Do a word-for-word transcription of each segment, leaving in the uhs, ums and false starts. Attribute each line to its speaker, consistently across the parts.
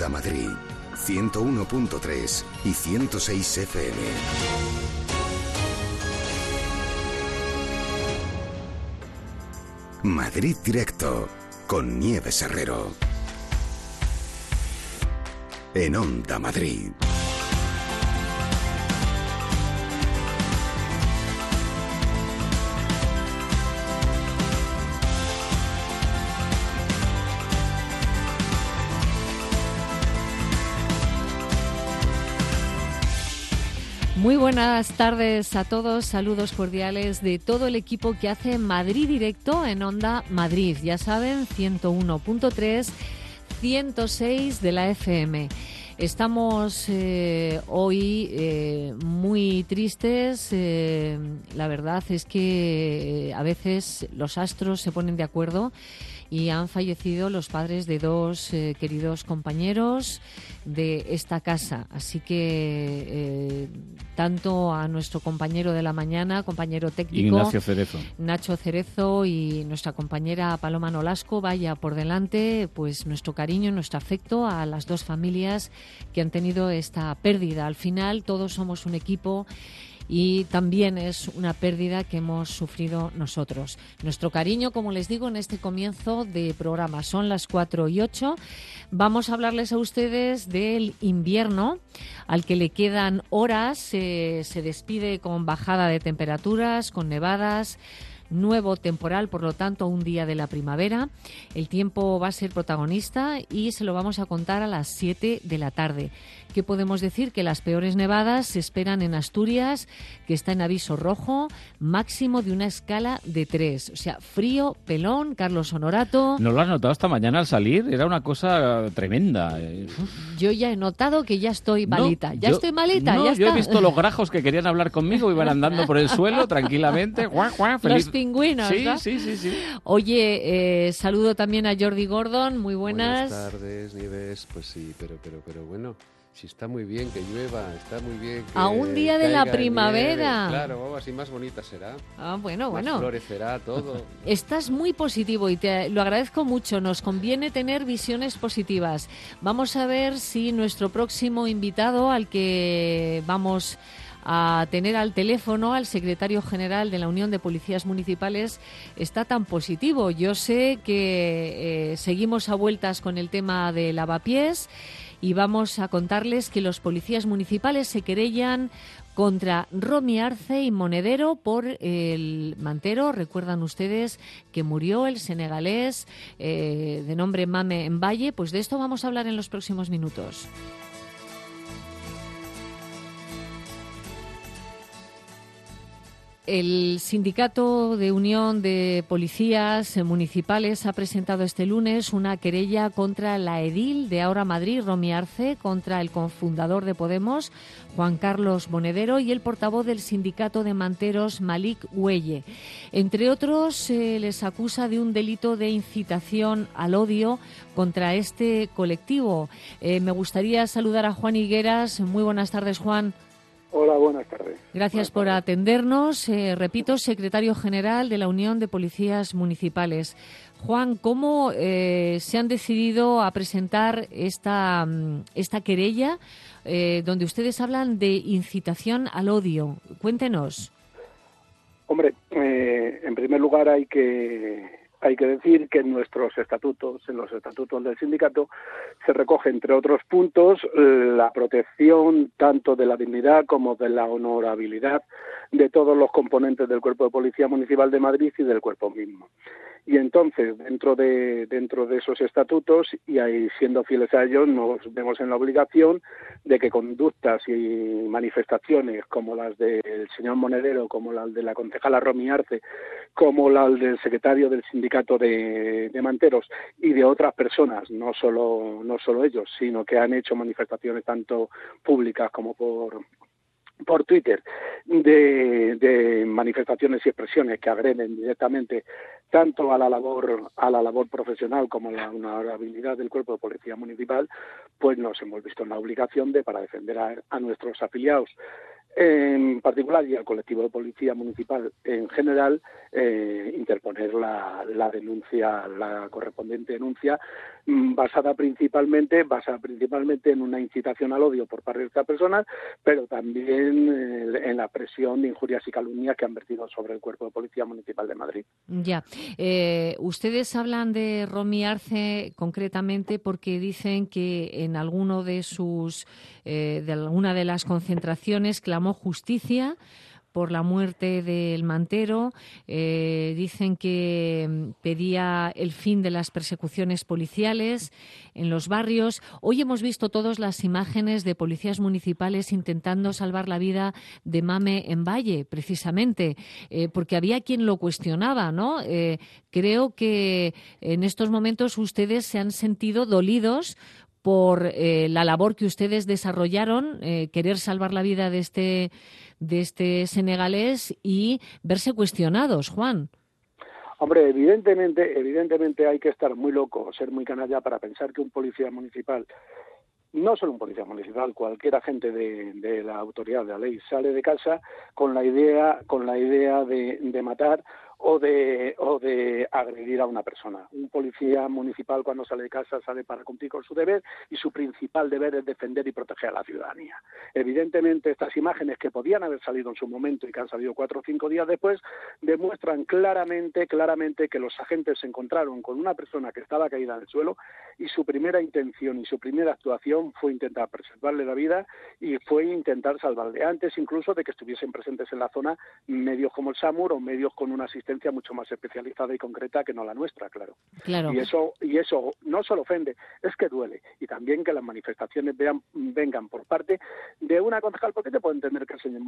Speaker 1: Onda Madrid, ciento uno punto tres y ciento seis F M. Madrid Directo, con Nieves Herrero. En Onda Madrid.
Speaker 2: Muy buenas tardes a todos, saludos cordiales de todo el equipo que hace Madrid Directo en Onda Madrid. Ya saben, ciento uno punto tres, ciento seis de la F M. Estamos eh, hoy eh, muy tristes. Eh, la verdad es que eh, a veces los astros se ponen de acuerdo y han fallecido los padres de dos eh, queridos compañeros de esta casa. Así que eh, tanto a nuestro compañero de la mañana, compañero técnico
Speaker 3: Ignacio Cerezo,
Speaker 2: Nacho Cerezo, y nuestra compañera Paloma Nolasco, vaya por delante pues nuestro cariño, nuestro afecto a las dos familias que han tenido esta pérdida. Al final todos somos un equipo y también es una pérdida que hemos sufrido nosotros. Nuestro cariño, como les digo, en este comienzo de programa. Son las cuatro y ocho. Vamos a hablarles a ustedes del invierno, al que le quedan horas. Eh, se despide con bajada de temperaturas, con nevadas, nuevo temporal, por lo tanto, un día de la primavera. El tiempo va a ser protagonista y se lo vamos a contar a las siete de la tarde. ¿Qué podemos decir? Que las peores nevadas se esperan en Asturias, que está en aviso rojo, máximo de una escala de tres. O sea, frío, pelón. Carlos Honorato.
Speaker 3: ¿No lo has notado esta mañana al salir? Era una cosa tremenda.
Speaker 2: Yo ya he notado que ya estoy malita.
Speaker 3: No,
Speaker 2: ya
Speaker 3: yo,
Speaker 2: estoy malita,
Speaker 3: no,
Speaker 2: ya
Speaker 3: yo
Speaker 2: está.
Speaker 3: he visto los grajos que querían hablar conmigo, iban andando por el suelo tranquilamente. Guau, guau, feliz.
Speaker 2: Los pingüinos,
Speaker 3: sí,
Speaker 2: ¿no?
Speaker 3: Sí, sí, sí.
Speaker 2: Oye, eh, saludo también a Jordi Gordon. Muy buenas.
Speaker 4: Buenas tardes, Nieves. Pues sí, pero, pero, pero bueno... Si está muy bien que llueva, está muy bien que
Speaker 2: a un día de la primavera.
Speaker 4: Nieve. Claro, así más bonita será.
Speaker 2: Ah, bueno,
Speaker 4: más
Speaker 2: bueno.
Speaker 4: florecerá todo.
Speaker 2: Estás muy positivo y te lo agradezco mucho. Nos conviene tener visiones positivas. Vamos a ver si nuestro próximo invitado, al que vamos a tener al teléfono, al secretario general de la Unión de Policías Municipales, está tan positivo. Yo sé que eh, seguimos a vueltas con el tema de lavapiés. Y vamos a contarles que los policías municipales se querellan contra Romy Arce y Monedero por el mantero. Recuerdan ustedes que murió el senegalés eh, de nombre Mame Mbaye. Pues de esto vamos a hablar en los próximos minutos. El Sindicato de Unión de Policías Municipales ha presentado este lunes una querella contra la edil de Ahora Madrid, Romy Arce, contra el cofundador de Podemos, Juan Carlos Monedero, y el portavoz del Sindicato de Manteros, Malik Huelle. Entre otros, eh, les acusa de un delito de incitación al odio contra este colectivo. Eh, me gustaría saludar a Juan Higueras. Muy buenas tardes, Juan.
Speaker 5: Hola, buenas tardes.
Speaker 2: Gracias
Speaker 5: buenas
Speaker 2: por
Speaker 5: tardes.
Speaker 2: atendernos. Eh, repito, secretario general de la Unión de Policías Municipales. Juan, ¿cómo eh, se han decidido a presentar esta, esta querella eh, donde ustedes hablan de incitación al odio? Cuéntenos.
Speaker 5: Hombre, eh, en primer lugar hay que... Hay que decir que en nuestros estatutos, en los estatutos del sindicato, se recoge, entre otros puntos, la protección tanto de la dignidad como de la honorabilidad de todos los componentes del Cuerpo de Policía Municipal de Madrid y del cuerpo mismo. Y entonces, dentro de dentro de esos estatutos, y ahí siendo fieles a ellos, nos vemos en la obligación de que conductas y manifestaciones como las del señor Monedero, como las de la concejala Romy Arce, como las del secretario del sindicato de, de Manteros y de otras personas, no solo no solo ellos, sino que han hecho manifestaciones tanto públicas como por por Twitter, de, de manifestaciones y expresiones que agreden directamente tanto a la labor a la labor profesional como a la honorabilidad del Cuerpo de Policía Municipal, pues nos hemos visto en la obligación de, para defender a, a nuestros afiliados en particular y al colectivo de policía municipal en general, eh, interponer la, la denuncia, la correspondiente denuncia, basada principalmente, basada principalmente en una incitación al odio por parte de estas personas, pero también eh, en la presión de injurias y calumnias que han vertido sobre el Cuerpo de Policía Municipal de Madrid.
Speaker 2: Ya. Eh, ustedes hablan de Romy Arce concretamente porque dicen que en alguno de sus, eh, de alguna de las concentraciones clamó justicia por la muerte del mantero. Eh, dicen que pedía el fin de las persecuciones policiales en los barrios. Hoy hemos visto todas las imágenes de policías municipales intentando salvar la vida de Mame en Valle, precisamente, eh, porque había quien lo cuestionaba, ¿no? Eh, creo que en estos momentos ustedes se han sentido dolidos por eh, la labor que ustedes desarrollaron, eh, querer salvar la vida de este de este senegalés y verse cuestionados, Juan.
Speaker 5: Hombre, evidentemente, evidentemente hay que estar muy loco, ser muy canalla para pensar que un policía municipal, no solo un policía municipal, cualquier agente de, de la autoridad de la ley sale de casa con la idea, con la idea de, de matar o de, o de agredir a una persona. Un policía municipal cuando sale de casa sale para cumplir con su deber y su principal deber es defender y proteger a la ciudadanía. Evidentemente estas imágenes que podían haber salido en su momento y que han salido cuatro o cinco días después demuestran claramente, claramente que los agentes se encontraron con una persona que estaba caída en el suelo y su primera intención y su primera actuación fue intentar preservarle la vida y fue intentar salvarle antes incluso de que estuviesen presentes en la zona medios como el SAMUR o medios con una asistencia mucho más especializada y concreta que no la nuestra, claro.
Speaker 2: Claro.
Speaker 5: Y eso y eso no solo ofende, es que duele. Y también que las manifestaciones vean, vengan por parte de una concejal, porque te puedo entender que el señor,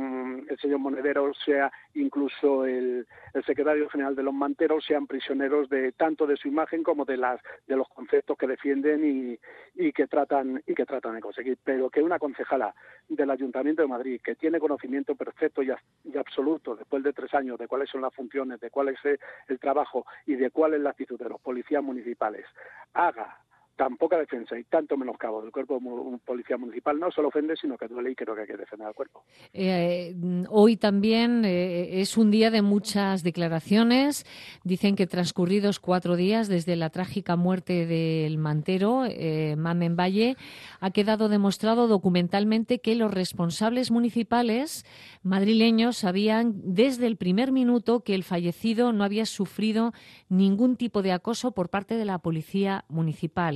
Speaker 5: el señor Monedero sea incluso el, el secretario general de los manteros sean prisioneros de tanto de su imagen como de las de los conceptos que defienden y, y que tratan y que tratan de conseguir. Pero que una concejala del Ayuntamiento de Madrid, que tiene conocimiento perfecto y, a, y absoluto después de tres años de cuáles son las funciones, de cuál es el trabajo y de cuál es la actitud de los policías municipales, haga tan poca defensa y tanto menoscabo del cuerpo de policía municipal, no solo ofende, sino que duele y creo que hay que defender al cuerpo.
Speaker 2: Eh, hoy también eh, es un día de muchas declaraciones. Dicen que transcurridos cuatro días desde la trágica muerte del mantero, eh, Mame en Valle, ha quedado demostrado documentalmente que los responsables municipales madrileños sabían desde el primer minuto que el fallecido no había sufrido ningún tipo de acoso por parte de la policía municipal.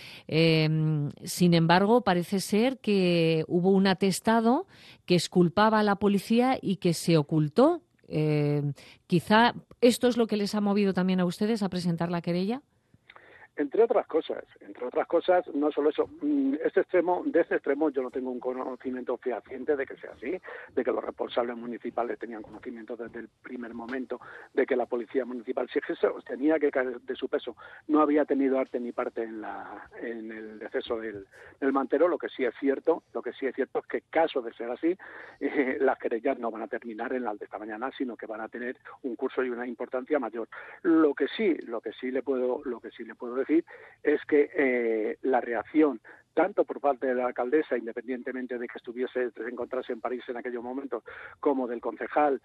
Speaker 2: Eh, sin embargo, parece ser que hubo un atestado que exculpaba a la policía y que se ocultó. Eh, quizá esto es lo que les ha movido también a ustedes a presentar la querella.
Speaker 5: Entre otras cosas, entre otras cosas, no solo eso, este extremo, de este extremo yo no tengo un conocimiento fehaciente de que sea así, de que los responsables municipales tenían conocimiento desde el primer momento de que la policía municipal, si eso tenía que caer de su peso, no había tenido arte ni parte en la en el deceso del, del mantero. Lo que sí es cierto, lo que sí es cierto es que caso de ser así, eh, las querellas no van a terminar en las de esta mañana, sino que van a tener un curso y una importancia mayor. Lo que sí, lo que sí le puedo, lo que sí le puedo decir es que eh, la reacción tanto por parte de la alcaldesa, independientemente de que estuviese, se encontrase en París en aquellos momentos, como del concejal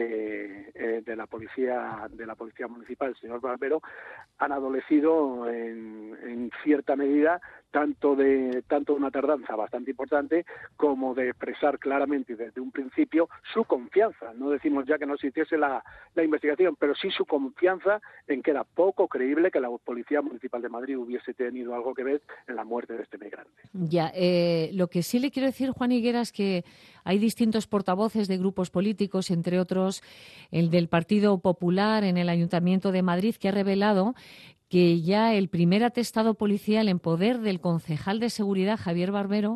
Speaker 5: de, eh, de la policía de la policía municipal, el señor Barbero, han adolecido en, en cierta medida tanto de tanto una tardanza bastante importante como de expresar claramente desde un principio su confianza. No decimos ya que no existiese la, la investigación, pero sí su confianza en que era poco creíble que la Policía Municipal de Madrid hubiese tenido algo que ver en la muerte de este migrante.
Speaker 2: Ya, eh, lo que sí le quiero decir, Juan Higuera, es que hay distintos portavoces de grupos políticos, entre otros el del Partido Popular en el Ayuntamiento de Madrid, que ha revelado que ya el primer atestado policial en poder del concejal de seguridad, Javier Barbero,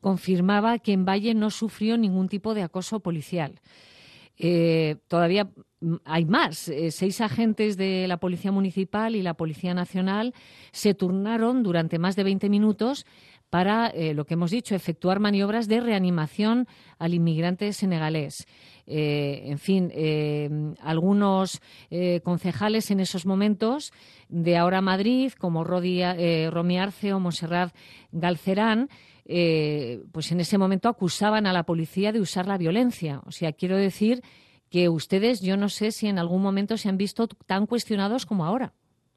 Speaker 2: confirmaba que en Valle no sufrió ningún tipo de acoso policial. Eh, todavía hay más. Eh, seis agentes de la Policía Municipal y la Policía Nacional se turnaron durante más de veinte minutos para, eh, lo que hemos dicho, efectuar maniobras de reanimación al inmigrante senegalés. Eh, en fin, eh, algunos eh, concejales en esos momentos de Ahora Madrid, como Rodi, eh, Romy Arce o Montserrat Galcerán, eh, pues en ese momento acusaban a la policía de usar la violencia. O sea, quiero decir que ustedes, yo no sé si en algún momento se han visto tan cuestionados como ahora.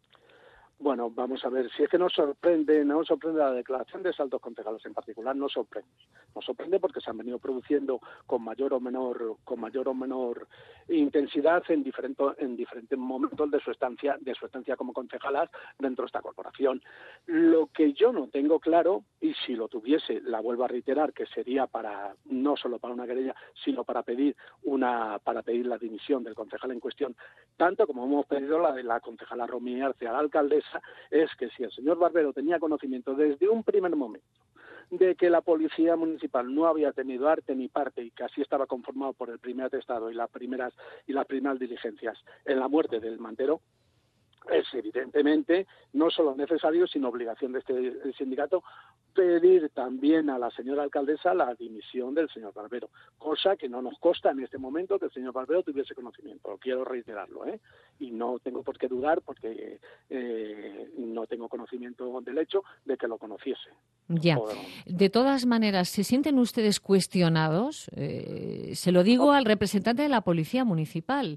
Speaker 5: Bueno, vamos a ver, si es que nos sorprende, no nos sorprende la declaración de esos altos concejales en particular, nos sorprende. Nos sorprende porque se han venido produciendo con mayor o menor, con mayor o menor intensidad en diferentes, en diferentes momentos de su estancia, de su estancia como concejalas dentro de esta corporación. Lo que yo no tengo claro, y si lo tuviese, la vuelvo a reiterar, que sería para, no solo para una querella, sino para pedir una, para pedir la dimisión del concejal en cuestión, tanto como hemos pedido la de la concejala Romy Arce a la alcaldesa, es que si el señor Barbero tenía conocimiento desde un primer momento de que la policía municipal no había tenido arte ni parte y que así estaba conformado por el primer atestado y las primeras y las primeras diligencias en la muerte del mantero, es evidentemente no solo necesario, sino obligación de este sindicato pedir también a la señora alcaldesa la dimisión del señor Barbero, cosa que no nos consta en este momento que el señor Barbero tuviese conocimiento, quiero reiterarlo, ¿eh? Y no tengo por qué dudar porque eh, no tengo conocimiento del hecho de que lo conociese.
Speaker 2: Ya.
Speaker 5: O,
Speaker 2: de todas maneras, ¿se sienten ustedes cuestionados? Eh, se lo digo al representante de la Policía Municipal.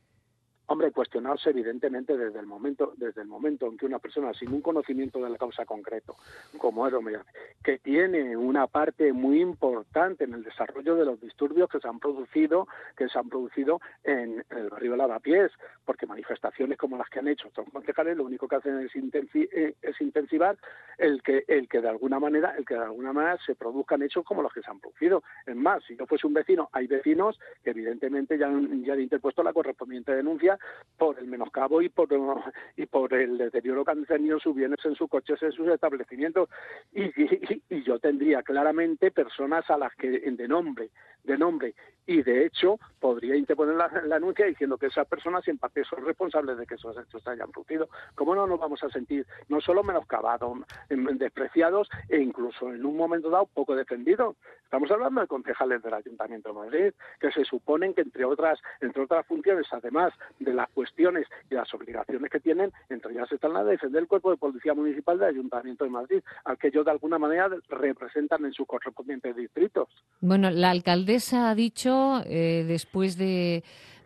Speaker 5: Hombre, cuestionarse evidentemente desde el momento desde el momento en que una persona sin un conocimiento de la causa concreto, como es Romy Arce, que tiene una parte muy importante en el desarrollo de los disturbios que se han producido que se han producido en, en el barrio de Lavapiés, porque manifestaciones como las que han hecho estos concejales lo único que hacen es, intensi eh, es intensivar el que el que de alguna manera el que de alguna manera se produzcan hechos como los que se han producido. Es más, si yo fuese un vecino, hay vecinos que evidentemente ya han, ya han interpuesto la correspondiente denuncia por el menoscabo y por y por el deterioro que han tenido sus bienes en sus coches, en sus establecimientos, y, y, y yo tendría claramente personas a las que de nombre de nombre y de hecho podría interponer la, la denuncia diciendo que esas personas en parte son responsables de que esos hechos se hayan producido. ¿Cómo no nos vamos a sentir no solo menoscabados, despreciados e incluso en un momento dado poco defendidos? Estamos hablando de concejales del Ayuntamiento de Madrid que se suponen que entre otras entre otras funciones, además de las cuestiones y las obligaciones que tienen, entre ellas están la de defender el cuerpo de policía municipal del Ayuntamiento de Madrid, al que ellos de alguna manera representan en sus correspondientes distritos.
Speaker 2: Bueno, la alcaldesa ha dicho eh, después de,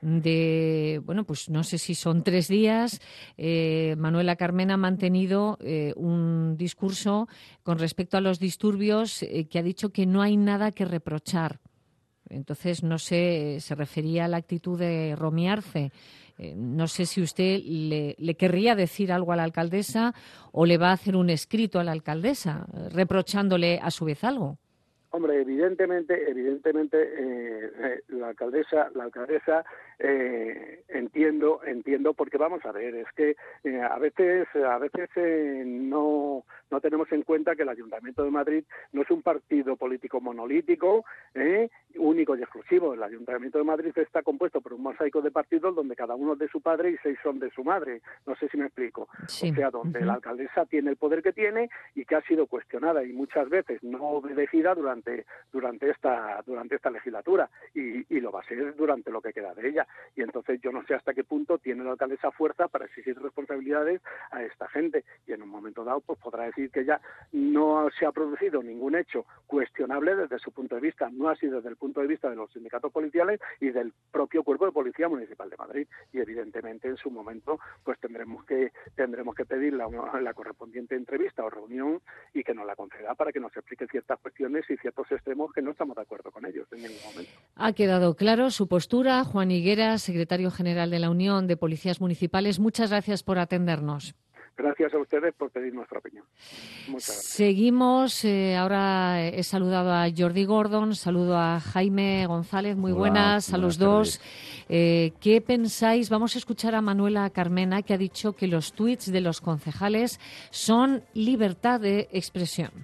Speaker 2: de, bueno, pues no sé si son tres días, eh, Manuela Carmena ha mantenido eh, un discurso con respecto a los disturbios eh, que ha dicho que no hay nada que reprochar. Entonces, no sé, se refería a la actitud de Romy Arce. Eh, no sé si usted le, le querría decir algo a la alcaldesa o le va a hacer un escrito a la alcaldesa, reprochándole a su vez algo.
Speaker 5: Hombre, evidentemente, evidentemente eh, eh, la alcaldesa, la alcaldesa eh, entiendo, entiendo, porque vamos a ver, es que eh, a veces, a veces eh, no no tenemos en cuenta que el Ayuntamiento de Madrid no es un partido político monolítico, eh, único y exclusivo. El Ayuntamiento de Madrid está compuesto por un mosaico de partidos donde cada uno es de su padre y seis son de su madre. No sé si me explico.
Speaker 2: Sí.
Speaker 5: O sea, donde
Speaker 2: Uh-huh.
Speaker 5: la alcaldesa tiene el poder que tiene y que ha sido cuestionada y muchas veces no obedecida durante durante esta durante esta legislatura y, y lo va a ser durante lo que queda de ella. Y entonces yo no sé hasta qué punto tiene la alcaldesa fuerza para exigir responsabilidades a esta gente. Y en un momento dado pues podrá decir que ya no se ha producido ningún hecho cuestionable desde su punto de vista, no así desde el punto de vista de los sindicatos policiales y del propio Cuerpo de Policía Municipal de Madrid. Y evidentemente en su momento pues tendremos que tendremos que pedir la, la correspondiente entrevista o reunión y que nos la conceda para que nos explique ciertas cuestiones y ciertos extremos que no estamos de acuerdo con ellos en ningún momento.
Speaker 2: Ha quedado claro su postura. Juan Higuera, secretario general de la Unión de Policías Municipales, muchas gracias por atendernos.
Speaker 5: Gracias a ustedes por pedir nuestra opinión. Muchas gracias.
Speaker 2: Seguimos. Eh, ahora he saludado a Jordi Gordon, saludo a Jaime González. Muy
Speaker 3: Hola,
Speaker 2: buenas a
Speaker 3: buenas
Speaker 2: los dos. Eh, ¿Qué pensáis? Vamos a escuchar a Manuela Carmena, que ha dicho que los tuits de los concejales son libertad de expresión.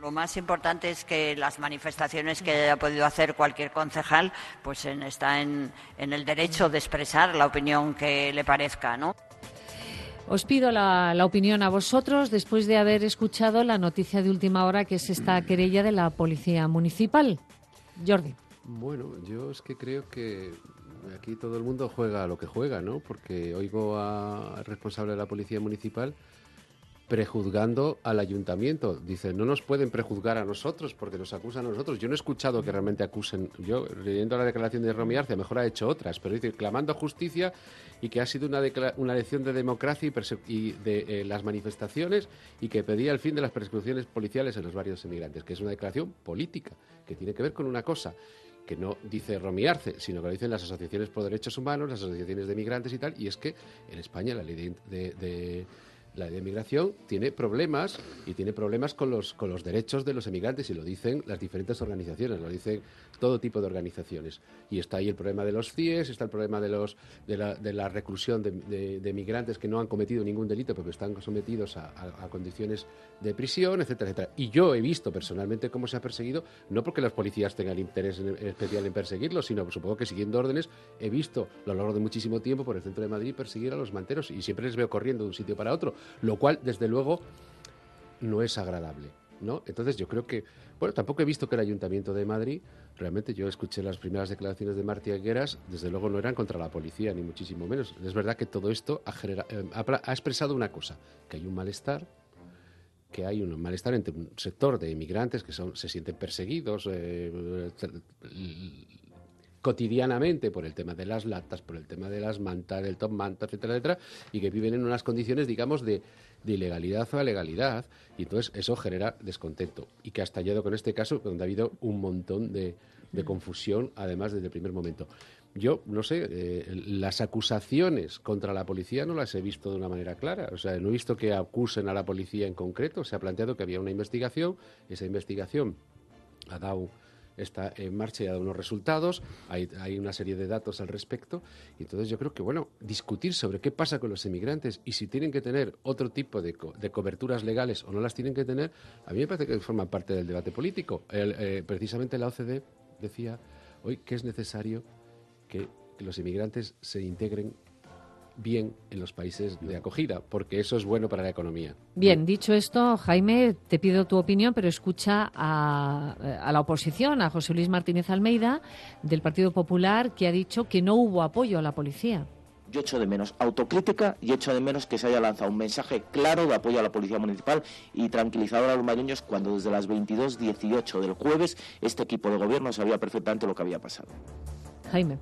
Speaker 6: Lo más importante es que las manifestaciones que haya podido hacer cualquier concejal, pues en, está en, en el derecho de expresar la opinión que le parezca, ¿no?
Speaker 2: Os pido la, la opinión a vosotros después de haber escuchado la noticia de última hora, que es esta querella de la Policía Municipal. Jordi.
Speaker 4: Bueno, yo es que creo que aquí todo el mundo juega a lo que juega, ¿no? Porque oigo al responsable de la Policía Municipal prejuzgando al ayuntamiento. Dice, no nos pueden prejuzgar a nosotros porque nos acusan a nosotros. Yo no he escuchado que realmente acusen. Yo, leyendo la declaración de Romy Arce, a lo mejor ha hecho otras, pero dice, clamando justicia y que ha sido una, una lección de democracia y, y de eh, las manifestaciones y que pedía el fin de las persecuciones policiales en los barrios emigrantes, que es una declaración política, que tiene que ver con una cosa que no dice Romy Arce, sino que lo dicen las asociaciones por derechos humanos, las asociaciones de migrantes y tal, y es que en España la ley de... de, de La ley de migración tiene problemas y tiene problemas con los con los derechos de los emigrantes y lo dicen las diferentes organizaciones, lo dicen todo tipo de organizaciones. Y está ahí el problema de los C I E S, está el problema de los de la, de la reclusión de, de, de migrantes que no han cometido ningún delito pero que están sometidos a, a, a condiciones de prisión, etcétera, etcétera. Y yo he visto personalmente cómo se ha perseguido, no porque los policías tengan interés en, en especial en perseguirlos, sino supongo que siguiendo órdenes, he visto a lo largo de muchísimo tiempo por el centro de Madrid perseguir a los manteros y siempre les veo corriendo de un sitio para otro. Lo cual, desde luego, no es agradable, ¿no? Entonces yo creo que, bueno, tampoco he visto que el Ayuntamiento de Madrid, realmente yo escuché las primeras declaraciones de Martí Higueras, desde luego no eran contra la policía, ni muchísimo menos. Es verdad que todo esto ha, genera, eh, ha, ha expresado una cosa, que hay un malestar, que hay un malestar entre un sector de inmigrantes que son, se sienten perseguidos, eh, cotidianamente por el tema de las latas, por el tema de las mantas, del top manta, etcétera, etcétera, y que viven en unas condiciones, digamos, de, de ilegalidad o ilegalidad, y entonces eso genera descontento, y que ha estallado con este caso, donde ha habido un montón de, de confusión, además, desde el primer momento. Yo, no sé, eh, las acusaciones contra la policía no las he visto de una manera clara, o sea, no he visto que acusen a la policía en concreto, se ha planteado que había una investigación, esa investigación ha dado... está en marcha y ha dado unos resultados, hay, hay una serie de datos al respecto, y entonces yo creo que, bueno, discutir sobre qué pasa con los emigrantes y si tienen que tener otro tipo de, co de coberturas legales o no las tienen que tener, a mí me parece que forman parte del debate político. El, eh, precisamente la O C D decía hoy que es necesario que, que los emigrantes se integren bien en los países de acogida, porque eso es bueno para la economía.
Speaker 2: Bien, dicho esto, Jaime, te pido tu opinión, pero escucha a, a la oposición, a José Luis Martínez Almeida, del Partido Popular, que ha dicho que no hubo apoyo a la policía.
Speaker 7: Yo echo de menos autocrítica y echo de menos que se haya lanzado un mensaje claro de apoyo a la Policía Municipal y tranquilizador a los madrileños cuando desde las veintidós dieciocho del jueves este equipo de gobierno sabía perfectamente lo que había pasado.
Speaker 2: Jaime,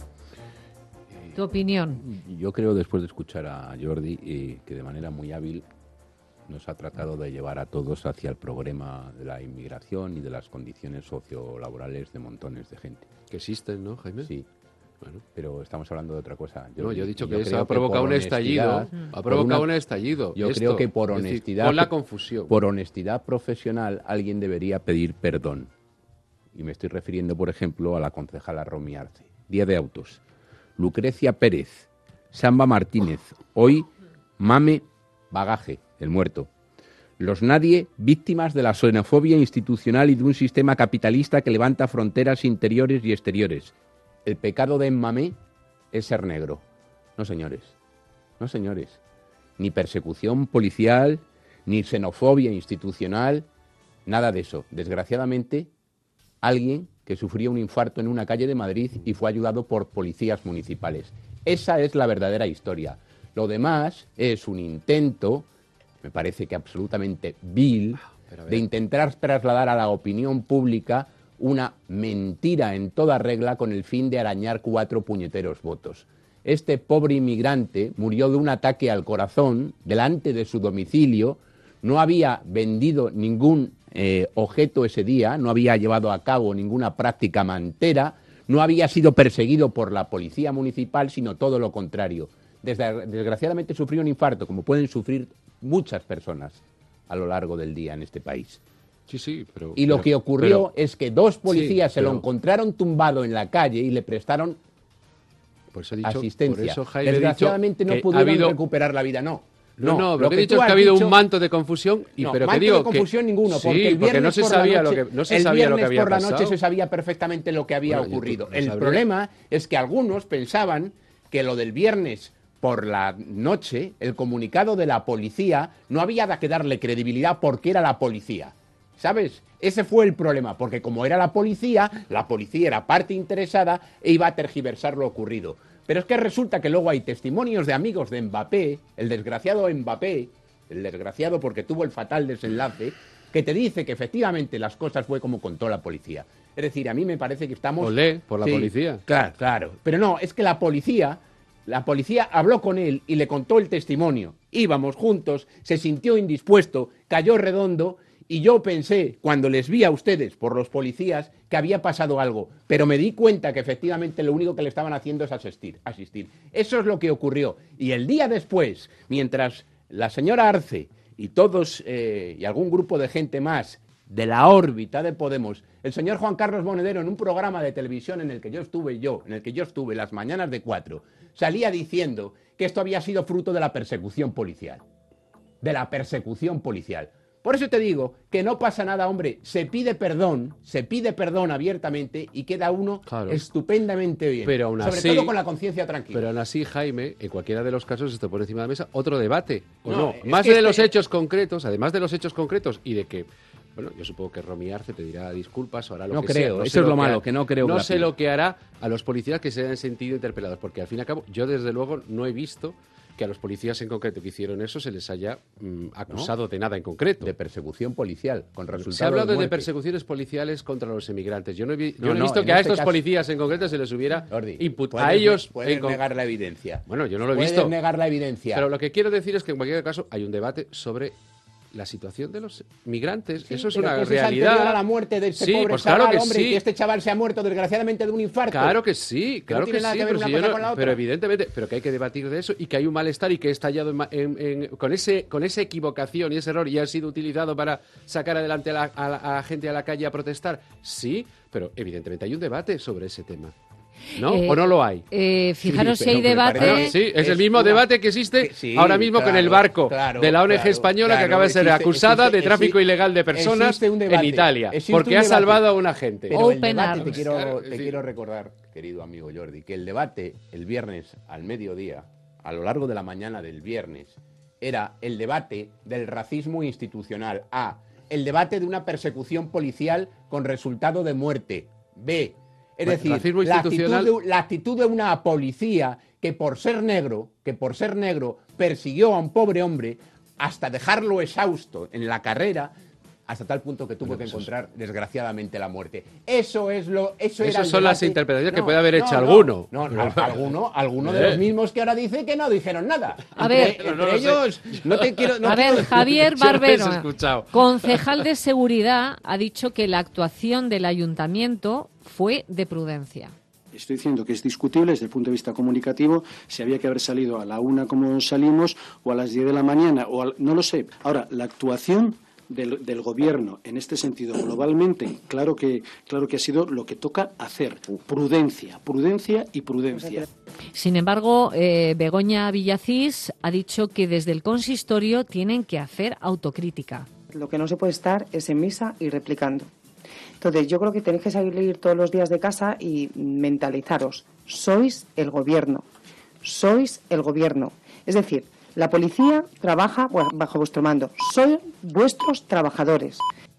Speaker 2: tu opinión.
Speaker 8: Yo creo, después de escuchar a Jordi, eh, que de manera muy hábil nos ha tratado de llevar a todos hacia el problema de la inmigración y de las condiciones sociolaborales de montones de gente.
Speaker 4: Que existen, ¿no, Jaime?
Speaker 8: Sí. Bueno, pero estamos hablando de otra cosa.
Speaker 4: Yo, no, yo he dicho
Speaker 8: que
Speaker 4: eso ha provocado un estallido. Ha provocado un estallido.
Speaker 8: Yo
Speaker 4: esto,
Speaker 8: creo que por honestidad,
Speaker 4: decir, con la confusión.
Speaker 8: por honestidad profesional, alguien debería pedir perdón. Y me estoy refiriendo, por ejemplo, a la concejala Romy Arce. Día de autos. Lucrecia Pérez, Samba Martínez, hoy Mame Bagaje, el muerto. Los nadie, víctimas de la xenofobia institucional y de un sistema capitalista que levanta fronteras interiores y exteriores. El pecado de Mame es ser negro. No, señores. No, señores. Ni persecución policial, ni xenofobia institucional, nada de eso. Desgraciadamente, alguien que sufrió un infarto en una calle de Madrid y fue ayudado por policías municipales. Esa es la verdadera historia. Lo demás es un intento, me parece que absolutamente vil, de intentar trasladar a la opinión pública una mentira en toda regla con el fin de arañar cuatro puñeteros votos. Este pobre inmigrante murió de un ataque al corazón delante de su domicilio, no había vendido ningún eh, objeto ese día, no había llevado a cabo ninguna práctica mantera, no había sido perseguido por la policía municipal, sino todo lo contrario. Desde, desgraciadamente sufrió un infarto, como pueden sufrir muchas personas a lo largo del día en este país.
Speaker 4: Sí, sí, pero...
Speaker 8: Y lo
Speaker 4: pero,
Speaker 8: que ocurrió
Speaker 4: pero,
Speaker 8: es que dos policías
Speaker 4: sí,
Speaker 8: se
Speaker 4: pero,
Speaker 8: lo encontraron tumbado en la calle y le prestaron
Speaker 4: por eso he dicho,
Speaker 8: asistencia.
Speaker 4: Por eso, Jaime,
Speaker 8: desgraciadamente
Speaker 4: he dicho
Speaker 8: no pudieron
Speaker 4: habido...
Speaker 8: recuperar la vida, no.
Speaker 4: No, no,
Speaker 8: lo
Speaker 4: lo que he dicho es que ha habido un manto de confusión, y
Speaker 8: no,
Speaker 4: pero
Speaker 8: manto que
Speaker 4: digo
Speaker 8: de confusión
Speaker 4: que,
Speaker 8: ninguno,
Speaker 4: sí,
Speaker 8: porque el viernes
Speaker 4: porque no se
Speaker 8: por
Speaker 4: sabía
Speaker 8: la noche,
Speaker 4: lo que no se
Speaker 8: el
Speaker 4: sabía lo que
Speaker 8: viernes
Speaker 4: había
Speaker 8: por la
Speaker 4: pasado.
Speaker 8: noche se sabía perfectamente lo que había
Speaker 4: Bueno, yo
Speaker 8: ocurrido.
Speaker 4: no
Speaker 8: El
Speaker 4: sabría.
Speaker 8: problema es que algunos pensaban que lo del viernes por la noche, el comunicado de la policía, no había que darle credibilidad porque era la policía. ¿Sabes? Ese fue el problema, porque como era la policía, la policía era parte interesada e iba a tergiversar lo ocurrido. Pero es que resulta que luego hay testimonios de amigos de Mbappé, el desgraciado Mbappé, el desgraciado porque tuvo el fatal desenlace, que te dice que efectivamente las cosas fue como contó la policía. Es decir, a mí me parece que estamos...
Speaker 4: Olé, por la
Speaker 8: Sí,
Speaker 4: policía.
Speaker 8: Claro, claro. Pero no, es que la policía... La policía habló con él y le contó el testimonio. Íbamos juntos, se sintió indispuesto, cayó redondo y yo pensé, cuando les vi a ustedes por los policías, que había pasado algo. Pero me di cuenta que efectivamente lo único que le estaban haciendo es asistir. asistir. Eso es lo que ocurrió. Y el día después, mientras la señora Arce y todos eh, y algún grupo de gente más de la órbita de Podemos, el señor Juan Carlos Monedero en un programa de televisión en el que yo estuve yo, en el que yo estuve las mañanas de cuatro, salía diciendo que esto había sido fruto de la persecución policial. De la persecución policial. Por eso te digo que no pasa nada, hombre, se pide perdón, se pide perdón abiertamente y queda uno
Speaker 4: Claro.
Speaker 8: estupendamente bien.
Speaker 4: Pero aún
Speaker 8: Sobre
Speaker 4: así-
Speaker 8: todo con la conciencia tranquila.
Speaker 4: Pero aún así, Jaime, en cualquiera de los casos esto pone encima de la mesa otro debate, ¿o
Speaker 8: No,
Speaker 4: no?
Speaker 8: es
Speaker 4: Más
Speaker 8: que
Speaker 4: de
Speaker 8: este-
Speaker 4: los hechos concretos, además de los hechos concretos y de que, bueno, yo supongo que Romy Arce pedirá disculpas o hará lo
Speaker 8: No
Speaker 4: que
Speaker 8: creo,
Speaker 4: sea.
Speaker 8: eso
Speaker 4: sé
Speaker 8: es lo
Speaker 4: que
Speaker 8: malo,
Speaker 4: hará-
Speaker 8: que no creo que
Speaker 4: No
Speaker 8: la
Speaker 4: sé
Speaker 8: pida.
Speaker 4: lo que hará a los policías que se hayan sentido interpelados, porque al fin y al cabo, yo desde luego no he visto que a los policías en concreto que hicieron eso se les haya mm, acusado de nada en concreto.
Speaker 8: De persecución policial, con resultado
Speaker 4: Se ha hablado
Speaker 8: de
Speaker 4: de,
Speaker 8: muerte.
Speaker 4: persecuciones policiales contra los emigrantes. Yo no he, vi- yo
Speaker 8: No,
Speaker 4: no he
Speaker 8: no,
Speaker 4: visto
Speaker 8: en
Speaker 4: que a
Speaker 8: este
Speaker 4: estos
Speaker 8: caso-
Speaker 4: policías en concreto se les hubiera
Speaker 8: Jordi,
Speaker 4: imputado
Speaker 8: puedes
Speaker 4: a ellos.
Speaker 8: ne- puedes
Speaker 4: en con-
Speaker 8: negar la evidencia.
Speaker 4: Bueno, yo no lo he
Speaker 8: Puedes
Speaker 4: visto.
Speaker 8: negar la evidencia.
Speaker 4: Pero lo que quiero decir es que en cualquier caso hay un debate sobre la situación de los migrantes.
Speaker 8: Sí,
Speaker 4: Eso es
Speaker 8: pero
Speaker 4: una
Speaker 8: que ese es
Speaker 4: realidad.
Speaker 8: anterior a la muerte de este
Speaker 4: sí,
Speaker 8: pobre
Speaker 4: pues
Speaker 8: chaval,
Speaker 4: claro que
Speaker 8: hombre,
Speaker 4: sí.
Speaker 8: y que este chaval se ha muerto desgraciadamente de un infarto.
Speaker 4: Claro que sí, claro
Speaker 8: tiene
Speaker 4: que
Speaker 8: nada
Speaker 4: sí,
Speaker 8: que ver
Speaker 4: pero,
Speaker 8: una
Speaker 4: si yo
Speaker 8: cosa
Speaker 4: no-
Speaker 8: con la otra.
Speaker 4: pero evidentemente, pero que hay que debatir de eso y que hay un malestar y que he estallado en ma- en- en- con ese con esa equivocación y ese error y ha sido utilizado para sacar adelante a la, a la- a la gente a la calle a protestar. Sí, pero evidentemente hay un debate sobre ese tema. ¿No?
Speaker 2: Eh,
Speaker 4: ¿O no lo hay?
Speaker 2: Eh, fijaros
Speaker 8: Sí,
Speaker 2: si hay
Speaker 8: pero me
Speaker 2: debate.
Speaker 8: parece-
Speaker 4: Bueno, sí, es,
Speaker 8: es
Speaker 4: el mismo
Speaker 8: una-
Speaker 4: debate que existe
Speaker 8: que sí,
Speaker 4: ahora mismo con el
Speaker 8: claro,
Speaker 4: barco
Speaker 8: claro,
Speaker 4: de la O N G
Speaker 8: claro,
Speaker 4: española que
Speaker 8: claro,
Speaker 4: acaba de ser
Speaker 8: existe-
Speaker 4: acusada
Speaker 8: existe-
Speaker 4: de tráfico
Speaker 8: existe-
Speaker 4: ilegal de personas
Speaker 8: existe un debate,
Speaker 4: en Italia,
Speaker 8: existe
Speaker 4: porque
Speaker 8: un
Speaker 4: ha
Speaker 8: debate.
Speaker 4: salvado a una gente.
Speaker 8: Pero el
Speaker 2: Open
Speaker 8: debate, te
Speaker 2: arms.
Speaker 8: quiero,
Speaker 4: Claro,
Speaker 8: te
Speaker 4: sí.
Speaker 8: quiero recordar, querido amigo Jordi, que el debate el viernes al mediodía, a lo largo de la mañana del viernes, era el debate del racismo institucional. A. El debate de una persecución policial con resultado de muerte. B. Es
Speaker 4: Bueno,
Speaker 8: decir,
Speaker 4: racismo
Speaker 8: la actitud,
Speaker 4: institucional-
Speaker 8: de, la actitud de una policía que por ser negro, que por ser negro persiguió a un pobre hombre hasta dejarlo exhausto en la carrera, hasta tal punto que tuvo
Speaker 4: Bueno,
Speaker 8: que
Speaker 4: pues
Speaker 8: encontrar desgraciadamente la muerte. Eso es lo, eso era
Speaker 4: Esas
Speaker 8: el
Speaker 4: son las
Speaker 8: debate.
Speaker 4: interpretaciones que
Speaker 8: No,
Speaker 4: puede haber
Speaker 8: no,
Speaker 4: hecho
Speaker 8: no,
Speaker 4: alguno.
Speaker 8: No, no,
Speaker 4: Pero-
Speaker 8: alguno, alguno de
Speaker 4: Eh.
Speaker 8: los mismos que ahora dice que no dijeron nada.
Speaker 2: A
Speaker 8: Entre-
Speaker 2: ver.
Speaker 8: entre
Speaker 4: No, no lo sé.
Speaker 8: ellos, no te quiero. no
Speaker 2: A ver,
Speaker 8: quiero-
Speaker 2: Javier
Speaker 4: Yo no les he
Speaker 2: Barbero,
Speaker 4: escuchado.
Speaker 2: concejal de seguridad, ha dicho que la actuación del ayuntamiento fue de prudencia.
Speaker 9: Estoy diciendo que es discutible desde el punto de vista comunicativo si había que haber salido a la una como salimos o a las diez de la mañana, o al- no lo sé. Ahora, la actuación del, del gobierno en este sentido globalmente, claro que, claro que ha sido lo que toca hacer. Prudencia, prudencia y prudencia.
Speaker 2: Sin embargo, eh, Begoña Villacís ha dicho que desde el consistorio tienen que hacer autocrítica.
Speaker 10: Lo que no se puede estar es en misa y replicando. Entonces, yo creo que tenéis que salir todos los días de casa y mentalizaros. Sois el gobierno. Sois el gobierno. Es decir, la policía trabaja bueno, bajo vuestro mando. Sois vuestros trabajadores.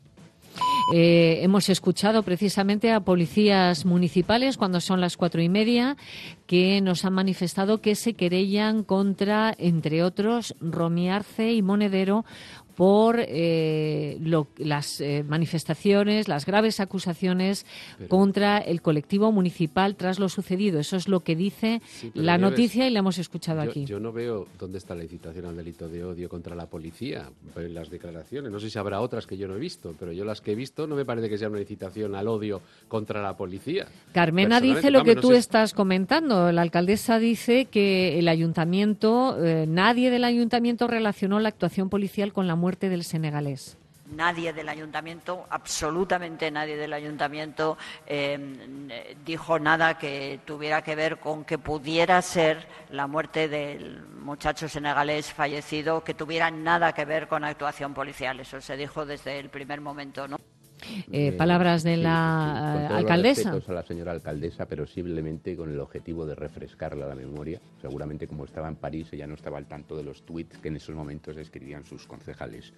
Speaker 2: Eh, hemos escuchado precisamente a policías municipales cuando son las cuatro y media que nos han manifestado que se querellan contra, entre otros, Romy Arce y Monedero por eh, lo, las eh, manifestaciones, las graves acusaciones
Speaker 4: Pero-
Speaker 2: contra el colectivo municipal tras lo sucedido. Eso es lo que dice
Speaker 4: Sí, pero
Speaker 2: la
Speaker 4: Nieves,
Speaker 2: noticia y la hemos escuchado
Speaker 4: Yo,
Speaker 2: aquí.
Speaker 4: yo no veo dónde está la incitación al delito de odio contra la policía en las declaraciones. No sé si habrá otras que yo no he visto, pero yo las que he visto no me parece que sea una incitación al odio contra la policía.
Speaker 2: Carmena
Speaker 4: Personalmente,
Speaker 2: dice lo
Speaker 4: vamos,
Speaker 2: que
Speaker 4: no
Speaker 2: tú
Speaker 4: sé-
Speaker 2: estás comentando. La alcaldesa dice que el ayuntamiento, eh, nadie del ayuntamiento relacionó la actuación policial con la muerte del senegalés.
Speaker 6: nadie del ayuntamiento, absolutamente nadie del ayuntamiento, eh, dijo nada que tuviera que ver con que pudiera ser la muerte del muchacho senegalés fallecido, que tuviera nada que ver con actuación policial. Eso se dijo desde el primer momento, ¿no?
Speaker 2: Eh, palabras de
Speaker 8: sí,
Speaker 2: la
Speaker 8: sí, sí. Con todos
Speaker 2: alcaldesa.
Speaker 8: los respetos a la señora alcaldesa, pero simplemente con el objetivo de refrescarle la memoria. Seguramente como estaba en París, ella no estaba al tanto de los tuits que en esos momentos escribían sus concejales.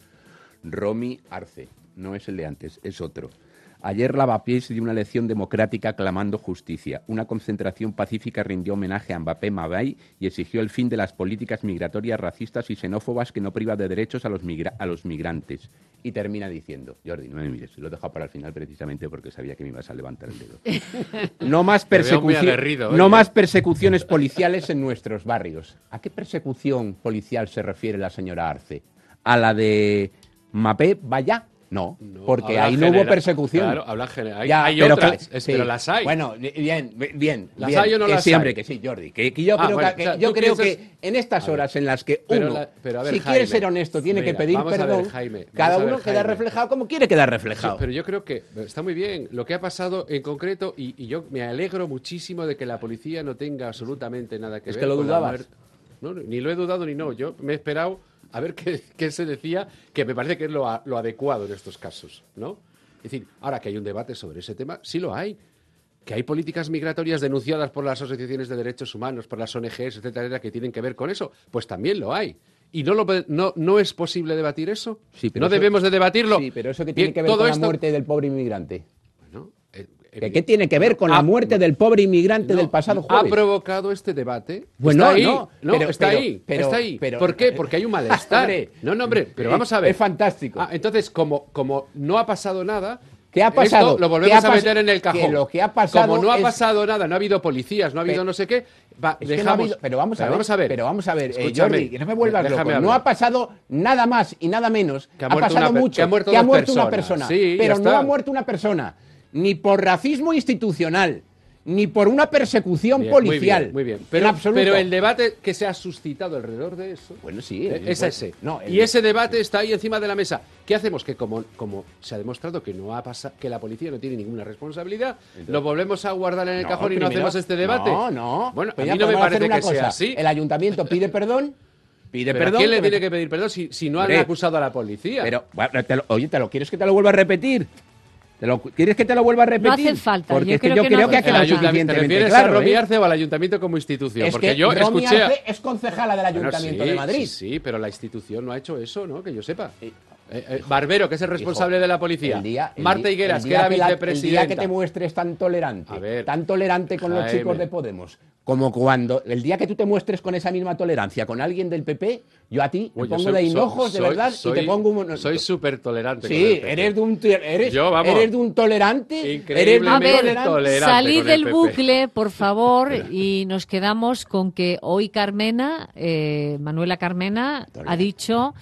Speaker 8: Romy Arce, no es el de antes, es otro. Ayer Lavapiés dio una lección democrática clamando justicia. Una concentración pacífica rindió homenaje a Mbappé Mbaye y exigió el fin de las políticas migratorias racistas y xenófobas que no privan de derechos a los, migra- a los migrantes. Y termina diciendo, Jordi, no me mires, lo he dejado para el final precisamente porque sabía que me ibas a levantar el dedo. No más, persecuci- no más persecuciones policiales en nuestros barrios. ¿A qué persecución policial se refiere la señora Arce? ¿A la de Mbappé Mbaye? No,
Speaker 4: No,
Speaker 8: porque
Speaker 4: habla
Speaker 8: ahí no
Speaker 4: general,
Speaker 8: hubo persecución.
Speaker 4: Claro, habla general. Hay,
Speaker 8: Ya,
Speaker 4: hay
Speaker 8: pero
Speaker 4: otras,
Speaker 8: que-
Speaker 4: es-
Speaker 8: sí.
Speaker 4: pero las hay.
Speaker 8: Bueno, bien, bien.
Speaker 4: ¿Las
Speaker 8: bien,
Speaker 4: hay o no
Speaker 8: que
Speaker 4: las
Speaker 8: sí,
Speaker 4: hay?
Speaker 8: hombre, que sí, Jordi. Que, que yo
Speaker 4: Ah,
Speaker 8: creo,
Speaker 4: bueno,
Speaker 8: que,
Speaker 4: o sea,
Speaker 8: yo
Speaker 4: tú
Speaker 8: creo
Speaker 4: piensas-
Speaker 8: que en estas
Speaker 4: A ver,
Speaker 8: horas en las que
Speaker 4: pero
Speaker 8: uno,
Speaker 4: la- pero a ver,
Speaker 8: si
Speaker 4: Jaime,
Speaker 8: quiere ser honesto, tiene
Speaker 4: mira,
Speaker 8: que pedir
Speaker 4: vamos a ver,
Speaker 8: perdón,
Speaker 4: Jaime,
Speaker 8: cada
Speaker 4: vamos a
Speaker 8: uno
Speaker 4: ver,
Speaker 8: queda
Speaker 4: Jaime.
Speaker 8: reflejado como quiere quedar reflejado.
Speaker 4: Sí, pero yo creo que está muy bien lo que ha pasado en concreto y, y yo me alegro muchísimo de que la policía no tenga absolutamente nada que
Speaker 8: Es
Speaker 4: ver
Speaker 8: que lo
Speaker 4: con la
Speaker 8: dudabas.
Speaker 4: muerte. No, ni lo he dudado ni no. Yo me he esperado a ver qué, qué se decía, que me parece que es lo, a- lo adecuado en estos casos, ¿no? Es decir, ahora que hay un debate sobre ese tema, sí lo hay. Que hay políticas migratorias denunciadas por las asociaciones de derechos humanos, por las O N Ges, etcétera, etcétera, que tienen que ver con eso, pues también lo hay. ¿Y no, lo, no, no es posible debatir eso?
Speaker 8: Sí, pero
Speaker 4: ¿No
Speaker 8: eso-
Speaker 4: debemos de debatirlo?
Speaker 8: Sí, pero eso que tiene
Speaker 4: Bien,
Speaker 8: que ver
Speaker 4: todo
Speaker 8: con
Speaker 4: esto-
Speaker 8: la muerte del pobre inmigrante.
Speaker 4: Bueno, eh,
Speaker 8: ¿Qué, qué tiene que ver con
Speaker 4: Ah,
Speaker 8: la muerte
Speaker 4: no.
Speaker 8: del pobre inmigrante
Speaker 4: No,
Speaker 8: del pasado
Speaker 4: ha
Speaker 8: jueves?
Speaker 4: provocado este debate.
Speaker 8: Bueno,
Speaker 4: está ahí,
Speaker 8: no,
Speaker 4: no,
Speaker 8: pero-
Speaker 4: está
Speaker 8: pero-
Speaker 4: ahí,
Speaker 8: pero-
Speaker 4: está ahí.
Speaker 8: pero-
Speaker 4: ¿Por qué? Porque hay un malestar.
Speaker 8: Hombre,
Speaker 4: no, no, hombre, pero
Speaker 8: eh,
Speaker 4: vamos a ver.
Speaker 8: es fantástico.
Speaker 4: Ah, entonces, como, como no ha pasado nada,
Speaker 8: ¿Qué ha pasado?
Speaker 4: esto lo
Speaker 8: ¿Qué
Speaker 4: volvemos
Speaker 8: ha
Speaker 4: a
Speaker 8: pas-
Speaker 4: meter en el cajón.
Speaker 8: que lo que ha pasado
Speaker 4: como no ha
Speaker 8: es-
Speaker 4: pasado nada, no ha habido policías, no ha habido
Speaker 8: Pero-
Speaker 4: no sé qué, va,
Speaker 8: Es que no ha
Speaker 4: dejamos.
Speaker 8: habido- pero vamos a, ver,
Speaker 4: vamos a ver.
Speaker 8: Pero vamos a ver, eh,
Speaker 4: Escúchame,
Speaker 8: Jordi, que no me vuelvas
Speaker 4: déjame
Speaker 8: loco. No
Speaker 4: hablar.
Speaker 8: ha pasado nada más y nada menos.
Speaker 4: Que ha
Speaker 8: ha
Speaker 4: muerto
Speaker 8: pasado
Speaker 4: una per-
Speaker 8: mucho.
Speaker 4: que ha muerto
Speaker 8: que ha
Speaker 4: dos
Speaker 8: muerto una
Speaker 4: personas.
Speaker 8: persona.
Speaker 4: Sí,
Speaker 8: pero
Speaker 4: ya
Speaker 8: no
Speaker 4: está.
Speaker 8: ha muerto una persona ni por racismo institucional, ni por una persecución
Speaker 4: Bien, muy
Speaker 8: policial.
Speaker 4: bien, muy bien.
Speaker 8: En
Speaker 4: Pero,
Speaker 8: absoluto.
Speaker 4: pero el debate que se ha suscitado alrededor de eso.
Speaker 8: Bueno, sí.
Speaker 4: Eh,
Speaker 8: el-
Speaker 4: Es
Speaker 8: pues,
Speaker 4: ese.
Speaker 8: no, el-
Speaker 4: y ese debate está ahí encima de la mesa. ¿Qué hacemos? Que como, como se ha demostrado que no ha pasado, que la policía no tiene ninguna responsabilidad, lo volvemos a guardar en el
Speaker 8: No,
Speaker 4: cajón y no
Speaker 8: primero-
Speaker 4: hacemos este debate.
Speaker 8: No, no.
Speaker 4: Bueno,
Speaker 8: Pues
Speaker 4: a
Speaker 8: ya
Speaker 4: mí no me
Speaker 8: podemos hacer
Speaker 4: parece
Speaker 8: una
Speaker 4: que
Speaker 8: cosa.
Speaker 4: sea así.
Speaker 8: El ayuntamiento pide perdón. Pide
Speaker 4: Pero ¿a
Speaker 8: perdón.
Speaker 4: quién le
Speaker 8: que me-
Speaker 4: tiene que pedir perdón si, si no han
Speaker 8: Hombre,
Speaker 4: acusado a la policía?
Speaker 8: Pero, bueno, te lo- oye, ¿te lo quieres que te lo vuelva a repetir? ¿Te lo, ¿Quieres que te lo vuelva a repetir?
Speaker 2: hace falta,
Speaker 8: Porque
Speaker 2: yo
Speaker 8: es que
Speaker 2: creo
Speaker 8: yo
Speaker 2: que
Speaker 8: creo
Speaker 2: no
Speaker 8: que ha
Speaker 2: hace
Speaker 4: ¿El
Speaker 8: quedado
Speaker 2: falta.
Speaker 4: ayuntamiento, ¿Te
Speaker 8: suficientemente
Speaker 4: refieres
Speaker 8: claro,
Speaker 4: a Romy
Speaker 8: ¿eh?
Speaker 4: Arce o al ayuntamiento como institución?
Speaker 8: Es
Speaker 4: Porque
Speaker 8: que
Speaker 4: yo
Speaker 8: Romy
Speaker 4: escuché... a-
Speaker 8: Arce es concejala del
Speaker 4: Bueno,
Speaker 8: Ayuntamiento
Speaker 4: sí,
Speaker 8: de Madrid.
Speaker 4: Sí, sí, pero la institución no ha hecho eso, ¿no? Que yo sepa. Eh, eh, Barbero, que es el responsable de la policía.
Speaker 8: El día- el
Speaker 4: Marta
Speaker 8: día-
Speaker 4: Higueras,
Speaker 8: el
Speaker 4: que
Speaker 8: día
Speaker 4: era
Speaker 8: la- El día
Speaker 4: vicepresidenta.
Speaker 8: que te muestres tan tolerante,
Speaker 4: A ver,
Speaker 8: tan tolerante con los
Speaker 4: Jaime.
Speaker 8: chicos de Podemos, como cuando el día que tú te muestres con esa misma tolerancia con alguien del P P, yo a ti te
Speaker 4: Oye,
Speaker 8: pongo
Speaker 4: soy-
Speaker 8: de
Speaker 4: soy-
Speaker 8: hinojos, de
Speaker 4: soy-
Speaker 8: verdad,
Speaker 4: soy-
Speaker 8: y te pongo un...
Speaker 4: Soy súper tolerante. con
Speaker 8: Sí,
Speaker 4: el P P.
Speaker 8: eres de un eres,
Speaker 4: Yo, vamos,
Speaker 8: eres de un tolerante, eres de un
Speaker 4: increíblemente
Speaker 2: A ver,
Speaker 8: tolerante.
Speaker 4: tolerante
Speaker 2: salid
Speaker 4: con el
Speaker 2: del
Speaker 4: P P.
Speaker 2: bucle, por favor, y nos quedamos con que hoy Carmena, eh, Manuela Carmena, ha dicho,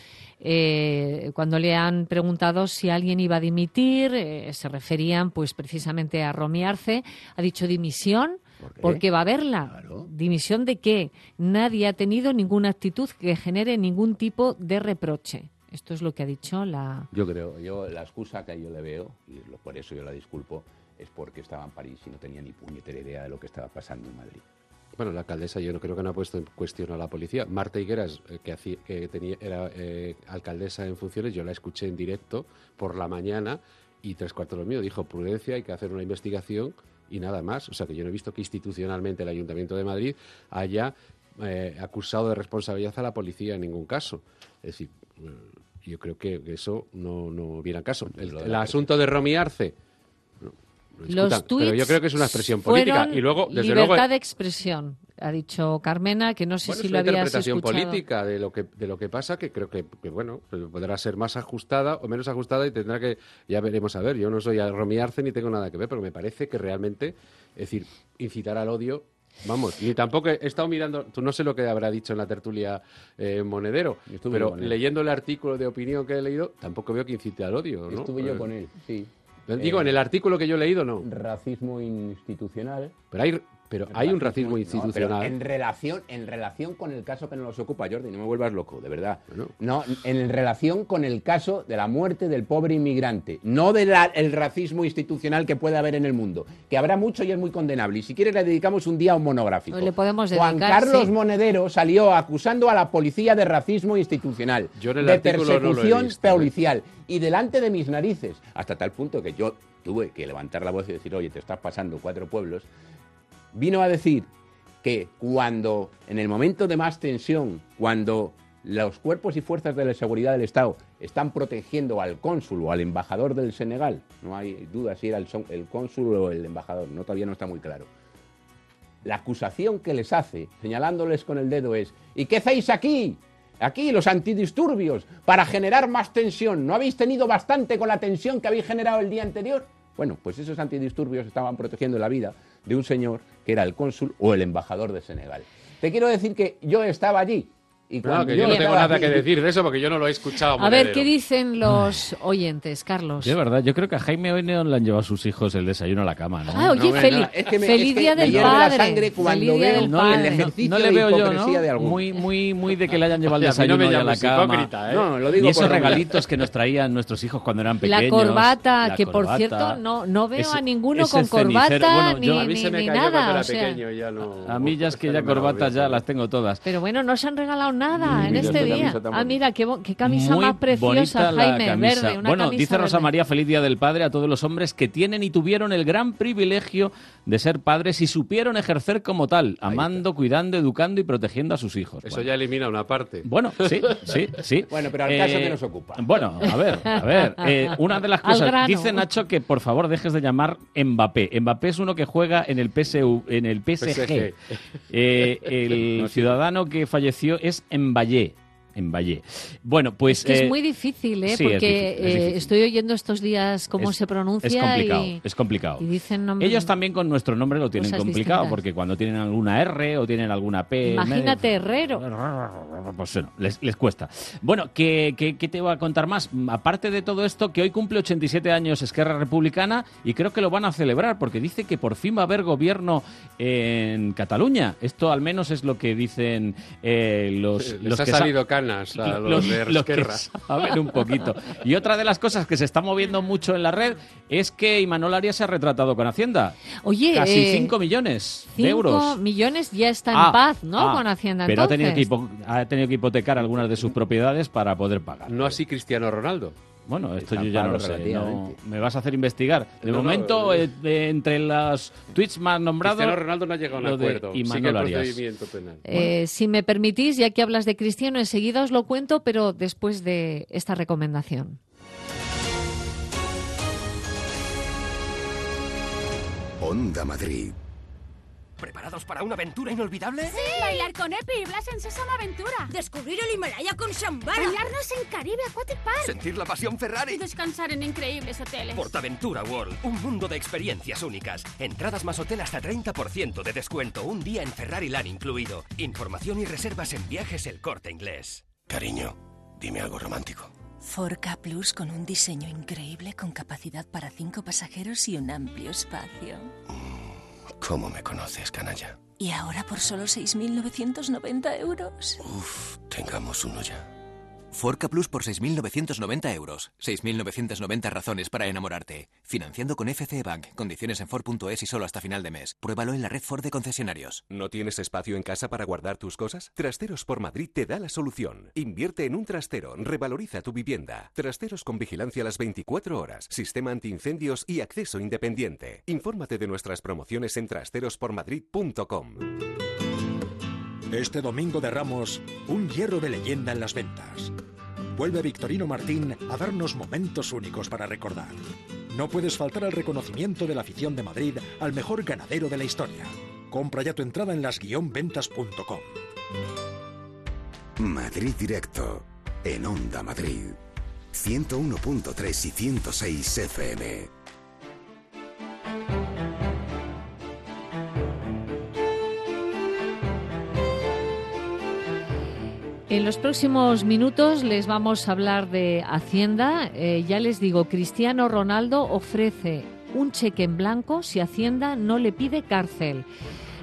Speaker 2: eh, cuando le han preguntado si alguien iba a dimitir, eh, se referían pues precisamente a Romy Arce, ha dicho dimisión.
Speaker 8: ¿Por qué?
Speaker 2: Porque va a haberla.
Speaker 8: Claro.
Speaker 2: ¿Dimisión de qué? Nadie ha tenido ninguna actitud que genere ningún tipo de reproche. Esto es lo que ha dicho la...
Speaker 8: Yo creo, yo la excusa que yo le veo, y lo- por eso yo la disculpo, es porque estaba en París y no tenía ni puñetera idea de lo que estaba pasando en Madrid.
Speaker 4: Bueno, la alcaldesa yo no creo que no ha puesto en cuestión a la policía. Marta Higueras, eh, que, hacía, que tenía, era eh, alcaldesa en funciones, yo la escuché en directo por la mañana y tres cuartos de lo mío dijo prudencia, hay que hacer una investigación y nada más. O sea que yo no he visto que institucionalmente el Ayuntamiento de Madrid haya eh, acusado de responsabilidad a la policía en ningún caso. Es decir, eh, yo creo que eso no, no viene al caso. El,
Speaker 8: Lo de
Speaker 4: el
Speaker 8: la
Speaker 4: asunto de Romy Arce... no, lo
Speaker 2: Los
Speaker 4: discutan,
Speaker 2: tuits
Speaker 4: pero yo creo que es una expresión política
Speaker 2: fueron
Speaker 4: y luego desde
Speaker 2: libertad
Speaker 4: luego
Speaker 2: de expresión, ha dicho Carmena, que no sé
Speaker 4: Bueno,
Speaker 2: si
Speaker 4: es
Speaker 2: lo
Speaker 4: una
Speaker 2: habías
Speaker 4: interpretación
Speaker 2: escuchado.
Speaker 4: política de lo que de lo que pasa, que creo que, que, bueno, pues podrá ser más ajustada o menos ajustada y tendrá que, ya veremos a ver. Yo no soy a Romy Arce ni tengo nada que ver, pero me parece que realmente, es decir, incitar al odio, vamos, ni tampoco he estado mirando, tú no sé lo que habrá dicho en la tertulia eh, Monedero,
Speaker 8: Estuve
Speaker 4: pero
Speaker 8: con él.
Speaker 4: leyendo el artículo de opinión que he leído, tampoco veo que incite al odio, ¿no?
Speaker 8: Estuve yo
Speaker 4: Eh,
Speaker 8: con él, sí.
Speaker 4: Digo,
Speaker 8: Eh,
Speaker 4: en el artículo que yo he leído, no.
Speaker 8: Racismo institucional.
Speaker 4: Pero hay, Pero hay un racismo institucional.
Speaker 8: No, pero en relación, en relación con el caso que nos ocupa, Jordi, no me vuelvas loco, de verdad. Bueno. No, en relación con el caso de la muerte del pobre inmigrante, no del racismo institucional que puede haber en el mundo, que habrá mucho y es muy condenable. Y si quieres le dedicamos un día a un monográfico.
Speaker 2: Le podemos dedicar,
Speaker 8: Juan Carlos
Speaker 2: sí.
Speaker 8: Monedero salió acusando a la policía de racismo institucional,
Speaker 4: yo en el
Speaker 8: de
Speaker 4: persecución no lo he visto,
Speaker 8: policial, ¿eh? Y delante de mis narices, hasta tal punto que yo tuve que levantar la voz y decir, oye, te estás pasando cuatro pueblos. Vino a decir que cuando, en el momento de más tensión, cuando los cuerpos y fuerzas de la seguridad del Estado están protegiendo al cónsul o al embajador del Senegal, no hay duda si era el, el cónsul o el embajador, no, todavía no está muy claro. La acusación que les hace, señalándoles con el dedo, es ¿y qué hacéis aquí? Aquí, los antidisturbios, para generar más tensión. ¿No habéis tenido bastante con la tensión que habéis generado el día anterior? Bueno, pues esos antidisturbios estaban protegiendo la vida de un señor que era el cónsul o el embajador de Senegal. Te quiero decir que yo estaba allí. Y
Speaker 4: no, que yo, yo no tengo nada aquí... que decir de eso porque yo no lo he escuchado.
Speaker 2: A
Speaker 4: Monedero.
Speaker 2: ver, ¿qué dicen los oyentes, Carlos?
Speaker 3: De verdad, yo creo que a Jaime hoy no le han llevado sus hijos el desayuno a la cama, ¿no?
Speaker 2: Ah, oye,
Speaker 3: no,
Speaker 2: feliz,
Speaker 3: no, es que me,
Speaker 2: feliz
Speaker 3: es que
Speaker 2: día del
Speaker 8: me
Speaker 2: padre.
Speaker 8: La sangre cuando veo
Speaker 3: no,
Speaker 8: el ejercicio
Speaker 3: no, no le veo
Speaker 8: de
Speaker 3: yo, ¿no?
Speaker 8: De alguno.
Speaker 3: Muy, muy, muy de que le hayan llevado el
Speaker 4: Oye,
Speaker 3: desayuno
Speaker 4: no
Speaker 3: hoy a la cama.
Speaker 4: ¿eh?
Speaker 8: No, lo digo
Speaker 3: y esos
Speaker 8: por
Speaker 3: regalitos que nos traían nuestros hijos cuando eran pequeños.
Speaker 2: La corbata,
Speaker 3: la
Speaker 2: que
Speaker 3: corbata,
Speaker 2: por cierto no, no veo
Speaker 3: ese,
Speaker 2: a ninguno con
Speaker 3: cenicero.
Speaker 2: corbata
Speaker 3: Bueno,
Speaker 2: ni,
Speaker 3: yo,
Speaker 4: a mí
Speaker 2: ni,
Speaker 4: se me
Speaker 2: ni
Speaker 4: cayó
Speaker 2: nada.
Speaker 4: cuando era
Speaker 2: O sea,
Speaker 4: pequeño, ya no,
Speaker 3: a mí ya es que ya corbatas ya las tengo todas.
Speaker 2: Pero bueno, no se han regalado nada
Speaker 3: Ni
Speaker 2: en este día. Ah, mira, qué, qué camisa
Speaker 3: Muy
Speaker 2: más preciosa, Jaime,
Speaker 3: camisa.
Speaker 2: verde. Una
Speaker 3: bueno,
Speaker 2: camisa
Speaker 3: dice Rosa
Speaker 2: verde.
Speaker 3: María, feliz día del padre a todos los hombres que tienen y tuvieron el gran privilegio de ser padres y supieron ejercer como tal, amando, cuidando, educando y protegiendo a sus hijos.
Speaker 4: Eso
Speaker 3: bueno.
Speaker 4: ya elimina una parte.
Speaker 3: Bueno, sí, sí, sí.
Speaker 8: Bueno, pero al
Speaker 3: eh,
Speaker 8: caso que nos ocupa.
Speaker 3: Bueno, a ver, a ver. Eh, una de las
Speaker 2: Al
Speaker 3: cosas,
Speaker 2: grano.
Speaker 3: dice Nacho que por favor dejes de llamar Mbappé. Mbappé es uno que juega en el P S U, en el P S G. Eh, el ciudadano que falleció es Mbappé. En Valle. Bueno, pues...
Speaker 2: Es que
Speaker 3: eh,
Speaker 2: es muy difícil, ¿eh?
Speaker 3: sí,
Speaker 2: Porque
Speaker 3: es difícil, es
Speaker 2: eh,
Speaker 3: difícil.
Speaker 2: estoy oyendo estos días cómo
Speaker 3: Es-
Speaker 2: se pronuncia
Speaker 3: Es complicado,
Speaker 2: y,
Speaker 3: es complicado.
Speaker 2: y dicen nombres...
Speaker 3: Ellos también con nuestro nombre lo tienen
Speaker 2: Cosas
Speaker 3: complicado,
Speaker 2: distintas.
Speaker 3: porque cuando tienen alguna R o tienen alguna P...
Speaker 2: Imagínate,
Speaker 3: medio-
Speaker 2: Herrero.
Speaker 3: Pues bueno, les, les cuesta. Bueno, ¿qué, qué, qué te voy a contar más? Aparte de todo esto, que hoy cumple ochenta y siete años Esquerra Republicana y creo que lo van a celebrar porque dice que por fin va a haber gobierno en Cataluña. Esto al menos es lo que dicen eh, los,
Speaker 4: Les
Speaker 3: los
Speaker 4: ha
Speaker 3: que sa-
Speaker 4: salido canas a los, de
Speaker 3: los que
Speaker 4: Esquerra.
Speaker 3: saben un poquito. Y otra de las cosas que se está moviendo mucho en la red es que Imanol Arias se ha retratado con Hacienda.
Speaker 2: Oye,
Speaker 3: Casi
Speaker 2: eh,
Speaker 3: cinco millones de
Speaker 2: cinco
Speaker 3: euros.
Speaker 2: millones ya está en
Speaker 3: Ah,
Speaker 2: paz, ¿no?
Speaker 3: ah,
Speaker 2: Con Hacienda,
Speaker 3: pero ha
Speaker 2: entonces.
Speaker 3: tenido, que hipo- ha tenido que hipotecar algunas de sus propiedades para poder pagar.
Speaker 4: No así Cristiano Ronaldo.
Speaker 3: Bueno, esto
Speaker 8: Está
Speaker 3: yo ya no
Speaker 8: paro
Speaker 3: lo sé. No,
Speaker 8: relativamente.
Speaker 3: me vas a hacer investigar. De
Speaker 4: No, no,
Speaker 3: momento,
Speaker 4: eh,
Speaker 3: eh, de- entre los tweets más nombrados...
Speaker 4: Cristiano Ronaldo no ha llegado a
Speaker 3: lo
Speaker 4: un
Speaker 3: de
Speaker 4: acuerdo. Sigue
Speaker 3: Imanol
Speaker 4: el
Speaker 3: Arias.
Speaker 4: procedimiento penal.
Speaker 2: Eh, si me permitís, ya que hablas de Cristiano, enseguida os lo cuento, pero después de esta recomendación.
Speaker 1: Onda Madrid.
Speaker 11: ¿Preparados para una aventura inolvidable?
Speaker 12: ¡Sí! Bailar con Epi y Blas en Sésamo Aventura. Descubrir el Himalaya con Shambhala. Bañarnos en Caribe Aquatic Park.
Speaker 11: Sentir la pasión Ferrari.
Speaker 12: Y descansar en increíbles hoteles.
Speaker 11: Portaventura World, un mundo de experiencias únicas. Entradas más hotel hasta treinta por ciento de descuento, un día en Ferrari Land incluido. Información y reservas en Viajes El Corte Inglés.
Speaker 13: Cariño, dime algo romántico.
Speaker 14: Ford Ka Plus con un diseño increíble con capacidad para cinco pasajeros y un amplio espacio.
Speaker 13: ¿Cómo me conoces, canalla?
Speaker 14: Y ahora por solo seis mil novecientos noventa euros.
Speaker 13: Uf, tengamos uno ya.
Speaker 15: Ford Ka Plus por seis mil novecientos noventa euros. seis mil novecientos noventa razones para enamorarte. Financiando con F C Bank. Condiciones en Ford punto es y solo hasta final de mes. Pruébalo en la red Ford de concesionarios.
Speaker 16: ¿No tienes espacio en casa para guardar tus cosas? Trasteros por Madrid te da la solución. Invierte en un trastero, revaloriza tu vivienda. Trasteros con vigilancia las veinticuatro horas, sistema antiincendios y acceso independiente. Infórmate de nuestras promociones en trasteros por madrid punto com.
Speaker 17: Este domingo de Ramos, un hierro de leyenda en las ventas. Vuelve Victorino Martín a darnos momentos únicos para recordar. No puedes faltar al reconocimiento de la afición de Madrid al mejor ganadero de la historia. Compra ya tu entrada en las guion ventas punto com.
Speaker 1: Madrid Directo, en Onda Madrid. ciento uno punto tres y ciento seis F M.
Speaker 2: En los próximos minutos les vamos a hablar de Hacienda. Eh, ya les digo, Cristiano Ronaldo ofrece un cheque en blanco si Hacienda no le pide cárcel.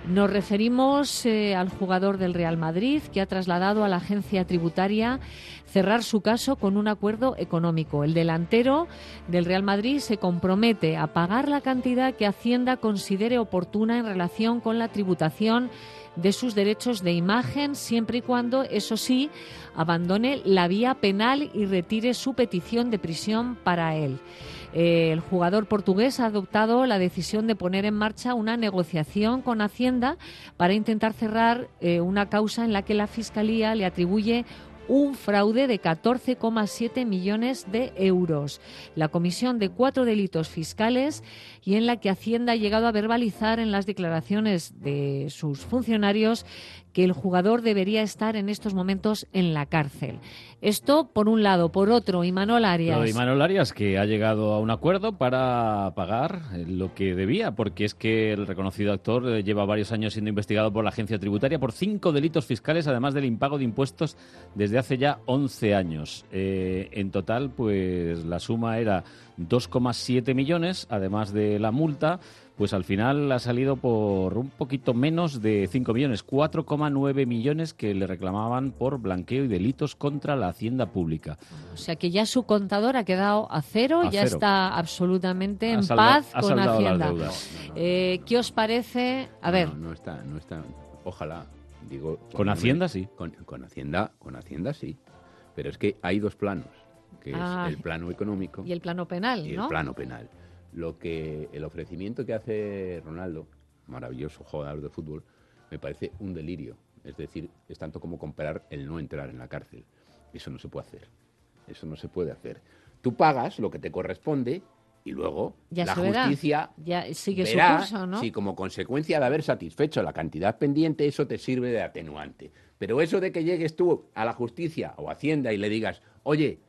Speaker 2: Nos referimos eh, al jugador del Real Madrid, que ha trasladado a la agencia tributaria cerrar su caso con un acuerdo económico. El delantero del Real Madrid se compromete a pagar la cantidad que Hacienda considere oportuna en relación con la tributación de sus derechos de imagen, siempre y cuando, eso sí, abandone la vía penal y retire su petición de prisión para él. Eh, el jugador portugués ha adoptado la decisión de poner en marcha una negociación con Hacienda para intentar cerrar eh, una causa en la que la Fiscalía le atribuye un fraude de catorce coma siete millones de euros. La comisión de cuatro delitos fiscales y en la que Hacienda ha llegado a verbalizar en las declaraciones de sus funcionarios que el jugador debería estar en estos momentos en la cárcel. Esto por un lado. Por otro, Imanol Arias.
Speaker 3: Lo de Imanol Arias, que ha llegado a un acuerdo para pagar lo que debía, porque es que el reconocido actor lleva varios años siendo investigado por la agencia tributaria por cinco delitos fiscales, además del impago de impuestos desde hace ya once años. Eh, en total, pues la suma era dos coma siete millones, además de la multa. Pues al final ha salido por un poquito menos de cinco millones, cuatro coma nueve millones que le reclamaban por blanqueo y delitos contra la hacienda pública.
Speaker 2: O sea que ya su contador ha quedado a cero,
Speaker 3: A
Speaker 2: ya
Speaker 3: cero.
Speaker 2: está absolutamente en
Speaker 3: Ha salda-
Speaker 2: paz
Speaker 3: ha
Speaker 2: con
Speaker 3: saldado
Speaker 2: Hacienda.
Speaker 3: las deudas.
Speaker 8: No, no, no.
Speaker 2: Eh, ¿Qué os parece? A ver,
Speaker 8: No, no está, no está. Ojalá, digo.
Speaker 3: Con Hacienda sí.
Speaker 8: Con, con Hacienda, con Hacienda sí. Pero es que hay dos planos, que
Speaker 2: Ah,
Speaker 8: es el plano económico
Speaker 2: y el plano penal,
Speaker 8: y
Speaker 2: ¿no?
Speaker 8: el plano penal. Lo que el ofrecimiento que hace Ronaldo, maravilloso jugador de fútbol, me parece un delirio. Es decir, es tanto como comparar el no entrar en la cárcel. Eso no se puede hacer. Eso no se puede hacer. Tú pagas lo que te corresponde y luego
Speaker 2: Ya
Speaker 8: la
Speaker 2: se verá.
Speaker 8: justicia
Speaker 2: Ya sigue su
Speaker 8: verá
Speaker 2: curso, ¿no?
Speaker 8: si como consecuencia de haber satisfecho la cantidad pendiente eso te sirve de atenuante. Pero eso de que llegues tú a la justicia o a Hacienda y le digas, oye,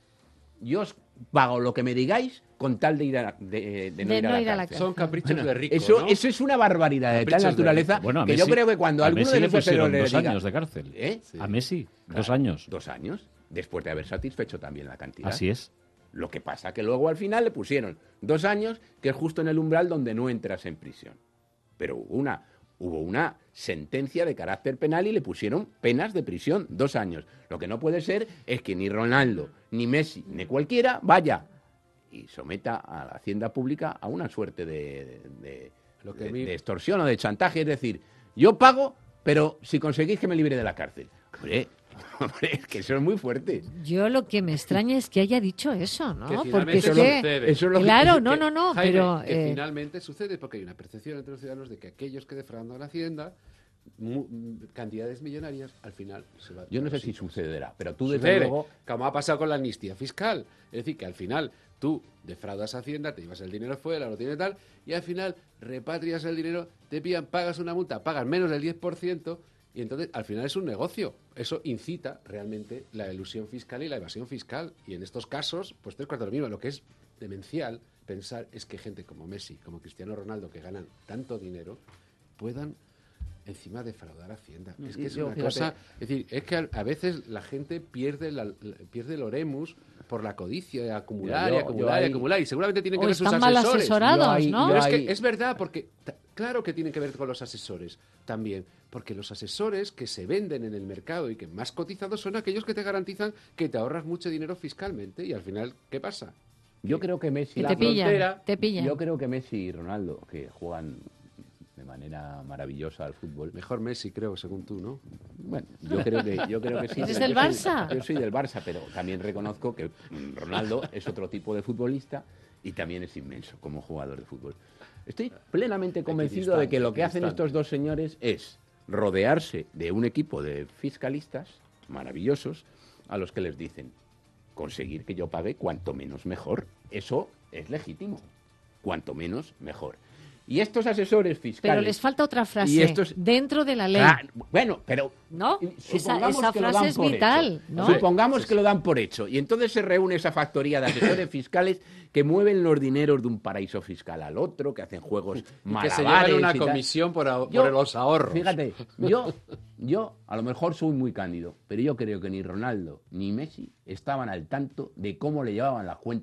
Speaker 8: yo os pago lo que me digáis con tal de, ir a, de, de no,
Speaker 2: De
Speaker 8: ir, a
Speaker 2: no
Speaker 8: la
Speaker 2: ir a la
Speaker 8: cárcel.
Speaker 2: cárcel.
Speaker 4: Son caprichos
Speaker 8: Bueno,
Speaker 4: de rico,
Speaker 8: eso,
Speaker 4: ¿no?
Speaker 8: eso es una barbaridad de
Speaker 4: Caprichos
Speaker 8: tal
Speaker 4: de
Speaker 8: naturaleza
Speaker 4: rico.
Speaker 3: Bueno, a
Speaker 8: que
Speaker 3: Messi,
Speaker 8: yo creo que cuando
Speaker 3: a
Speaker 8: alguno
Speaker 3: Messi
Speaker 8: de
Speaker 3: le
Speaker 8: los
Speaker 3: pusieron
Speaker 8: le
Speaker 3: dos
Speaker 8: diga,
Speaker 3: años de cárcel.
Speaker 8: ¿Eh?
Speaker 3: A Messi, dos
Speaker 8: Claro,
Speaker 3: años.
Speaker 8: Dos años, después de haber satisfecho también la cantidad.
Speaker 3: Así es.
Speaker 8: Lo que pasa que luego al final le pusieron dos años, que es justo en el umbral donde no entras en prisión. Pero hubo una, hubo una sentencia de carácter penal y le pusieron penas de prisión, dos años. Lo que no puede ser es que ni Ronaldo, ni Messi, ni cualquiera vaya y someta a la hacienda pública a una suerte de, de,
Speaker 4: Lo que
Speaker 8: de-
Speaker 4: a mí-
Speaker 8: de extorsión o de chantaje. Es decir, yo pago, pero si conseguís que me libre de la cárcel. Hombre, hombre, es que eso es muy fuerte.
Speaker 2: Yo lo que me extraña es que haya dicho eso, ¿no?
Speaker 4: Que
Speaker 2: Porque es
Speaker 4: finalmente
Speaker 2: que,
Speaker 4: sucede.
Speaker 8: Eso es lo que-
Speaker 2: claro,
Speaker 8: que-
Speaker 2: no, no, no,
Speaker 4: Jaime,
Speaker 2: pero
Speaker 4: que
Speaker 2: eh,
Speaker 4: finalmente sucede porque hay una percepción entre los ciudadanos de que aquellos que defraudan a la Hacienda, mu- cantidades millonarias, al final se va.
Speaker 8: Yo no sé si sucederá, pero tú desde
Speaker 4: Sucede,
Speaker 8: luego...
Speaker 4: como ha pasado con la amnistía fiscal. Es decir, que al final tú defraudas a Hacienda, te llevas el dinero fuera, lo tienes tal, y al final repatrias el dinero, te pillan, pagas una multa, pagas menos del diez por ciento, y entonces al final es un negocio. Eso incita realmente la elusión fiscal y la evasión fiscal. Y en estos casos, pues tres cuartos de lo mismo. Lo que es demencial pensar es que gente como Messi, como Cristiano Ronaldo, que ganan tanto dinero, puedan encima defraudar a Hacienda. Es que es
Speaker 8: Yo,
Speaker 4: una
Speaker 8: fíjate.
Speaker 4: cosa... Es decir, es que a, a veces la gente pierde, la, la- pierde el oremus por la codicia de acumular
Speaker 8: Mira, yo-
Speaker 4: y acumular
Speaker 8: yo
Speaker 4: y
Speaker 8: ahí-
Speaker 4: acumular. Y seguramente tienen que
Speaker 2: o
Speaker 4: ver sus
Speaker 2: están mal
Speaker 4: asesores.
Speaker 2: asesorados,
Speaker 8: Yo ahí-
Speaker 2: ¿no?
Speaker 8: yo
Speaker 4: Pero es
Speaker 8: ahí-
Speaker 4: que es verdad, porque ta- claro que tienen que ver con los asesores también, porque los asesores que se venden en el mercado y que más cotizados son aquellos que te garantizan que te ahorras mucho dinero fiscalmente y al final, ¿qué pasa?
Speaker 8: Yo creo que Messi...
Speaker 2: que
Speaker 4: la
Speaker 2: te pillan,
Speaker 4: frontera-
Speaker 2: te pillan.
Speaker 8: Yo creo que Messi y Ronaldo, que juegan de manera maravillosa al fútbol.
Speaker 4: Mejor Messi, creo, según tú, ¿no?
Speaker 8: Bueno, yo creo que, yo creo que sí.
Speaker 2: ¿Eres
Speaker 8: pero
Speaker 2: del
Speaker 8: yo soy-
Speaker 2: Barça?
Speaker 8: Yo soy del Barça, pero también reconozco que mm, Ronaldo es otro tipo de futbolista y también es inmenso como jugador de fútbol. Estoy plenamente convencido de que lo que hacen estos dos señores es rodearse de un equipo de fiscalistas maravillosos a los que les dicen conseguir que yo pague cuanto menos mejor. Eso es legítimo. Cuanto menos mejor. Y estos asesores fiscales...
Speaker 2: Pero les falta otra frase,
Speaker 8: y estos-
Speaker 2: dentro de la ley.
Speaker 8: Ah, bueno, pero
Speaker 2: ¿No? Esa,
Speaker 8: supongamos
Speaker 2: esa
Speaker 8: que lo
Speaker 2: frase
Speaker 8: dan
Speaker 2: es
Speaker 8: por
Speaker 2: vital,
Speaker 8: hecho.
Speaker 2: ¿no?
Speaker 8: Supongamos que lo dan por hecho. Y entonces se reúne esa factoría de asesores fiscales que mueven los dineros de un paraíso fiscal al otro, que hacen juegos
Speaker 4: Y que
Speaker 8: malabares.
Speaker 4: se llevan una
Speaker 8: y tal.
Speaker 4: comisión por, a-
Speaker 8: Yo-
Speaker 4: por los ahorros.
Speaker 8: Fíjate, yo, yo a lo mejor soy muy cándido, pero yo creo que ni Ronaldo ni Messi estaban al tanto de cómo le llevaban las cuentas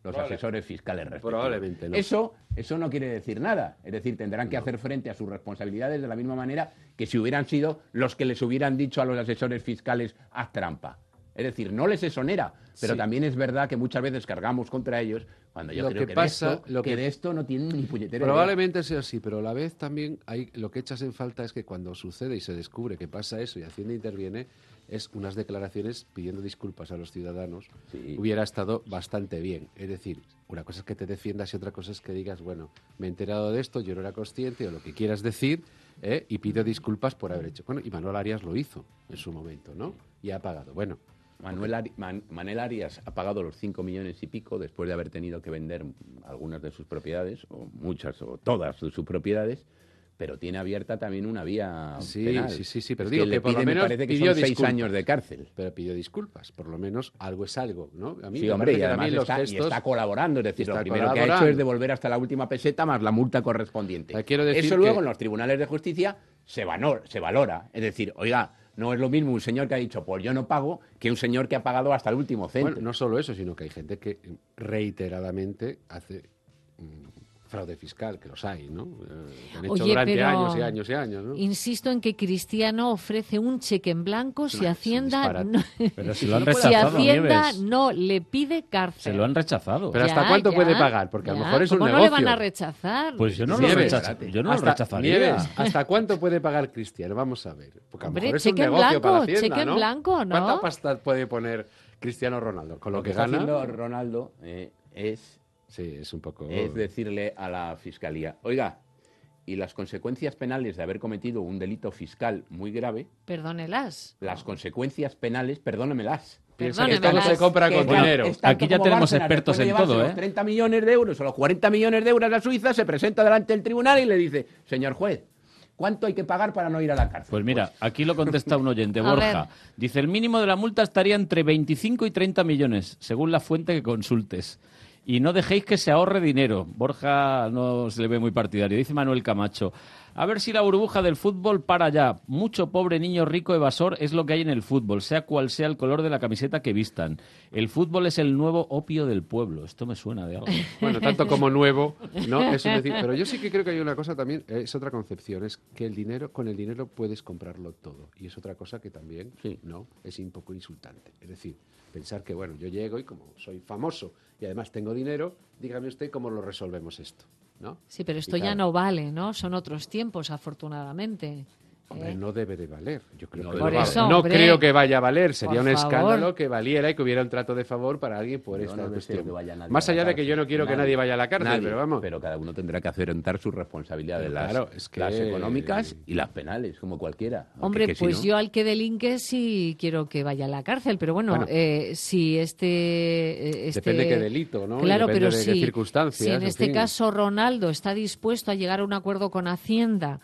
Speaker 8: los
Speaker 4: Probable.
Speaker 8: asesores fiscales respectivos.
Speaker 4: Probablemente no.
Speaker 8: Eso, eso no quiere decir nada. Es decir, tendrán que no. hacer frente a sus responsabilidades de la misma manera que si hubieran sido los que les hubieran dicho a los asesores fiscales haz trampa. Es decir, no les exonera, pero sí. también es verdad que muchas veces cargamos contra ellos cuando yo
Speaker 4: lo
Speaker 8: creo
Speaker 4: que,
Speaker 8: que,
Speaker 4: pasa,
Speaker 8: de esto,
Speaker 4: lo
Speaker 8: que...
Speaker 4: que
Speaker 8: de esto no tienen ni puñetera
Speaker 4: Probablemente
Speaker 8: idea.
Speaker 4: sea así, pero a la vez también hay, lo que echas en falta es que cuando sucede y se descubre que pasa eso y Hacienda interviene, es unas declaraciones pidiendo disculpas a los ciudadanos. Sí. Hubiera estado bastante bien. Es decir, una cosa es que te defiendas y otra cosa es que digas, bueno, me he enterado de esto, yo no era consciente o lo que quieras decir, ¿eh? Y pido disculpas por haber hecho. Bueno, y Manuel Arias lo hizo en su momento, ¿no? Y ha pagado. Bueno,
Speaker 8: Manuel Ari- Man- Manel Arias ha pagado los cinco millones y pico después de haber tenido que vender algunas de sus propiedades, o muchas, o todas de sus propiedades, pero tiene abierta también una vía
Speaker 4: sí,
Speaker 8: penal.
Speaker 4: Sí, sí, sí, pero
Speaker 8: es
Speaker 4: digo
Speaker 8: que,
Speaker 4: que,
Speaker 8: le
Speaker 4: por
Speaker 8: pide,
Speaker 4: lo menos
Speaker 8: me parece que
Speaker 4: pidió
Speaker 8: son seis
Speaker 4: disculpas,
Speaker 8: años de cárcel.
Speaker 4: Pero pidió disculpas, por lo menos algo es algo, ¿no? A mí
Speaker 8: sí,
Speaker 4: me
Speaker 8: hombre, y
Speaker 4: que
Speaker 8: además
Speaker 4: los
Speaker 8: está,
Speaker 4: gestos,
Speaker 8: y está colaborando, es decir, lo primero que ha hecho es devolver hasta la última peseta más la multa correspondiente.
Speaker 4: Quiero decir
Speaker 8: Eso luego
Speaker 4: que...
Speaker 8: en los tribunales de justicia se, valor, se valora, es decir, oiga, no es lo mismo un señor que ha dicho, pues yo no pago, que un señor que ha pagado hasta el último céntimo.
Speaker 4: Bueno, no solo eso, sino que hay gente que reiteradamente hace mmm, fraude fiscal, que los hay, ¿no? Eh, han hecho
Speaker 2: Oye,
Speaker 4: durante
Speaker 2: pero
Speaker 4: años y años y años, ¿no?
Speaker 2: Insisto en que Cristiano ofrece un cheque en blanco si
Speaker 3: No,
Speaker 2: Hacienda, no,
Speaker 3: pero si lo han
Speaker 2: si
Speaker 3: rechazado,
Speaker 2: Hacienda
Speaker 3: Nieves.
Speaker 2: no le pide cárcel.
Speaker 3: Se lo han rechazado.
Speaker 4: Pero ¿hasta
Speaker 2: Ya,
Speaker 4: cuánto
Speaker 2: ya,
Speaker 4: puede pagar? Porque a lo
Speaker 2: ya,
Speaker 4: mejor es un
Speaker 2: ¿cómo
Speaker 4: negocio.
Speaker 2: no le van a rechazar?
Speaker 3: Pues yo no
Speaker 4: Nieves,
Speaker 3: lo, rechaza, yo no
Speaker 4: hasta,
Speaker 3: lo rechazaría.
Speaker 4: Nieves, ¿hasta cuánto puede pagar Cristiano? Vamos a ver. Porque a lo
Speaker 2: Hombre,
Speaker 4: mejor es un
Speaker 2: cheque en
Speaker 4: negocio
Speaker 2: blanco,
Speaker 4: para la Hacienda,
Speaker 2: cheque en
Speaker 4: ¿no?
Speaker 2: blanco, ¿no?
Speaker 4: ¿Cuánta pasta puede poner Cristiano Ronaldo? Con lo,
Speaker 8: Lo
Speaker 4: que,
Speaker 8: que está
Speaker 4: gana...
Speaker 8: haciendo Ronaldo eh, es...
Speaker 4: Sí, es un poco...
Speaker 8: Es decirle a la Fiscalía, oiga, y las consecuencias penales de haber cometido un delito fiscal muy grave,
Speaker 2: Perdónelas.
Speaker 8: las consecuencias penales, perdónemelas.
Speaker 4: Piensa que todo se compra con
Speaker 8: que,
Speaker 4: dinero.
Speaker 3: Aquí ya tenemos
Speaker 8: Bárcenas,
Speaker 3: expertos en todo,
Speaker 8: los
Speaker 3: ¿eh?
Speaker 8: treinta millones de euros o los cuarenta millones de euros a Suiza, se presenta delante del tribunal y le dice, señor juez, ¿cuánto hay que pagar para no ir a la cárcel?
Speaker 3: Pues mira, aquí lo contesta un oyente,
Speaker 2: A
Speaker 3: Borja.
Speaker 2: ver.
Speaker 3: Dice, el mínimo de la multa estaría entre veinticinco y treinta millones, según la fuente que consultes. Y no dejéis que se ahorre dinero. Borja no se le ve muy partidario. Dice Manuel Camacho, a ver si la burbuja del fútbol para ya. Mucho pobre niño rico evasor es lo que hay en el fútbol, sea cual sea el color de la camiseta que vistan. El fútbol es el nuevo opio del pueblo. Esto me suena de algo.
Speaker 4: Bueno, tanto como nuevo, ¿no? Es decir, pero yo sí que creo que hay una cosa también, es otra concepción, es que el dinero, con el dinero puedes comprarlo todo. Y es otra cosa que también,
Speaker 8: sí.
Speaker 4: ¿no? Es un poco insultante. Es decir, pensar que, bueno, yo llego y como soy famoso y además tengo dinero, dígame usted cómo lo resolvemos esto, ¿no?
Speaker 2: Sí, pero esto
Speaker 4: Y
Speaker 2: ya
Speaker 4: claro,
Speaker 2: no vale, ¿no? Son otros tiempos, afortunadamente.
Speaker 4: Hombre,
Speaker 2: ¿Eh?
Speaker 4: no debe de valer. Yo creo
Speaker 8: No
Speaker 4: que
Speaker 2: Por
Speaker 4: no,
Speaker 2: eso,
Speaker 4: vale. No
Speaker 2: hombre,
Speaker 4: creo que vaya a valer. Sería
Speaker 2: por
Speaker 4: un
Speaker 2: favor.
Speaker 4: escándalo que valiera y que hubiera un trato de favor para alguien por
Speaker 8: Yo
Speaker 4: esta
Speaker 8: no deseo
Speaker 4: cuestión.
Speaker 8: que vaya nadie
Speaker 4: Más
Speaker 8: a la
Speaker 4: allá de que
Speaker 8: cárcel.
Speaker 4: yo no quiero que nadie vaya a la cárcel,
Speaker 8: Nadie,
Speaker 4: pero vamos.
Speaker 8: Pero cada uno tendrá que afrontar sus responsabilidades,
Speaker 4: Pero
Speaker 8: las,
Speaker 4: claro, es que-
Speaker 8: las económicas y las penales, como cualquiera. Aunque
Speaker 2: Hombre,
Speaker 8: que si
Speaker 2: pues
Speaker 8: no-
Speaker 2: yo al que delinque sí quiero que vaya a la cárcel, pero bueno,
Speaker 4: Bueno.
Speaker 2: eh, si este, eh, este...
Speaker 4: Depende qué delito, ¿no? Y
Speaker 2: Claro,
Speaker 4: depende
Speaker 2: pero
Speaker 4: de qué
Speaker 2: si,
Speaker 4: circunstancias,
Speaker 2: si en
Speaker 4: en
Speaker 2: este
Speaker 4: fin.
Speaker 2: caso Ronaldo está dispuesto a llegar a un acuerdo con Hacienda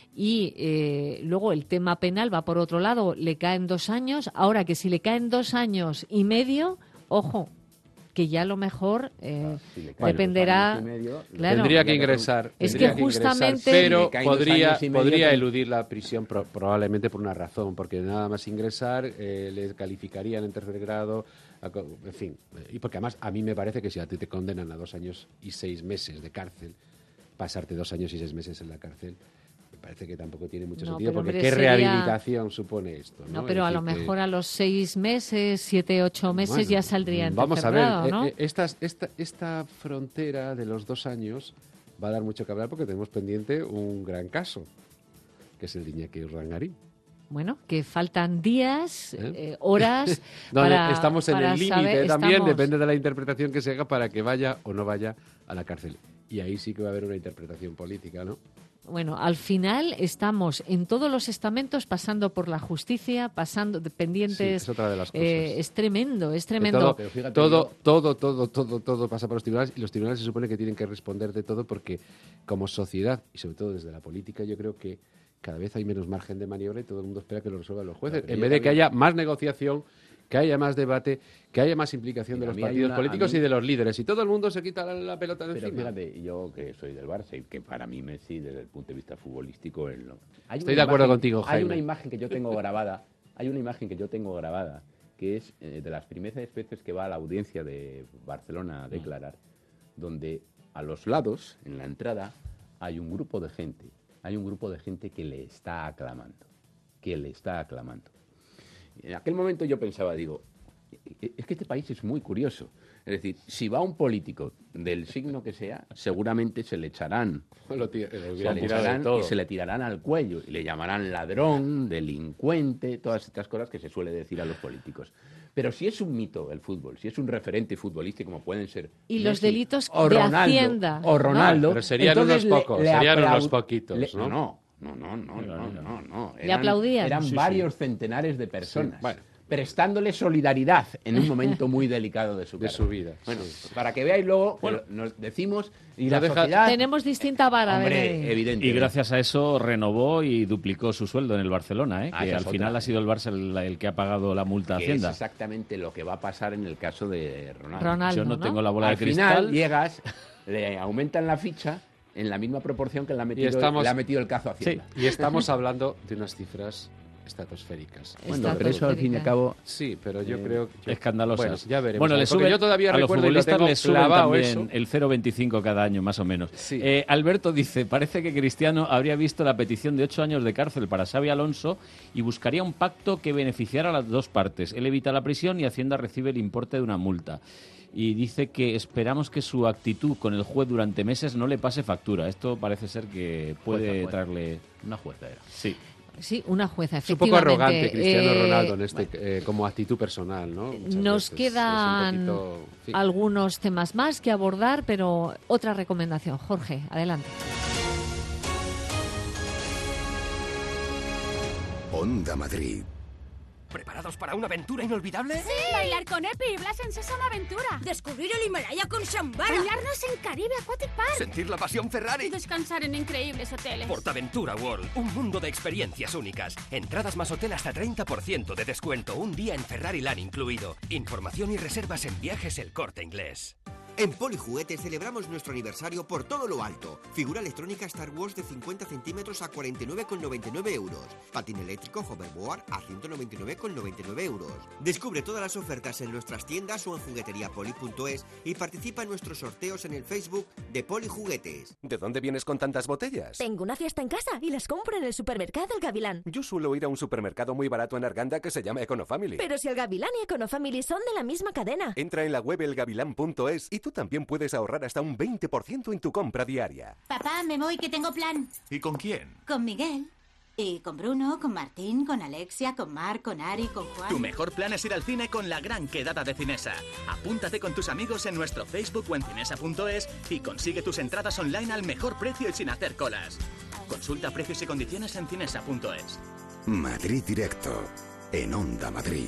Speaker 2: y eh, luego el tema penal va por otro lado, le caen dos años, ahora que si le caen dos años y medio, ojo, que ya a lo mejor eh,
Speaker 8: si le caen
Speaker 2: dependerá...
Speaker 8: dos años y medio,
Speaker 2: claro.
Speaker 4: Tendría que ingresar.
Speaker 2: Es
Speaker 4: tendría
Speaker 2: que justamente-
Speaker 4: ingresar, pero
Speaker 8: Si le caen dos
Speaker 4: podría,
Speaker 8: años y medio,
Speaker 4: podría
Speaker 8: pero-
Speaker 4: eludir la prisión pro- probablemente por una razón, porque nada más ingresar eh, le calificarían en tercer grado, a co- en fin. eh, Y porque además a mí me parece que si a ti te condenan a dos años y seis meses de cárcel, pasarte dos años y seis meses en la cárcel, me parece que tampoco tiene mucho
Speaker 2: No,
Speaker 4: sentido,
Speaker 2: pero,
Speaker 4: porque
Speaker 2: hombre,
Speaker 4: ¿qué
Speaker 2: sería-
Speaker 4: rehabilitación supone esto?
Speaker 2: No,
Speaker 4: No,
Speaker 2: pero
Speaker 4: Es
Speaker 2: a lo
Speaker 4: decir, que-
Speaker 2: mejor a los seis meses, siete, ocho meses
Speaker 4: Bueno,
Speaker 2: ya saldría en
Speaker 4: Vamos a
Speaker 2: tercer
Speaker 4: ver,
Speaker 2: grado,
Speaker 4: eh,
Speaker 2: ¿no?
Speaker 4: eh, estas- esta, esta frontera de los dos años va a dar mucho que hablar porque tenemos pendiente un gran caso, que es el de Iñaki Urdangarín.
Speaker 2: Bueno, que faltan días,
Speaker 4: ¿Eh?
Speaker 2: eh, horas
Speaker 4: Donde
Speaker 2: para
Speaker 4: estamos en
Speaker 2: para
Speaker 4: el límite
Speaker 2: saber-
Speaker 4: también,
Speaker 2: estamos-
Speaker 4: depende de la interpretación que se haga para que vaya o no vaya a la cárcel. Y ahí sí que va a haber una interpretación política, ¿no?
Speaker 2: Bueno, al final estamos en todos los estamentos pasando por la justicia, pasando de- pendientes.
Speaker 4: Sí, es otra de las cosas.
Speaker 2: eh, es tremendo, es
Speaker 4: Que
Speaker 2: tremendo.
Speaker 4: Todo,
Speaker 8: Pero fíjate,
Speaker 4: todo,
Speaker 8: yo-
Speaker 4: todo, todo, todo, todo pasa por los tribunales y los tribunales se supone que tienen que responder de todo porque como sociedad y sobre todo desde la política yo creo que cada vez hay menos margen de maniobra y todo el mundo espera que lo resuelvan los jueces.
Speaker 8: Pero
Speaker 4: En
Speaker 8: yo
Speaker 4: vez de que
Speaker 8: también-
Speaker 4: haya más negociación, que haya más debate, que haya más implicación de
Speaker 8: Mira, a
Speaker 4: los
Speaker 8: mí hay
Speaker 4: partidos
Speaker 8: una-
Speaker 4: políticos
Speaker 8: a mí-
Speaker 4: y de los líderes. Y todo el mundo se quita la, la pelota de
Speaker 8: Pero
Speaker 4: encima.
Speaker 8: fíjate, yo que soy del Barça y que para mí Messi, desde el punto de vista futbolístico, es lo... Hay
Speaker 4: Estoy
Speaker 8: una
Speaker 4: de acuerdo
Speaker 8: imagen-
Speaker 4: contigo,
Speaker 8: Hay
Speaker 4: Jaime.
Speaker 8: una imagen que yo tengo grabada, hay una imagen que yo tengo grabada que es eh, de las primeras veces que va a la audiencia de Barcelona a declarar, mm. donde a los lados, en la entrada, hay un grupo de gente, hay un grupo de gente que le está aclamando, que le está aclamando. En aquel momento yo pensaba, digo, es que este país es muy curioso. Es decir, si va un político del signo que sea, seguramente se le echarán,
Speaker 4: Lo tira,
Speaker 8: se le echarán y se le tirarán al cuello y le llamarán ladrón, delincuente, todas estas cosas que se suele decir a los políticos. Pero si es un mito el fútbol, si es un referente futbolístico como pueden ser
Speaker 2: y
Speaker 8: Messi,
Speaker 2: los delitos
Speaker 8: o
Speaker 2: de
Speaker 8: Ronaldo,
Speaker 2: Hacienda,
Speaker 8: o Ronaldo,
Speaker 4: ¿no? Pero serían unos pocos,
Speaker 8: le, le
Speaker 4: serían
Speaker 8: aplaud...
Speaker 4: unos poquitos,
Speaker 8: le...
Speaker 4: ¿no?
Speaker 8: No, no, no, no, no, no, no.
Speaker 2: ¿Le aplaudían?
Speaker 8: Eran
Speaker 2: Sí,
Speaker 8: varios
Speaker 2: sí.
Speaker 8: centenares de personas.
Speaker 4: Sí, bueno.
Speaker 8: Prestándole solidaridad en un momento muy delicado de su,
Speaker 4: de su vida.
Speaker 8: Bueno,
Speaker 4: sí.
Speaker 8: para que veáis luego, bueno, nos decimos, y la sociedad...
Speaker 2: Tenemos distinta vara.
Speaker 8: Hombre, evidente.
Speaker 3: Y gracias a eso renovó y duplicó su sueldo en el Barcelona, ¿eh?
Speaker 8: Ah,
Speaker 3: que al
Speaker 8: otra.
Speaker 3: final ha sido el Barça el, el que ha pagado la multa a
Speaker 8: Que
Speaker 3: Hacienda.
Speaker 8: es exactamente lo que va a pasar en el caso de Ronaldo.
Speaker 2: Ronaldo,
Speaker 3: Yo no,
Speaker 2: ¿no?
Speaker 3: tengo la bola
Speaker 8: Al
Speaker 3: de cristal.
Speaker 8: final llegas, le aumentan la ficha en la misma proporción que le ha metido,
Speaker 4: estamos,
Speaker 8: le ha metido el cazo a Hacienda.
Speaker 4: Sí, y estamos hablando de unas cifras estratosféricas.
Speaker 8: Bueno, pero eso al fin y al cabo...
Speaker 4: Sí, pero yo
Speaker 8: eh,
Speaker 4: creo que...
Speaker 3: escandalosas.
Speaker 4: Bueno, ya veremos.
Speaker 3: Bueno, le
Speaker 4: Porque
Speaker 3: suben,
Speaker 4: yo todavía
Speaker 3: a los
Speaker 4: recuerdo y lo
Speaker 3: futbolistas
Speaker 4: tengo
Speaker 3: les suben
Speaker 4: clavado
Speaker 3: también
Speaker 4: eso.
Speaker 3: el cero coma veinticinco cada año, más o menos.
Speaker 4: Sí.
Speaker 3: Eh, Alberto dice, parece que Cristiano habría visto la petición de ocho años de cárcel para Xabi Alonso y buscaría un pacto que beneficiara a las dos partes. Él evita la prisión y Hacienda recibe el importe de una multa. Y dice que esperamos que su actitud con el juez durante meses no le pase factura. Esto parece ser que puede
Speaker 8: Jueza, jueza.
Speaker 3: traerle...
Speaker 8: Una jueza era.
Speaker 3: Sí.
Speaker 2: Sí, una jueza,
Speaker 4: Es un poco
Speaker 2: efectivamente.
Speaker 4: arrogante Cristiano
Speaker 2: Eh,
Speaker 4: Ronaldo en este, eh, como actitud personal, ¿no? Muchas
Speaker 2: Nos
Speaker 4: veces.
Speaker 2: quedan
Speaker 4: Es un poquito, en fin.
Speaker 2: algunos temas más que abordar, pero otra recomendación. Jorge, adelante.
Speaker 1: Onda Madrid.
Speaker 11: ¿Preparados para una aventura inolvidable?
Speaker 12: ¡Sí! Bailar con Epi y Blas en Sésamo Aventura. Descubrir el Himalaya con Shambhala. Bañarnos en Caribe Aquatic Park.
Speaker 11: Sentir la pasión Ferrari.
Speaker 12: Y descansar en increíbles hoteles.
Speaker 11: Portaventura World, un mundo de experiencias únicas. Entradas más hotel hasta treinta por ciento de descuento, un día en Ferrari Land incluido. Información y reservas en Viajes El Corte Inglés.
Speaker 18: En Polijuguetes celebramos nuestro aniversario por todo lo alto. Figura electrónica Star Wars de cincuenta centímetros a cuarenta y nueve con noventa y nueve euros. Patín eléctrico Hoverboard a ciento noventa y nueve con noventa y nueve euros. Descubre todas las ofertas en nuestras tiendas o en jugueteriapoli punto es y participa en nuestros sorteos en el Facebook de Polijuguetes.
Speaker 16: ¿De dónde vienes con tantas botellas?
Speaker 19: Tengo una fiesta en casa y las compro en el supermercado El Gavilán.
Speaker 16: Yo suelo ir a un supermercado muy barato en Arganda que se llama Econofamily.
Speaker 19: Pero si El Gavilán y Econofamily son de la misma cadena.
Speaker 16: Entra en la web el gavilán punto es y tú también puedes ahorrar hasta un veinte por ciento en tu compra diaria.
Speaker 20: Papá, me voy, que tengo plan.
Speaker 13: ¿Y con quién?
Speaker 20: Con Miguel. Y con Bruno, con Martín, con Alexia, con Mar, con Ari, con Juan.
Speaker 21: Tu mejor plan es ir al cine con la gran quedada de Cinesa. Apúntate con tus amigos en nuestro Facebook o en cinesa punto es y consigue tus entradas online al mejor precio y sin hacer colas. Consulta precios y condiciones en cinesa punto es.
Speaker 1: Madrid Directo, en Onda Madrid.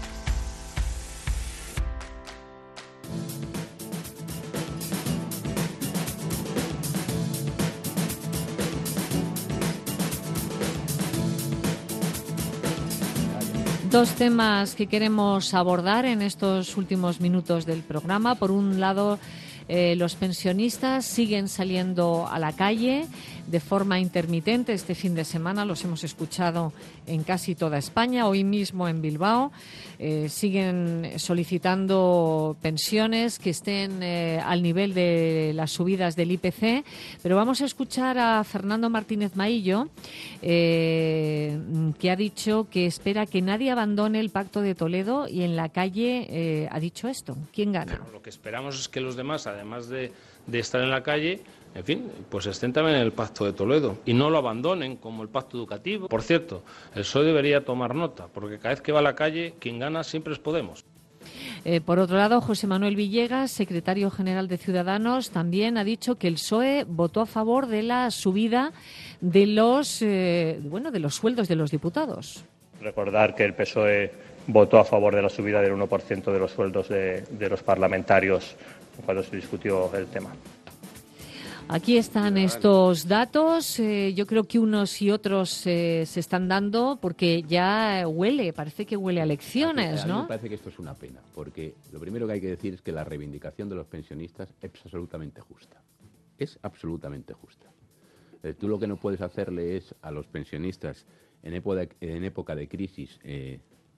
Speaker 2: Dos temas que queremos abordar en estos últimos minutos del programa. Por un lado, eh, los pensionistas siguen saliendo a la calle de forma intermitente. Este fin de semana los hemos escuchado en casi toda España, hoy mismo en Bilbao. Eh, siguen solicitando pensiones que estén eh, al nivel de las subidas del I P C. Pero vamos a escuchar a Fernando Martínez Maillo, eh, que ha dicho que espera que nadie abandone el Pacto de Toledo y en la calle eh, ha dicho esto. ¿Quién gana?
Speaker 22: Lo que esperamos es que los demás, además de, de estar en la calle, en fin, pues estén también en el Pacto de Toledo y no lo abandonen como el Pacto Educativo. Por cierto, el P S O E debería tomar nota, porque cada vez que va a la calle, quien gana siempre es Podemos.
Speaker 2: Eh, por otro lado, José Manuel Villegas, secretario general de Ciudadanos, también ha dicho que el P S O E votó a favor de la subida de los, eh, bueno, de los sueldos de los diputados.
Speaker 23: Recordar que el P S O E votó a favor de la subida del uno por ciento de los sueldos de, de los parlamentarios cuando se discutió el tema.
Speaker 2: Aquí están estos datos. Eh, yo creo que unos y otros eh, se están dando porque ya huele, parece que huele a elecciones,
Speaker 8: a mí
Speaker 2: ¿no?
Speaker 8: me parece que esto es una pena, porque lo primero que hay que decir es que la reivindicación de los pensionistas es absolutamente justa. Es absolutamente justa. Eh, tú lo que no puedes hacerle es a los pensionistas en época de, en época de crisis eh,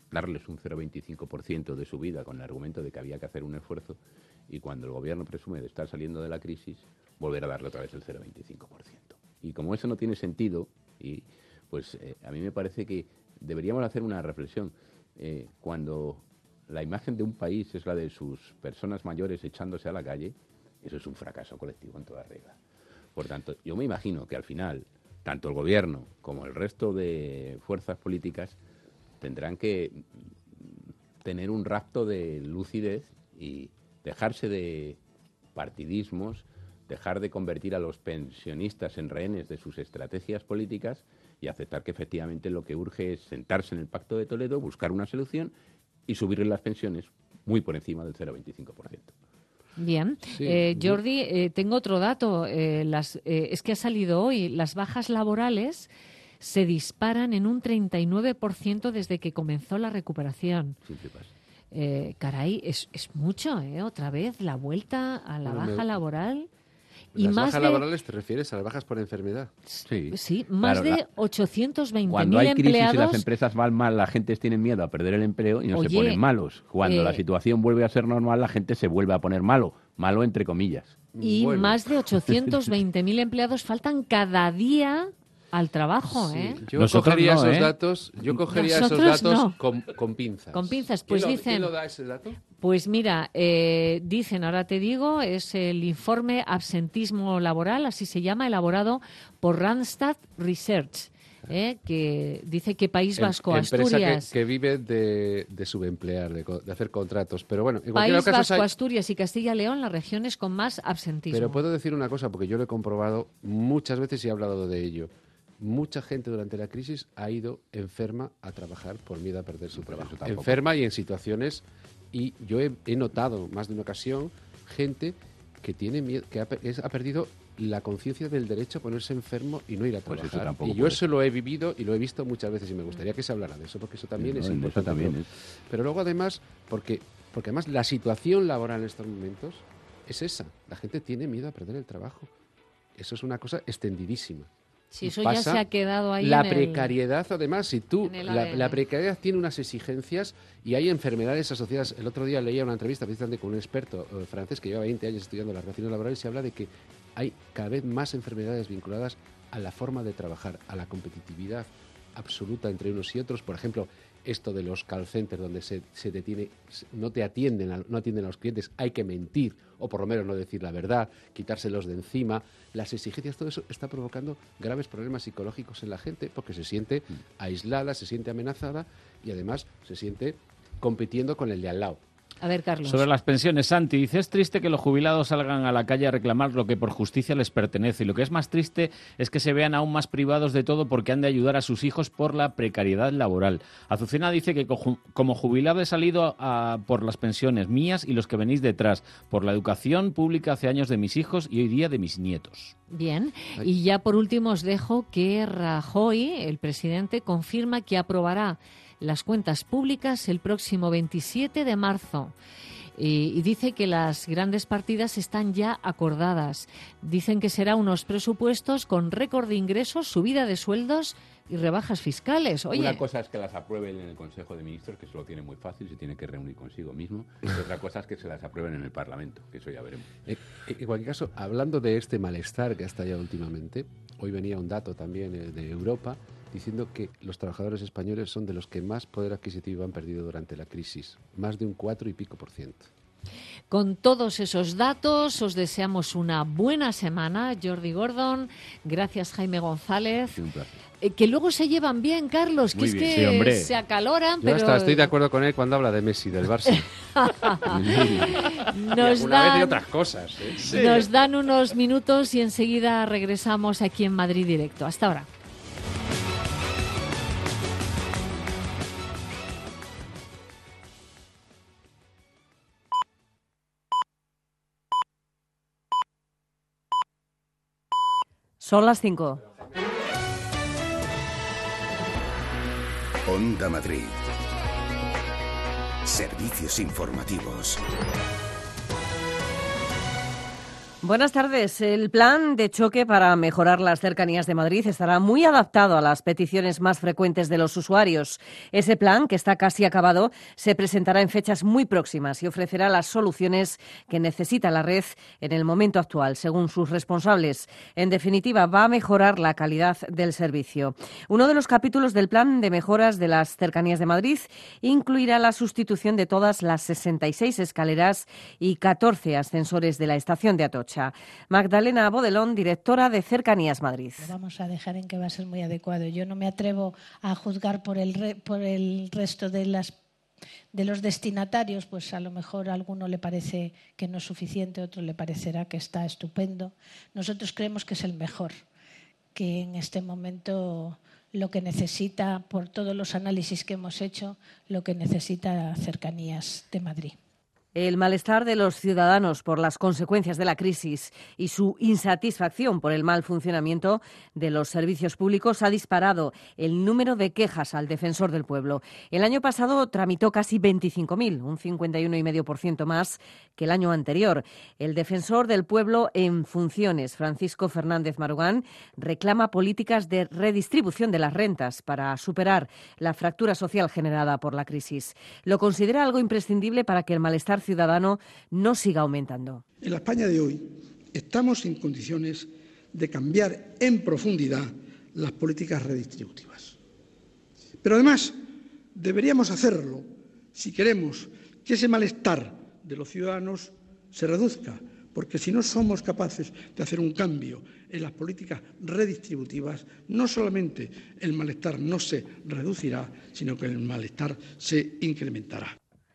Speaker 8: darles un cero coma veinticinco por ciento de su vida con el argumento de que había que hacer un esfuerzo, y cuando el gobierno presume de estar saliendo de la crisis, volver a darle otra vez el cero coma veinticinco por ciento. Y como eso no tiene sentido, y pues eh, a mí me parece que deberíamos hacer una reflexión. Eh, cuando la imagen de un país es la de sus personas mayores echándose a la calle, eso es un fracaso colectivo en toda regla. Por tanto, yo me imagino que al final, tanto el gobierno como el resto de fuerzas políticas tendrán que tener un rapto de lucidez y dejarse de partidismos, dejar de convertir a los pensionistas en rehenes de sus estrategias políticas y aceptar que efectivamente lo que urge es sentarse en el Pacto de Toledo, buscar una solución y subirle las pensiones muy por encima del cero coma veinticinco por ciento.
Speaker 2: Bien.
Speaker 4: Sí,
Speaker 2: eh, Jordi, eh, tengo otro dato. Eh, las, eh, es que ha salido hoy. Las bajas laborales se disparan en un treinta y nueve por ciento desde que comenzó la recuperación.
Speaker 8: Siempre pasa.
Speaker 2: Eh, caray, es, es mucho, ¿eh? Otra vez la vuelta a la
Speaker 4: Bueno,
Speaker 2: baja
Speaker 4: me-
Speaker 2: laboral. Y
Speaker 4: ¿Las
Speaker 2: más
Speaker 4: bajas
Speaker 2: de,
Speaker 4: laborales te refieres a las bajas por enfermedad?
Speaker 8: Sí,
Speaker 2: sí, más
Speaker 8: Claro,
Speaker 2: de
Speaker 8: la-
Speaker 2: ochocientos veinte
Speaker 8: Cuando
Speaker 2: mil
Speaker 8: hay crisis y las
Speaker 2: empleados.
Speaker 8: empresas van mal, la gente tiene miedo a perder el empleo y no
Speaker 2: Oye,
Speaker 8: se ponen malos. Cuando
Speaker 2: eh,
Speaker 8: la situación vuelve a ser normal, la gente se vuelve a poner malo. Malo entre comillas.
Speaker 2: Y
Speaker 4: Bueno.
Speaker 2: más de ochocientos veinte mil empleados faltan cada día al trabajo,
Speaker 4: Sí,
Speaker 2: ¿eh?
Speaker 4: yo
Speaker 3: Nosotros
Speaker 4: cogería
Speaker 3: no,
Speaker 4: esos
Speaker 3: ¿eh?
Speaker 4: datos, yo cogería
Speaker 2: Nosotros
Speaker 4: esos datos
Speaker 2: no.
Speaker 4: con, con pinzas.
Speaker 2: Con pinzas,
Speaker 4: ¿Quién
Speaker 2: pues
Speaker 4: lo-
Speaker 2: dicen-
Speaker 4: ¿Quién lo da ese dato?
Speaker 2: Pues mira, eh, dicen, ahora te digo, es el informe Absentismo Laboral, así se llama, elaborado por Randstad Research, ¿eh? Que dice que País
Speaker 4: Em-
Speaker 2: Vasco,
Speaker 4: empresa
Speaker 2: Asturias,
Speaker 4: que, que vive de, de subemplear, de, co- de hacer contratos. Pero bueno, en cualquier
Speaker 2: País
Speaker 4: caso,
Speaker 2: Vasco,
Speaker 4: hay-
Speaker 2: Asturias y Castilla y León, las regiones con más absentismo.
Speaker 4: pero puedo decir una cosa, porque yo lo he comprobado muchas veces y he hablado de ello. Mucha gente durante la crisis ha ido enferma a trabajar por miedo a perder su trabajo.
Speaker 8: tampoco.
Speaker 4: Enferma y en situaciones, y yo he, he notado más de una ocasión gente que tiene miedo, que ha, pe- es- ha perdido la conciencia del derecho a ponerse enfermo y no ir a
Speaker 8: Pues
Speaker 4: trabajar.
Speaker 8: eso tampoco
Speaker 4: y yo
Speaker 8: puede
Speaker 4: eso lo he vivido y lo he visto muchas veces y me gustaría que se hablara de eso, porque eso también
Speaker 8: No,
Speaker 4: es
Speaker 8: eso
Speaker 4: importante.
Speaker 8: también
Speaker 4: pero,
Speaker 8: es.
Speaker 4: pero luego además, porque, porque además la situación laboral en estos momentos es esa. La gente tiene miedo a perder el trabajo. Eso es una cosa extendidísima.
Speaker 2: Sí,
Speaker 4: Y
Speaker 2: eso ya
Speaker 4: pasa
Speaker 2: se ha quedado ahí
Speaker 4: La
Speaker 2: en el-
Speaker 4: precariedad, además, si tú,
Speaker 2: en el
Speaker 4: la,
Speaker 2: A D N.
Speaker 4: la precariedad tiene unas exigencias y hay enfermedades asociadas. El otro día leía una entrevista precisamente con un experto eh, francés que lleva veinte años estudiando las relaciones laborales y habla de que hay cada vez más enfermedades vinculadas a la forma de trabajar, a la competitividad absoluta entre unos y otros. Por ejemplo, esto de los call centers donde se, se detiene, se- no te atienden, a, no atienden a los clientes, hay que mentir o por lo menos no decir la verdad, quitárselos de encima. Las exigencias, todo eso está provocando graves problemas psicológicos en la gente porque se siente aislada, se siente amenazada y además se siente compitiendo con el de al lado.
Speaker 2: A ver, Carlos.
Speaker 3: Sobre las pensiones, Santi, dice, es triste que los jubilados salgan a la calle a reclamar lo que por justicia les pertenece. Y lo que es más triste es que se vean aún más privados de todo porque han de ayudar a sus hijos por la precariedad laboral. Azucena dice que coju- como jubilado he salido a- por las pensiones mías y los que venís detrás, por la educación pública hace años de mis hijos y hoy día de mis nietos.
Speaker 2: Bien, y ya por último os dejo que Rajoy, el presidente, confirma que aprobará las cuentas públicas el próximo veintisiete de marzo. Y, y dice que las grandes partidas están ya acordadas. Dicen que será unos presupuestos con récord de ingresos, subida de sueldos y rebajas fiscales. Oye,
Speaker 8: Una cosa es que las aprueben en el Consejo de Ministros, que eso lo tiene muy fácil, se tiene que reunir consigo mismo. Y otra cosa es que se las aprueben en el Parlamento, que eso ya veremos.
Speaker 4: Eh, En cualquier caso, hablando de este malestar que ha estallado últimamente, hoy venía un dato también eh, de Europa diciendo que los trabajadores españoles son de los que más poder adquisitivo han perdido durante la crisis, más de un cuatro y pico por ciento.
Speaker 2: con todos esos datos os deseamos una buena semana. Jordi Gordon, gracias Jaime González.
Speaker 8: Un placer.
Speaker 2: Eh, que luego se llevan bien, Carlos, que
Speaker 4: Muy
Speaker 2: es
Speaker 4: bien.
Speaker 2: que
Speaker 4: Sí, hombre.
Speaker 2: se acaloran,
Speaker 4: Yo
Speaker 2: pero
Speaker 4: hasta estoy de acuerdo con él cuando habla de Messi, del Barça.
Speaker 2: nos,
Speaker 4: y alguna vez de
Speaker 2: dan,
Speaker 4: otras cosas. ¿eh?
Speaker 2: nos dan unos minutos y enseguida regresamos aquí en Madrid Directo. Hasta ahora.
Speaker 5: Son las cinco.
Speaker 1: Onda Madrid. Servicios informativos.
Speaker 5: Buenas tardes. El plan de choque para mejorar las cercanías de Madrid estará muy adaptado a las peticiones más frecuentes de los usuarios. Ese plan, que está casi acabado, se presentará en fechas muy próximas y ofrecerá las soluciones que necesita la red en el momento actual, según sus responsables. En definitiva, va a mejorar la calidad del servicio. Uno de los capítulos del plan de mejoras de las cercanías de Madrid incluirá la sustitución de todas las sesenta y seis escaleras y catorce ascensores de la estación de Atocha. Magdalena Bodelón, directora de Cercanías Madrid.
Speaker 7: Lo vamos a dejar en que va a ser muy adecuado. Yo no me atrevo a juzgar por el, re, por el resto de, las, de los destinatarios, pues a lo mejor a alguno le parece que no es suficiente, a otro le parecerá que está estupendo. Nosotros creemos que es el mejor, que en este momento lo que necesita, por todos los análisis que hemos hecho, lo que necesita Cercanías de Madrid.
Speaker 5: El malestar de los ciudadanos por las consecuencias de la crisis y su insatisfacción por el mal funcionamiento de los servicios públicos ha disparado el número de quejas al Defensor del Pueblo. El año pasado tramitó casi veinticinco mil, un cincuenta y uno coma cinco por ciento más que el año anterior. El Defensor del Pueblo en funciones, Francisco Fernández Marugán, reclama políticas de redistribución de las rentas para superar la fractura social generada por la crisis. Lo considera algo imprescindible para que el malestar ciudadano no siga aumentando.
Speaker 9: En la España de hoy estamos en condiciones de cambiar en profundidad las políticas redistributivas. Pero además deberíamos hacerlo si queremos que ese malestar de los ciudadanos se reduzca, porque si no somos capaces de hacer un cambio en las políticas redistributivas, no solamente el malestar no se reducirá, sino que el malestar se incrementará.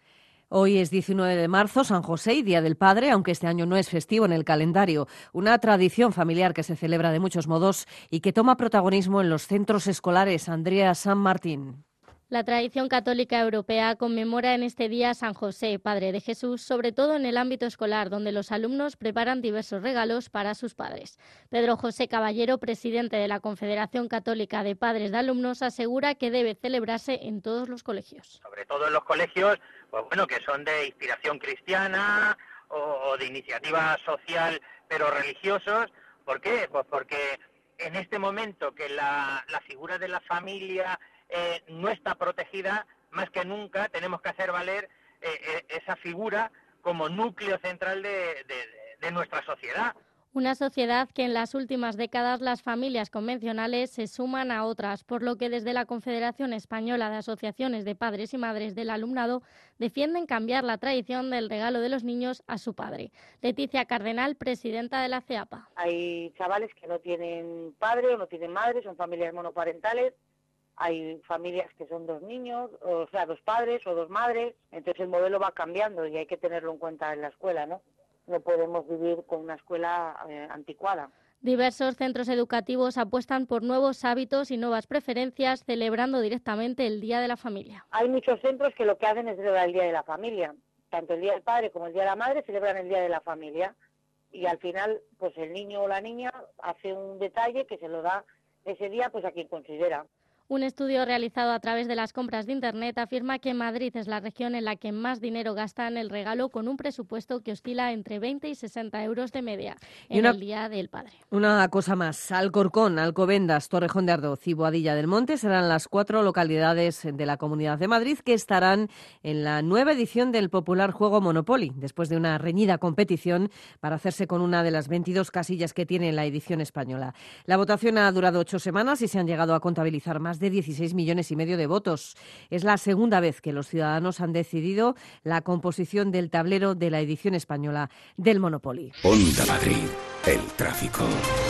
Speaker 5: Hoy es diecinueve de marzo, San José y Día del Padre, aunque este año no es festivo en el calendario. Una tradición familiar que se celebra de muchos modos y que toma protagonismo en los centros escolares. Andrea San Martín.
Speaker 10: La tradición católica europea conmemora en este día a San José, Padre de Jesús, sobre todo en el ámbito escolar, donde los alumnos preparan diversos regalos para sus padres. Pedro José Caballero, presidente de la Confederación Católica de Padres de Alumnos, asegura que debe celebrarse en todos los colegios.
Speaker 24: Sobre todo en los colegios, pues bueno, que son de inspiración cristiana o, o de iniciativa social, pero religiosos. ¿Por qué? Pues porque en este momento que la, la figura de la familia Eh, no está protegida, más que nunca tenemos que hacer valer eh, eh, esa figura como núcleo central de, de, de nuestra sociedad.
Speaker 10: Una sociedad que en las últimas décadas las familias convencionales se suman a otras, por lo que desde la Confederación Española de Asociaciones de Padres y Madres del Alumnado defienden cambiar la tradición del regalo de los niños a su padre. Leticia Cardenal, presidenta de la CEAPA.
Speaker 25: Hay chavales que no tienen padre o no tienen madre, son familias monoparentales. Hay familias que son dos niños, o sea, dos padres o dos madres, entonces el modelo va cambiando y hay que tenerlo en cuenta en la escuela, ¿no? No podemos vivir con una escuela eh, anticuada.
Speaker 10: Diversos centros educativos apuestan por nuevos hábitos y nuevas preferencias, celebrando directamente el Día de la Familia.
Speaker 25: Hay muchos centros que lo que hacen es celebrar el Día de la Familia. Tanto el Día del Padre como el Día de la Madre celebran el Día de la Familia. Y al final, pues el niño o la niña hace un detalle que se lo da ese día pues a quien considera.
Speaker 10: Un estudio realizado a través de las compras de Internet afirma que Madrid es la región en la que más dinero gasta en el regalo, con un presupuesto que oscila entre veinte y sesenta euros de media en una, el Día del Padre.
Speaker 5: Una cosa más, Alcorcón, Alcobendas, Torrejón de Ardoz y Boadilla del Monte serán las cuatro localidades de la Comunidad de Madrid que estarán en la nueva edición del popular juego Monopoly, después de una reñida competición para hacerse con una de las veintidós casillas que tiene la edición española. La votación ha durado ocho semanas y se han llegado a contabilizar más de dieciséis millones y medio de votos. Es la segunda vez que los ciudadanos han decidido la composición del tablero de la edición española del Monopoly.
Speaker 1: Onda Madrid, el tráfico.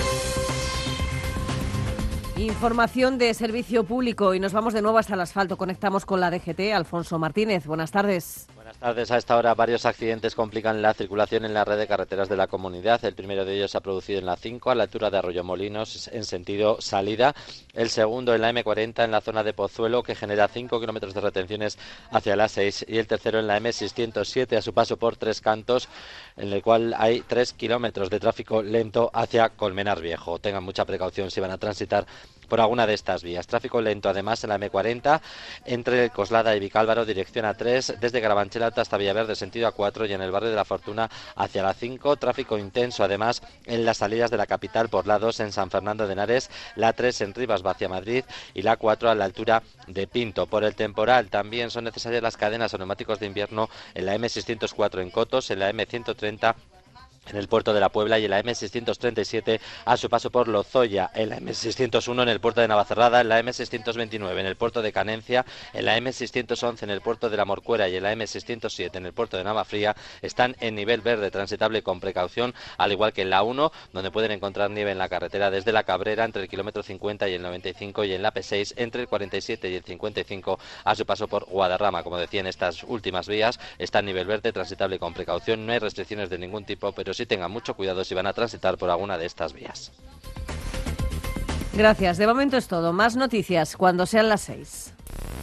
Speaker 5: Información de servicio público y nos vamos de nuevo hasta el asfalto. Conectamos con la D G T. Alfonso Martínez, buenas tardes.
Speaker 26: Buenas tardes. A esta hora varios accidentes complican la circulación en la red de carreteras de la comunidad. El primero de ellos se ha producido en la cinco, a la altura de Arroyomolinos, en sentido salida. El segundo en la eme cuarenta, en la zona de Pozuelo, que genera cinco kilómetros de retenciones hacia la seis. Y el tercero en la eme seiscientos siete, a su paso por Tres Cantos, en el cual hay tres kilómetros de tráfico lento hacia Colmenar Viejo. Tengan mucha precaución si van a transitar por alguna de estas vías. Tráfico lento además en la eme cuarenta entre Coslada y Vicálvaro, dirección A tres, desde Carabanchel Alta hasta Villaverde, sentido A cuatro, y en el barrio de la Fortuna hacia la cinco. Tráfico intenso además en las salidas de la capital por la dos en San Fernando de Henares, la tres en Rivas hacia Madrid y la cuatro a la altura de Pinto. Por el temporal también son necesarias las cadenas o neumáticos de invierno en la eme seiscientos cuatro en Cotos, en la eme ciento treinta en el puerto de la Puebla y en la eme seiscientos treinta y siete a su paso por Lozoya, en la eme seiscientos uno en el puerto de Navacerrada, en la eme seiscientos veintinueve en el puerto de Canencia, en la eme seiscientos once en el puerto de la Morcuera y en la eme seiscientos siete en el puerto de Navafría están en nivel verde transitable con precaución, al igual que en la uno, donde pueden encontrar nieve en la carretera desde la Cabrera entre el kilómetro cincuenta y el noventa y cinco, y en la pe seis entre el cuarenta y siete y el cincuenta y cinco a su paso por Guadarrama. Como decía, en estas últimas vías está en nivel verde transitable con precaución, no hay restricciones de ningún tipo, pero sí tengan mucho cuidado si van a transitar por alguna de estas vías.
Speaker 5: Gracias. De momento es todo. Más noticias cuando sean las seis.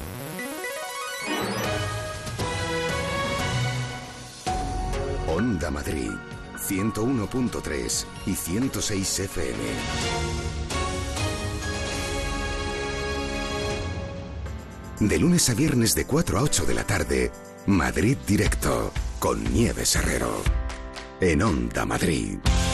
Speaker 1: Onda Madrid, ciento uno punto tres y ciento seis efe eme. De lunes a viernes de cuatro a ocho de la tarde, Madrid Directo, con Nieves Herrero. En Onda Madrid.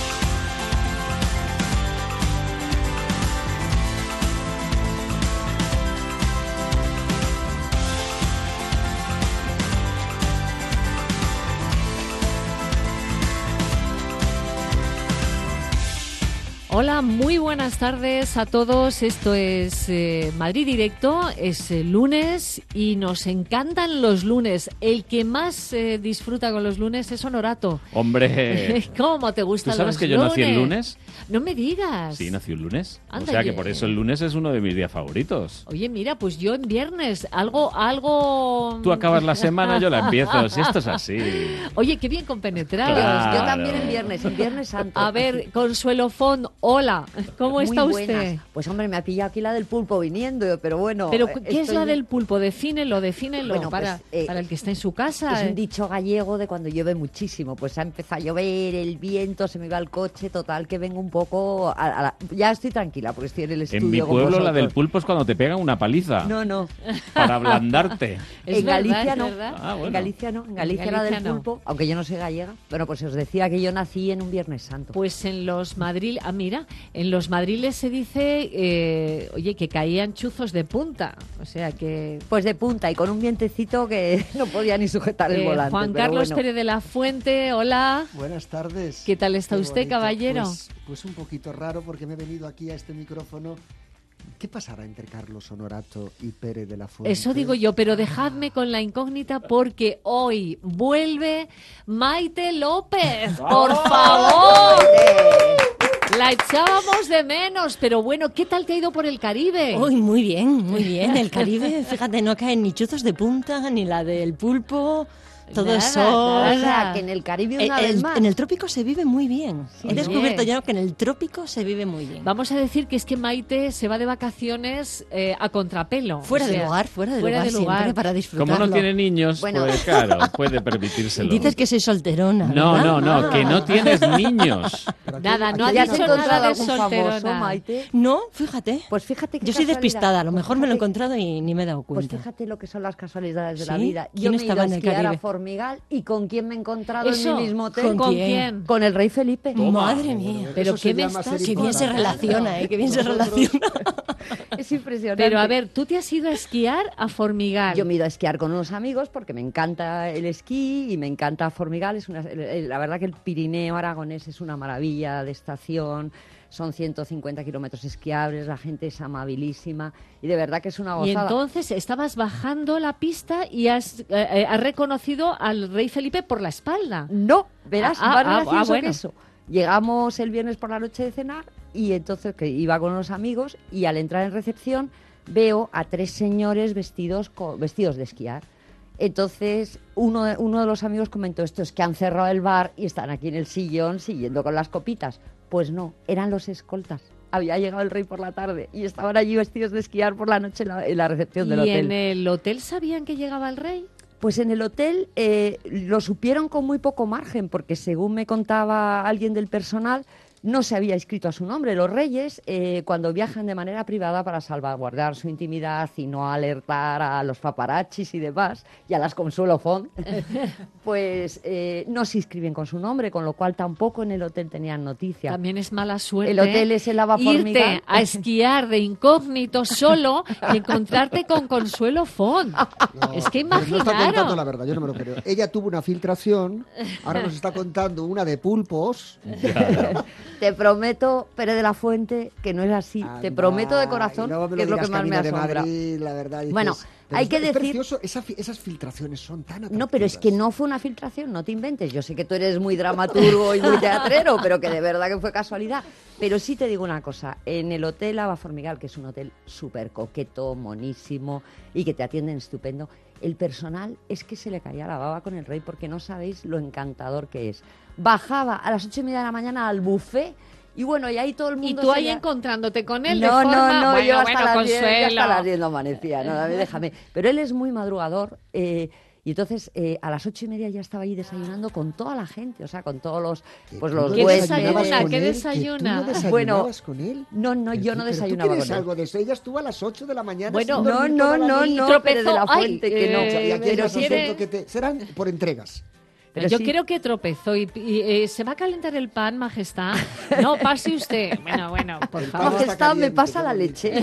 Speaker 2: Hola, muy buenas tardes a todos. Esto es eh, Madrid Directo, es eh, lunes y nos encantan los lunes. El que más eh, disfruta con los lunes es Honorato.
Speaker 3: Hombre,
Speaker 2: ¿cómo te gustan los lunes?
Speaker 3: ¿tú sabes que yo nací el lunes?
Speaker 2: No me digas.
Speaker 3: Sí, nací un lunes.
Speaker 2: Anda,
Speaker 3: o sea que
Speaker 2: oye.
Speaker 3: por eso el lunes es uno de mis días favoritos.
Speaker 2: Oye, mira, pues yo en viernes, algo, algo...
Speaker 3: Tú acabas la semana, yo la empiezo. Si esto es así.
Speaker 2: Oye, qué bien compenetrados.
Speaker 3: Claro.
Speaker 6: Yo también en viernes, en Viernes Santo.
Speaker 2: A ver, Consuelo Font, hola, ¿cómo está
Speaker 6: Muy
Speaker 2: usted?
Speaker 6: buenas. Pues hombre, me ha pillado aquí la del pulpo viniendo, pero bueno.
Speaker 2: Pero,
Speaker 6: eh,
Speaker 2: ¿qué es
Speaker 6: estoy-
Speaker 2: la del pulpo? Defínelo, defínelo,
Speaker 6: Bueno,
Speaker 2: para,
Speaker 6: pues, eh,
Speaker 2: para el que está en su casa.
Speaker 6: Es
Speaker 2: eh.
Speaker 6: un dicho gallego de cuando llueve muchísimo. Pues ha empezado a llover, el viento, se me iba el coche, total, que vengo un poco... a- a la- Ya estoy tranquila porque estoy en el estudio
Speaker 3: En mi
Speaker 6: con
Speaker 3: pueblo la
Speaker 6: vosotros.
Speaker 3: del pulpo es cuando te pegan una paliza.
Speaker 6: No, no.
Speaker 3: Para ablandarte.
Speaker 2: Es
Speaker 6: en
Speaker 2: verdad,
Speaker 6: Galicia
Speaker 2: es
Speaker 6: no.
Speaker 2: verdad.
Speaker 3: Ah, bueno.
Speaker 6: En Galicia no. En
Speaker 2: En
Speaker 6: Galicia, la del
Speaker 2: Galicia no.
Speaker 6: pulpo, aunque yo no soy gallega. Bueno, pues os decía que yo nací en un Viernes Santo.
Speaker 2: Pues en los Madrid, ah, mira, en los madriles se dice, eh, oye, que caían chuzos de punta. O sea que...
Speaker 6: Pues de punta y con un vientecito que no podía ni sujetar el
Speaker 2: eh,
Speaker 6: volante.
Speaker 2: Juan
Speaker 6: pero
Speaker 2: Carlos
Speaker 6: bueno.
Speaker 2: Pérez de la Fuente, hola.
Speaker 11: Buenas tardes.
Speaker 2: ¿Qué tal está
Speaker 11: Qué
Speaker 2: usted,
Speaker 11: bonito.
Speaker 2: caballero?
Speaker 11: Pues, pues un poquito raro porque me he venido aquí a este micrófono. ¿Qué pasará entre Carlos Honorato y Pérez de la Fuente?
Speaker 2: Eso digo yo, pero dejadme con la incógnita porque hoy vuelve Maite López. ¡Por favor! La echábamos de menos, pero bueno, ¿qué tal te ha ido por el Caribe?
Speaker 12: Uy, muy bien, muy bien. El Caribe, fíjate, no caen ni chuzos de punta, ni la del pulpo. Todo
Speaker 2: Nada,
Speaker 12: es sol.
Speaker 2: nada.
Speaker 6: O sea, que en el Caribe una
Speaker 12: Eh,
Speaker 6: vez
Speaker 12: el-
Speaker 6: más.
Speaker 12: En el trópico se vive muy bien. He
Speaker 2: Oye.
Speaker 12: descubierto ya que en el trópico se vive muy bien.
Speaker 2: Vamos a decir que es que Maite se va de vacaciones eh, a contrapelo.
Speaker 12: Fuera
Speaker 2: o
Speaker 12: del
Speaker 2: sea,
Speaker 12: lugar, fuera del
Speaker 2: fuera
Speaker 12: lugar,
Speaker 2: del lugar.
Speaker 12: siempre para disfrutarlo.
Speaker 3: Como no tiene niños,
Speaker 12: Bueno.
Speaker 3: pues claro, puede permitírselo.
Speaker 12: Dices que soy solterona,
Speaker 3: No,
Speaker 12: ¿verdad?
Speaker 3: no, no,
Speaker 12: Ah.
Speaker 3: que no tienes niños.
Speaker 2: Nada, no ha
Speaker 6: ¿Ya has
Speaker 2: dicho
Speaker 6: encontrado
Speaker 2: nada de
Speaker 6: algún famoso,
Speaker 2: solterona.
Speaker 6: Maite?
Speaker 12: No, fíjate.
Speaker 6: Pues fíjate que
Speaker 12: Yo soy
Speaker 6: casualidad.
Speaker 12: despistada, a lo
Speaker 6: Pues
Speaker 12: mejor me lo he
Speaker 6: fíjate-
Speaker 12: encontrado y ni me he dado
Speaker 6: Pues
Speaker 12: cuenta.
Speaker 6: fíjate lo que son las casualidades de la
Speaker 12: ¿Sí?
Speaker 6: vida. Yo
Speaker 12: ¿Quién
Speaker 6: me he ido
Speaker 12: estaba
Speaker 6: a
Speaker 12: en el
Speaker 6: esquiar a
Speaker 12: Caribe?
Speaker 6: Formigal y ¿con quién me he encontrado
Speaker 2: Eso,
Speaker 6: en mi mismo hotel?
Speaker 12: ¿con
Speaker 2: ¿Con
Speaker 12: quién?
Speaker 2: quién?
Speaker 6: Con el rey Felipe.
Speaker 12: Madre mía.
Speaker 2: Pero
Speaker 11: Eso se
Speaker 2: ¿qué me
Speaker 11: llama
Speaker 2: estás
Speaker 11: ser
Speaker 12: Qué bien se
Speaker 11: importante.
Speaker 12: relaciona, ¿eh? Qué bien se
Speaker 11: Nosotros-
Speaker 12: relaciona.
Speaker 6: Es impresionante.
Speaker 2: Pero a ver, tú te has ido a esquiar a Formigal.
Speaker 6: Yo me he ido a esquiar con unos amigos porque me encanta el esquí y me encanta Formigal. Es una, el- el- la verdad que el Pirineo aragonés es una maravilla de estación. Son ciento cincuenta kilómetros esquiables, la gente es amabilísima y de verdad que es una
Speaker 2: Y
Speaker 6: gozada.
Speaker 2: entonces estabas bajando la pista y has, eh, eh, has reconocido al rey Felipe por la espalda.
Speaker 6: No, verás,
Speaker 2: Ah,
Speaker 6: más
Speaker 2: ah,
Speaker 6: gracioso
Speaker 2: ah, bueno.
Speaker 6: que eso. Llegamos el viernes por la noche de cenar y entonces que iba con unos amigos y al entrar en recepción veo a tres señores vestidos co- vestidos de esquiar. Entonces uno de, uno de los amigos comentó esto es que han cerrado el bar y están aquí en el sillón siguiendo con las copitas. Pues no, eran los escoltas. Había llegado el rey por la tarde y estaban allí vestidos de esquiar por la noche en la, en la recepción del
Speaker 2: ¿Y
Speaker 6: hotel.
Speaker 2: en el hotel sabían que llegaba el rey?
Speaker 6: Pues en el hotel eh, lo supieron con muy poco margen, porque según me contaba alguien del personal, no se había inscrito a su nombre. Los reyes, eh, cuando viajan de manera privada para salvaguardar su intimidad y no alertar a los paparazzis y demás, y a las Consuelo Font, pues eh, no se inscriben con su nombre, con lo cual tampoco en el hotel tenían noticia.
Speaker 2: También es mala suerte.
Speaker 6: El hotel es el Lava Formigal.
Speaker 2: Irte a esquiar de incógnito solo y encontrarte con Consuelo Font.
Speaker 11: No,
Speaker 2: es que
Speaker 11: pero no está contando
Speaker 2: imaginaros.
Speaker 11: la verdad, yo no me lo creo. Ella tuvo una filtración, ahora nos está contando una de pulpos.
Speaker 6: Te prometo, Pérez de la Fuente, que no es así.
Speaker 11: Anda,
Speaker 6: Te prometo de corazón
Speaker 11: y luego me
Speaker 6: que es lo que
Speaker 11: digas
Speaker 6: más me
Speaker 11: Camino de
Speaker 6: asombra.
Speaker 11: Madrid, la verdad, dices,
Speaker 6: Bueno,
Speaker 11: pero
Speaker 6: hay
Speaker 11: es,
Speaker 6: que
Speaker 11: es
Speaker 6: decir...
Speaker 11: precioso, esa fi- esas filtraciones son tan atractivas.
Speaker 6: No, pero es que no fue una filtración, no te inventes. Yo sé que tú eres muy dramaturgo y muy teatrero, pero que de verdad que fue casualidad. Pero sí te digo una cosa, en el Hotel Lava Formigal, que es un hotel súper coqueto, monísimo y que te atienden estupendo, el personal es que se le caía la baba con el rey porque no sabéis lo encantador que es. Bajaba a las ocho y media de la mañana al buffet y bueno, y ahí todo el mundo...
Speaker 2: Y tú
Speaker 6: se
Speaker 2: ahí
Speaker 6: le-
Speaker 2: encontrándote con él
Speaker 6: no,
Speaker 2: de forma...
Speaker 6: No, no,
Speaker 2: bueno,
Speaker 6: yo hasta,
Speaker 2: bueno,
Speaker 6: las diez, yo hasta
Speaker 2: Consuelo.
Speaker 6: las diez no amanecía, no, David, déjame. Pero él es muy madrugador eh, y entonces eh, a las ocho y media ya estaba ahí desayunando con toda la gente, o sea, con todos los pues los
Speaker 2: ¿Qué
Speaker 6: huéspedes.
Speaker 2: desayuna? ¿Qué
Speaker 11: él,
Speaker 2: desayuna?
Speaker 11: ¿Que tú no desayunabas
Speaker 6: Bueno,
Speaker 11: con él?
Speaker 6: No, no,
Speaker 11: Pero
Speaker 6: yo
Speaker 11: tú-
Speaker 6: no
Speaker 11: pero
Speaker 6: desayunaba
Speaker 11: ¿Tú quieres
Speaker 6: con él.
Speaker 11: algo de eso? Ella estuvo a las ocho de la mañana
Speaker 2: Bueno,
Speaker 11: sin
Speaker 6: no,
Speaker 11: dormir
Speaker 6: no,
Speaker 11: toda la
Speaker 6: no,
Speaker 11: noche.
Speaker 6: no,
Speaker 2: tropezó.
Speaker 6: Pérez de la
Speaker 2: Ay,
Speaker 6: Fuente, que no.
Speaker 2: eh,
Speaker 11: Y aquí hay
Speaker 2: pero
Speaker 11: un asunto
Speaker 2: quiere-
Speaker 11: que te... serán por entregas.
Speaker 6: Pero
Speaker 2: Yo
Speaker 6: sí.
Speaker 2: creo que tropezó y, y, eh, se va a calentar el pan, majestad. No, pase usted. Bueno, bueno, por
Speaker 11: El pan
Speaker 2: favor.
Speaker 11: está
Speaker 6: Majestad, me
Speaker 11: caliente,
Speaker 6: pasa
Speaker 11: qué
Speaker 6: la
Speaker 11: bonito.
Speaker 6: leche.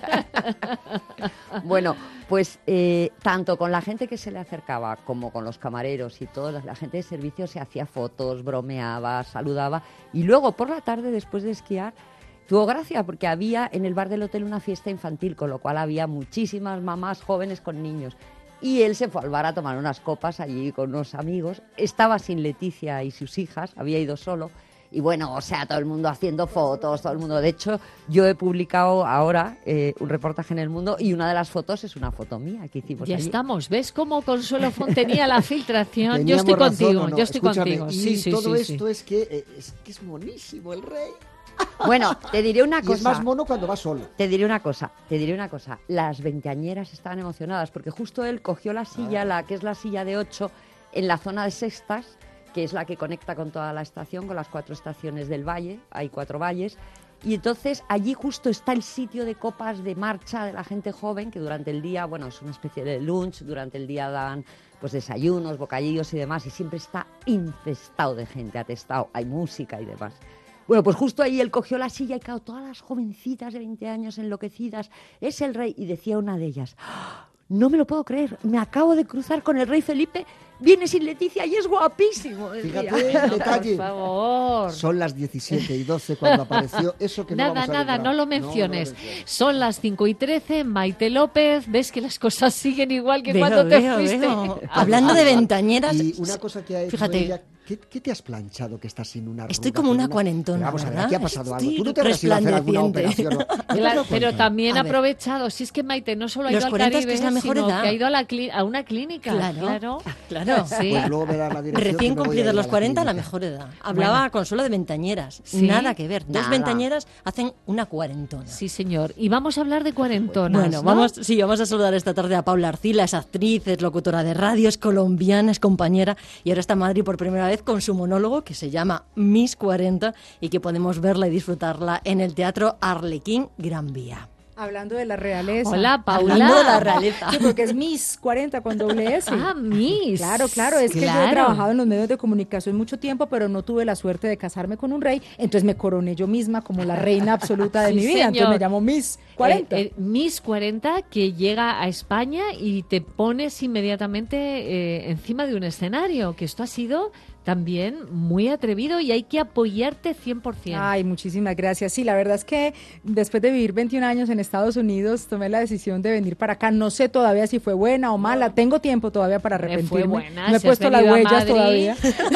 Speaker 6: Bueno, pues eh, tanto con la gente que se le acercaba como con los camareros y toda la, la gente de servicio se hacía fotos, bromeaba, saludaba. Y luego por la tarde, después de esquiar, tuvo gracia porque había en el bar del hotel una fiesta infantil, con lo cual había muchísimas mamás jóvenes con niños. Y él se fue al bar a tomar unas copas allí con unos amigos. Estaba sin Leticia y sus hijas, había ido solo. Y bueno, o sea, todo el mundo haciendo fotos, todo el mundo. De hecho, yo he publicado ahora eh, un reportaje en El Mundo y una de las fotos es una foto mía que hicimos
Speaker 2: Ya
Speaker 6: allí.
Speaker 2: estamos. ¿Ves cómo Consuelo Font tenía la filtración? Yo
Speaker 11: Teníamos
Speaker 2: estoy
Speaker 11: razón,
Speaker 2: contigo,
Speaker 11: ¿o no?
Speaker 2: yo estoy
Speaker 11: Escúchame,
Speaker 2: contigo.
Speaker 11: Y
Speaker 2: Sí, sí,
Speaker 11: todo
Speaker 2: sí,
Speaker 11: esto
Speaker 2: sí.
Speaker 11: es que eh, es que es monísimo el rey.
Speaker 6: Bueno, te diré una
Speaker 11: Y es
Speaker 6: cosa.
Speaker 11: más mono cuando va solo.
Speaker 6: Te diré una cosa, te diré una cosa. Las veinteañeras estaban emocionadas porque justo él cogió la silla, la que es la silla de ocho, en la zona de sextas, que es la que conecta con toda la estación, con las cuatro estaciones del valle, hay cuatro valles. Y entonces allí justo está el sitio de copas de marcha de la gente joven, que durante el día, bueno, es una especie de lunch, durante el día dan pues desayunos, bocadillos y demás, y siempre está infestado de gente, atestado, hay música y demás. Bueno, pues justo ahí él cogió la silla y claro, todas las jovencitas de veinte años enloquecidas, es el rey, y decía una de ellas, ¡ah! No me lo puedo creer, me acabo de cruzar con el rey Felipe, viene sin Leticia y es guapísimo. decía.
Speaker 11: Fíjate el detalle.
Speaker 2: Por favor.
Speaker 11: Son las diecisiete y doce cuando apareció eso que no
Speaker 2: Nada,
Speaker 11: vamos a
Speaker 2: nada,
Speaker 11: nombrar.
Speaker 2: no lo
Speaker 11: No, no lo
Speaker 2: menciones.
Speaker 11: menciones.
Speaker 2: Son las cinco y trece, Maite López, ves que las cosas siguen igual que
Speaker 12: Veo,
Speaker 2: cuando te
Speaker 12: veo,
Speaker 2: fuiste.
Speaker 12: veo. Hablando de ventañeras,
Speaker 11: Y una cosa que ha hecho
Speaker 12: fíjate,
Speaker 11: ella, ¿qué, qué te has planchado que estás sin una
Speaker 12: estoy
Speaker 11: arruga,
Speaker 12: como
Speaker 11: con
Speaker 12: una cuarentona,
Speaker 11: Pero vamos a ver,
Speaker 12: ¿verdad?
Speaker 11: aquí ha pasado algo.
Speaker 12: Estoy
Speaker 11: Tú no te habrás ido a hacer alguna
Speaker 12: resplandeciente.
Speaker 11: operación. ¿no? ¿No te has
Speaker 2: Claro,
Speaker 11: dado
Speaker 2: pero
Speaker 11: cuenta?
Speaker 2: también
Speaker 12: A
Speaker 2: ha
Speaker 12: ver.
Speaker 2: aprovechado, si es que Maite no solo ha
Speaker 12: Los
Speaker 2: ido al
Speaker 12: cuarenta es
Speaker 2: Caribe,
Speaker 12: que es la mejor
Speaker 2: sino
Speaker 12: edad.
Speaker 2: que ha ido a, la cli- a una clínica.
Speaker 12: Claro,
Speaker 2: claro.
Speaker 12: claro.
Speaker 2: Sí.
Speaker 11: Pues luego me da la dirección que
Speaker 12: Recién
Speaker 11: me voy a
Speaker 12: cumplidos
Speaker 11: ir a
Speaker 12: los
Speaker 11: la
Speaker 12: cuarenta, la
Speaker 11: clínica.
Speaker 12: mejor edad. Hablaba
Speaker 2: Bueno.
Speaker 12: Consuelo de ventañeras.
Speaker 2: Sí.
Speaker 12: Nada que ver. Dos
Speaker 6: Nada.
Speaker 12: ventañeras hacen una cuarentona.
Speaker 2: Sí, señor. Y vamos a hablar de cuarentonas.
Speaker 12: Bueno,
Speaker 2: ¿no?
Speaker 12: vamos, sí, vamos a saludar esta tarde a Paula Arcila, es actriz, es locutora de radio, es colombiana, es compañera y ahora está en Madrid por primera vez con su monólogo que se llama Mis cuarenta y que podemos verla y disfrutarla en el Teatro Arlequín Gran Vía.
Speaker 14: Hablando de la realeza.
Speaker 2: Hola, Paula.
Speaker 12: Hablando de la realeza.
Speaker 14: Sí, porque es Miss cuarenta con doble S.
Speaker 2: Ah, Miss.
Speaker 14: Claro, claro, es que yo
Speaker 2: Claro.
Speaker 14: he trabajado en los medios de comunicación mucho tiempo, pero no tuve la suerte de casarme con un rey, entonces me coroné yo misma como la reina absoluta de
Speaker 2: Sí,
Speaker 14: mi vida,
Speaker 2: señor.
Speaker 14: entonces me llamo Miss cuarenta.
Speaker 2: Eh, eh, Miss cuarenta que llega a España y te pones inmediatamente eh, encima de un escenario, que esto ha sido también muy atrevido y hay que apoyarte cien por ciento.
Speaker 14: Ay, muchísimas gracias. Sí, la verdad es que después de vivir veintiún años en Estados Unidos, tomé la decisión de venir para acá. No sé todavía si fue buena o mala. Tengo tiempo todavía para
Speaker 2: Me
Speaker 14: arrepentirme.
Speaker 2: fue buena,
Speaker 14: No he
Speaker 2: si has
Speaker 14: puesto las
Speaker 2: venido a
Speaker 14: huellas
Speaker 2: Madrid.
Speaker 14: todavía.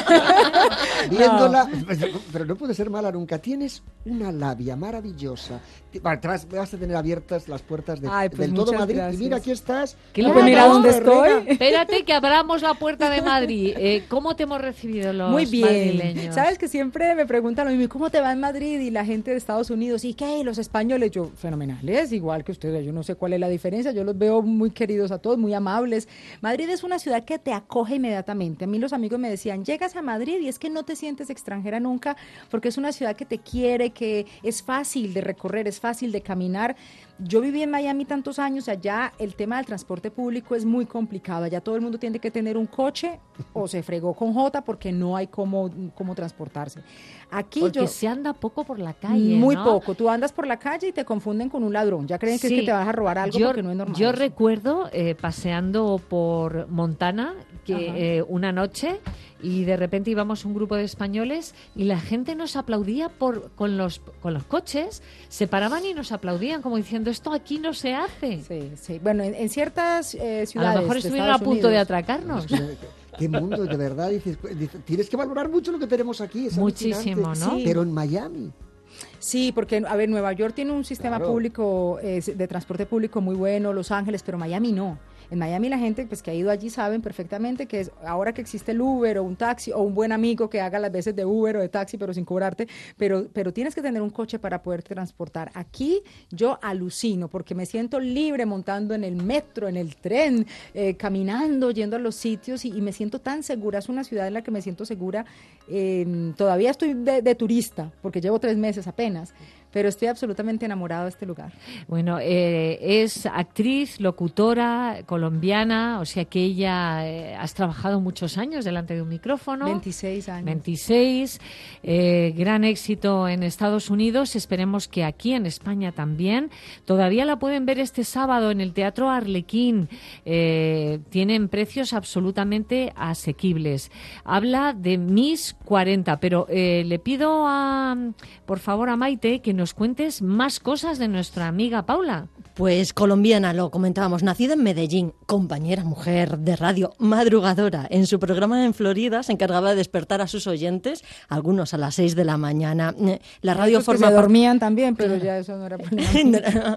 Speaker 11: Viéndola, pero no puede ser mala nunca. Tienes una labia maravillosa. Vale, te vas, vas a tener abiertas las puertas de-
Speaker 14: Ay, pues
Speaker 11: del todo
Speaker 14: muchas
Speaker 11: Madrid.
Speaker 14: gracias.
Speaker 11: Y mira, aquí estás.
Speaker 14: Claro, pues mira dónde estoy.
Speaker 2: Espérate que abramos la puerta de Madrid. Eh, ¿Cómo te hemos recibido recibido los
Speaker 14: Muy bien.
Speaker 2: madrileños?
Speaker 14: Sabes que siempre me preguntan lo mismo, ¿cómo te va en Madrid? Y la gente de Estados Unidos, ¿y qué? ¿Y los españoles? Yo, fenomenales, igual que ustedes. Yo no sé cuál es la diferencia. Yo los veo muy queridos a todos, muy amables. Madrid es una ciudad que te acoge inmediatamente. A mí los amigos me decían, llegas a Madrid y es que no te sientes extranjera nunca, porque es una ciudad que te quiere, que es fácil de recorrer, es fácil de caminar. Yo viví en Miami tantos años, allá el tema del transporte público es muy complicado, allá todo el mundo tiene que tener un coche o se fregó con Jota porque no hay cómo, cómo transportarse. Aquí
Speaker 2: Porque
Speaker 14: yo,
Speaker 2: se anda poco por la calle,
Speaker 14: muy
Speaker 2: ¿no?
Speaker 14: poco, tú andas por la calle y te confunden con un ladrón, ya creen que
Speaker 2: Sí.
Speaker 14: es que te vas a robar algo
Speaker 2: yo,
Speaker 14: porque no es normal.
Speaker 2: Yo
Speaker 14: eso.
Speaker 2: recuerdo eh, paseando por Montana que eh, una noche y de repente íbamos un grupo de españoles y la gente nos aplaudía por con los con los coches, se paraban y nos aplaudían como diciendo esto aquí no se hace.
Speaker 14: Sí, sí. Bueno, en, en ciertas eh, ciudades
Speaker 2: A lo mejor
Speaker 14: de
Speaker 2: estuvieron a
Speaker 14: Estados
Speaker 2: punto de
Speaker 14: Unidos,
Speaker 2: atracarnos.
Speaker 11: Qué mundo, de verdad, dices, dices, tienes que valorar mucho lo que tenemos aquí. Es
Speaker 2: Muchísimo,
Speaker 11: alucinante.
Speaker 2: ¿no?
Speaker 11: Pero en Miami.
Speaker 14: Sí, porque, a ver, Nueva York tiene un sistema
Speaker 11: Claro.
Speaker 14: público, eh, de transporte público muy bueno, Los Ángeles, pero Miami no. En Miami la gente pues que ha ido allí saben perfectamente que es, ahora que existe el Uber o un taxi o un buen amigo que haga las veces de Uber o de taxi pero sin cobrarte, pero, pero tienes que tener un coche para poderte transportar. Aquí yo alucino porque me siento libre montando en el metro, en el tren, eh, caminando, yendo a los sitios y, y me siento tan segura. Es una ciudad en la que me siento segura. Eh, todavía estoy de, de turista porque llevo tres meses apenas, pero estoy absolutamente enamorado de este lugar.
Speaker 2: Bueno, eh, es actriz, locutora, colombiana, o sea que ella eh, has trabajado muchos años delante de un micrófono.
Speaker 14: veintiséis años.
Speaker 2: veintiséis, eh, gran éxito en Estados Unidos, esperemos que aquí en España también. Todavía la pueden ver este sábado en el Teatro Arlequín, eh, tienen precios absolutamente asequibles. Habla de Miss cuarenta, pero eh, le pido a, por favor a Maite que nos cuentes más cosas de nuestra amiga Paula.
Speaker 12: Pues colombiana, lo comentábamos, nacida en Medellín, compañera mujer de radio, madrugadora. En su programa en Florida se encargaba de despertar a sus oyentes, algunos a las seis de la mañana. La radio
Speaker 14: Esos que
Speaker 12: forma
Speaker 14: se
Speaker 12: par-
Speaker 14: dormían también, pero ya eso no era problema.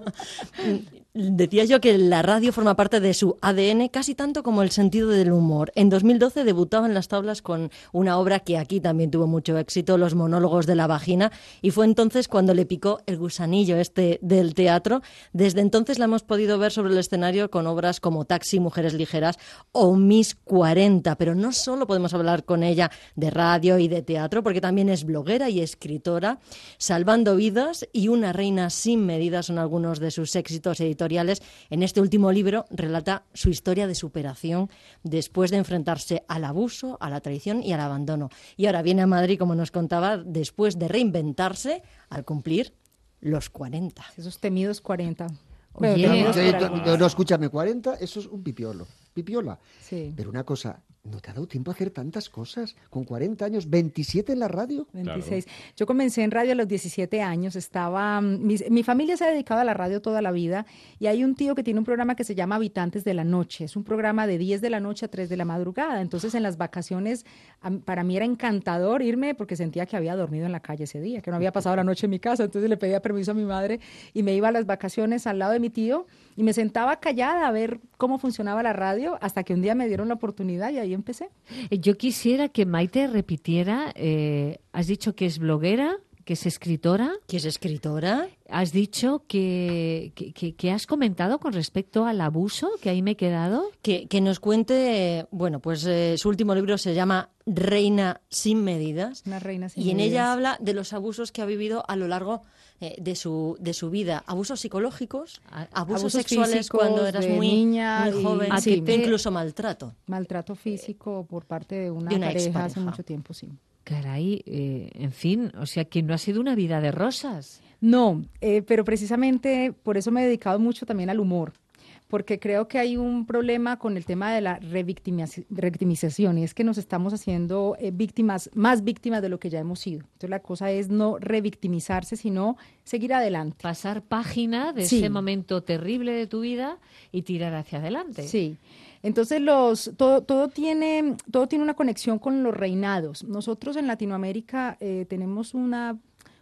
Speaker 12: Decía yo que la radio forma parte de su A D N casi tanto como el sentido del humor. En dos mil doce debutaba en las tablas con una obra que aquí también tuvo mucho éxito, Los monólogos de la vagina, y fue entonces cuando le picó el gusanillo este del teatro. Desde entonces la hemos podido ver sobre el escenario con obras como Taxi, Mujeres ligeras o Miss cuarenta, pero no solo podemos hablar con ella de radio y de teatro, porque también es bloguera y escritora. Salvando vidas y Una reina sin medida son algunos de sus éxitos editoriales. En este último libro relata su historia de superación después de enfrentarse al abuso, a la traición y al abandono. Y ahora viene a Madrid, como nos contaba, después de reinventarse al cumplir los cuarenta.
Speaker 14: Esos temidos cuarenta.
Speaker 11: Bueno,
Speaker 14: Oye,
Speaker 11: no,
Speaker 14: temidos
Speaker 11: no,
Speaker 14: por
Speaker 11: no, no, no, escúchame, cuarenta, eso es un pipiolo. Pipiola.
Speaker 14: Sí.
Speaker 11: Pero una cosa, ¿no te ha dado tiempo a hacer tantas cosas? Con cuarenta años, veintisiete en la radio.
Speaker 14: veintiséis. Yo comencé en radio a los diecisiete años. Estaba, mi, mi familia se ha dedicado a la radio toda la vida y hay un tío que tiene un programa que se llama Habitantes de la Noche. Es un programa de diez de la noche a tres de la madrugada. Entonces en las vacaciones a, para mí era encantador irme porque sentía que había dormido en la calle ese día, que no había pasado la noche en mi casa. Entonces le pedía permiso a mi madre y me iba a las vacaciones al lado de mi tío y me sentaba callada a ver cómo funcionaba la radio hasta que un día me dieron la oportunidad y ahí empecé.
Speaker 2: Yo quisiera que Maite repitiera, eh, has dicho que es bloguera, que es escritora.
Speaker 12: ¿Que es escritora?
Speaker 2: Has dicho que, que, que, que has comentado con respecto al abuso, que ahí me he quedado.
Speaker 12: Que, que nos cuente, eh, bueno, pues eh, su último libro se llama Reina sin medidas.
Speaker 14: Una reina sin
Speaker 12: y en
Speaker 14: medidas.
Speaker 12: ella habla de los abusos que ha vivido a lo largo eh, de su de su vida. Abusos psicológicos, abusos,
Speaker 14: Abusos
Speaker 12: sexuales
Speaker 14: físicos
Speaker 12: cuando eras
Speaker 14: de
Speaker 12: muy,
Speaker 14: niña
Speaker 12: muy
Speaker 14: y-
Speaker 12: joven,
Speaker 14: ¿A que te-
Speaker 12: incluso maltrato.
Speaker 14: Maltrato físico por parte de una,
Speaker 12: De una
Speaker 14: pareja hace
Speaker 12: expareja.
Speaker 14: mucho tiempo, sí.
Speaker 2: Caray, eh, en fin, o sea que no ha sido una vida de rosas.
Speaker 14: No, eh, pero precisamente por eso me he dedicado mucho también al humor, porque creo que hay un problema con el tema de la revictimización, revictimización y es que nos estamos haciendo eh, víctimas, más víctimas de lo que ya hemos sido. Entonces la cosa es no revictimizarse, sino seguir adelante.
Speaker 2: Pasar página de
Speaker 14: Sí.
Speaker 2: ese momento terrible de tu vida y tirar hacia adelante.
Speaker 14: Sí. Entonces los todo todo tiene todo tiene una conexión con los reinados. Nosotros en Latinoamérica eh, tenemos una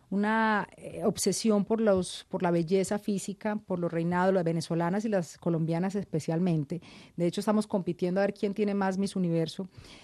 Speaker 14: una eh, obsesión por los por la belleza física, por los reinados, las venezolanas y las colombianas especialmente. De hecho estamos compitiendo a ver quién tiene más Miss Universo.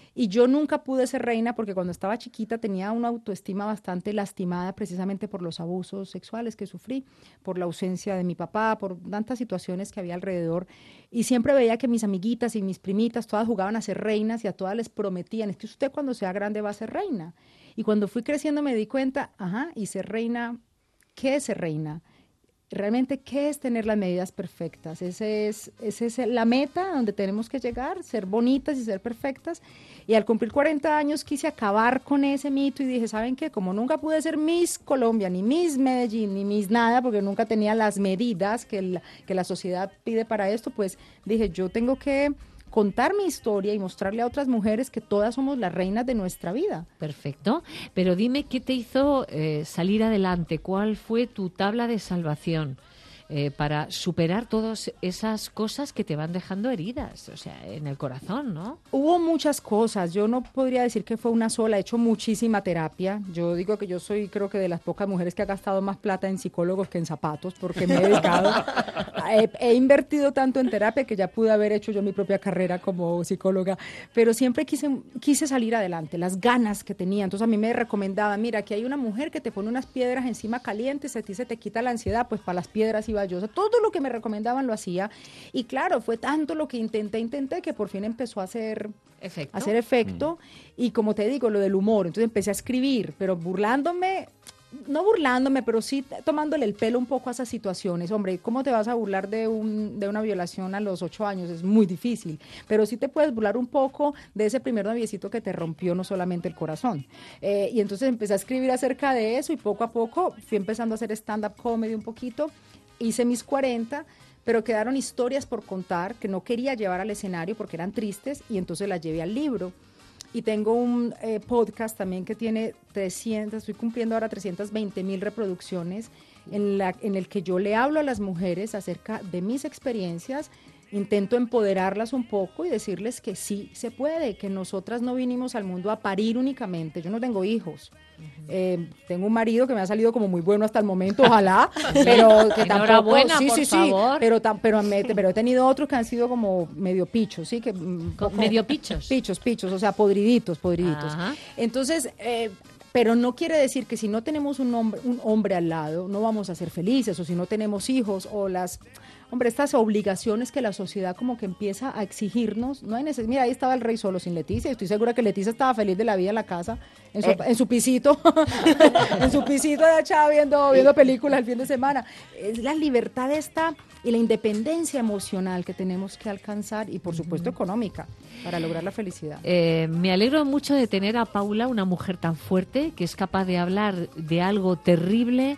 Speaker 14: Y yo nunca pude ser reina porque cuando estaba chiquita tenía una autoestima bastante lastimada precisamente por los abusos sexuales que sufrí, por la ausencia de mi papá, por tantas situaciones que había alrededor. Y siempre veía que mis amiguitas y mis primitas todas jugaban a ser reinas y a todas les prometían, es que usted cuando sea grande va a ser reina. Y cuando fui creciendo me di cuenta, ajá, y ser reina, ¿qué es ser reina? Realmente, ¿qué es tener las medidas perfectas? Ese es, esa es la meta donde tenemos que llegar, ser bonitas y ser perfectas. Y al cumplir cuarenta años quise acabar con ese mito y dije, ¿saben qué? Como nunca pude ser Miss Colombia, ni Miss Medellín, ni Miss nada, porque nunca tenía las medidas que la, que la sociedad pide para esto, pues dije, yo tengo que contar mi historia y mostrarle a otras mujeres que todas somos las reinas de nuestra vida.
Speaker 2: Perfecto, pero dime qué te hizo eh, salir adelante, cuál fue tu tabla de salvación eh, para superar todas esas cosas que te van dejando heridas, o sea, en el corazón, ¿no?
Speaker 14: Hubo muchas cosas, yo no podría decir que fue una sola, he hecho muchísima terapia, yo digo que yo soy creo que de las pocas mujeres que ha gastado más plata en psicólogos que en zapatos, porque me he dedicado, he, he invertido tanto en terapia que ya pude haber hecho yo mi propia carrera como psicóloga, pero siempre quise, quise salir adelante, las ganas que tenía, entonces a mí me recomendaban, mira, aquí hay una mujer que te pone unas piedras encima calientes, a ti se te quita la ansiedad, pues para las piedras iba yo, o sea, todo lo que me recomendaban lo hacía, y claro, fue tanto lo que intenté, intenté, que por fin empezó a hacer efecto, a hacer efecto mm. y como te digo, lo del humor, entonces empecé a escribir, pero burlándome, no burlándome, pero sí tomándole el pelo un poco a esas situaciones. Hombre, ¿cómo te vas a burlar de, un, de una violación a los ocho años? Es muy difícil, pero sí te puedes burlar un poco de ese primer noviecito que te rompió no solamente el corazón. Eh, y entonces empecé a escribir acerca de eso y poco a poco fui empezando a hacer stand-up comedy un poquito, hice mis cuarenta, pero quedaron historias por contar que no quería llevar al escenario porque eran tristes y entonces las llevé al libro. Y tengo un eh, podcast también que tiene trescientas, estoy cumpliendo ahora trescientas veinte mil reproducciones, en, la, en el que yo le hablo a las mujeres acerca de mis experiencias, intento empoderarlas un poco y decirles que sí se puede, que nosotras no vinimos al mundo a parir únicamente, yo no tengo hijos. Uh-huh. Eh, tengo un marido que me ha salido como muy bueno hasta el momento, ojalá, pero que tampoco, sí,
Speaker 2: por
Speaker 14: sí,
Speaker 2: favor.
Speaker 14: sí, pero, tam, pero, me, pero he tenido otros que han sido como medio pichos, sí, que poco,
Speaker 2: medio pichos,
Speaker 14: pichos, pichos, o sea, podriditos, podriditos. Ajá. Entonces, eh, pero no quiere decir que si no tenemos un hombre, un hombre al lado, no vamos a ser felices, o si no tenemos hijos, o las... Hombre, estas obligaciones que la sociedad como que empieza a exigirnos, no hay necesidad. Mira, ahí estaba el rey solo sin Leticia, estoy segura que Leticia estaba feliz de la vida en la casa, en su, eh. en su pisito, en su pisito de achá viendo, viendo películas el fin de semana. Es la libertad esta y la independencia emocional que tenemos que alcanzar y por supuesto económica para lograr la felicidad.
Speaker 2: Eh, me alegro mucho de tener a Paula, una mujer tan fuerte que es capaz de hablar de algo terrible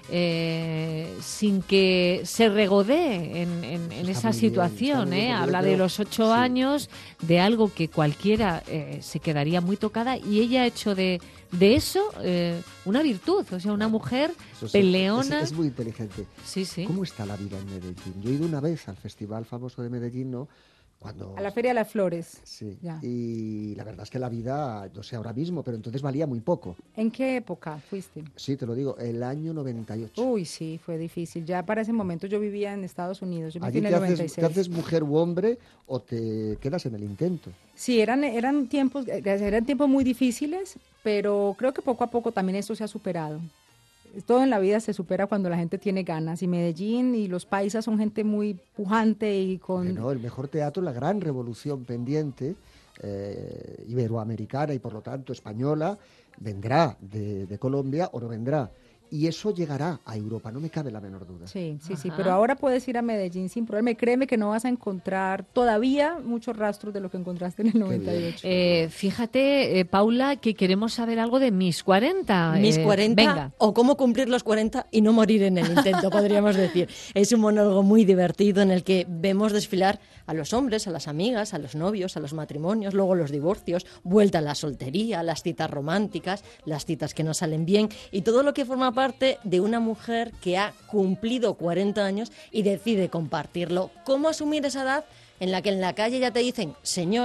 Speaker 2: Eh, sin que se regodee en, en, en esa situación, bien, ¿eh? Habla de los ocho sí. años, de algo que cualquiera eh, se quedaría muy tocada y ella ha hecho de, de eso eh, una virtud, o sea, una mujer eso peleona.
Speaker 11: Es, es muy inteligente.
Speaker 2: Sí, sí.
Speaker 11: ¿Cómo está la vida en Medellín? Yo he ido una vez al festival famoso de Medellín, ¿no? Cuando...
Speaker 14: A la Feria de las Flores.
Speaker 11: Sí, ya. Y la verdad es que la vida, no sé ahora mismo, pero entonces valía muy poco.
Speaker 14: ¿En qué época fuiste?
Speaker 11: Sí, te lo digo, el año noventa y ocho.
Speaker 14: Uy, sí, fue difícil. Ya para ese momento yo vivía en Estados Unidos, yo me fui
Speaker 11: en
Speaker 14: el
Speaker 11: te
Speaker 14: noventa y seis.
Speaker 11: Haces, ¿te haces mujer u hombre o te quedas en el intento?
Speaker 14: Sí, eran, eran, tiempos, eran tiempos muy difíciles, pero creo que poco a poco también esto se ha superado. Todo en la vida se supera cuando la gente tiene ganas y Medellín y los paisas son gente muy pujante y con...
Speaker 11: No, el mejor teatro, la gran revolución pendiente eh, iberoamericana y por lo tanto española vendrá de, de Colombia o no vendrá. Y eso llegará a Europa, no me cabe la menor duda.
Speaker 14: Sí, sí, Ajá. sí, pero ahora puedes ir a Medellín sin problema. Créeme que no vas a encontrar todavía muchos rastros de lo que encontraste en el noventa y ocho.
Speaker 2: Eh, fíjate, eh, Paula, que queremos saber algo de Miss cuarenta.
Speaker 12: Miss
Speaker 2: eh,
Speaker 12: cuarenta,
Speaker 2: venga.
Speaker 12: O cómo cumplir los cuarenta y no morir en el intento, podríamos decir. Es un monólogo muy divertido en el que vemos desfilar a los hombres, a las amigas, a los novios, a los matrimonios, luego los divorcios, vuelta a la soltería, las citas románticas, las citas que no salen bien y todo lo que forma parte de una mujer que ha cumplido cuarenta años y decide compartirlo. ¿Cómo asumir esa edad en la que en la calle ya te dicen señora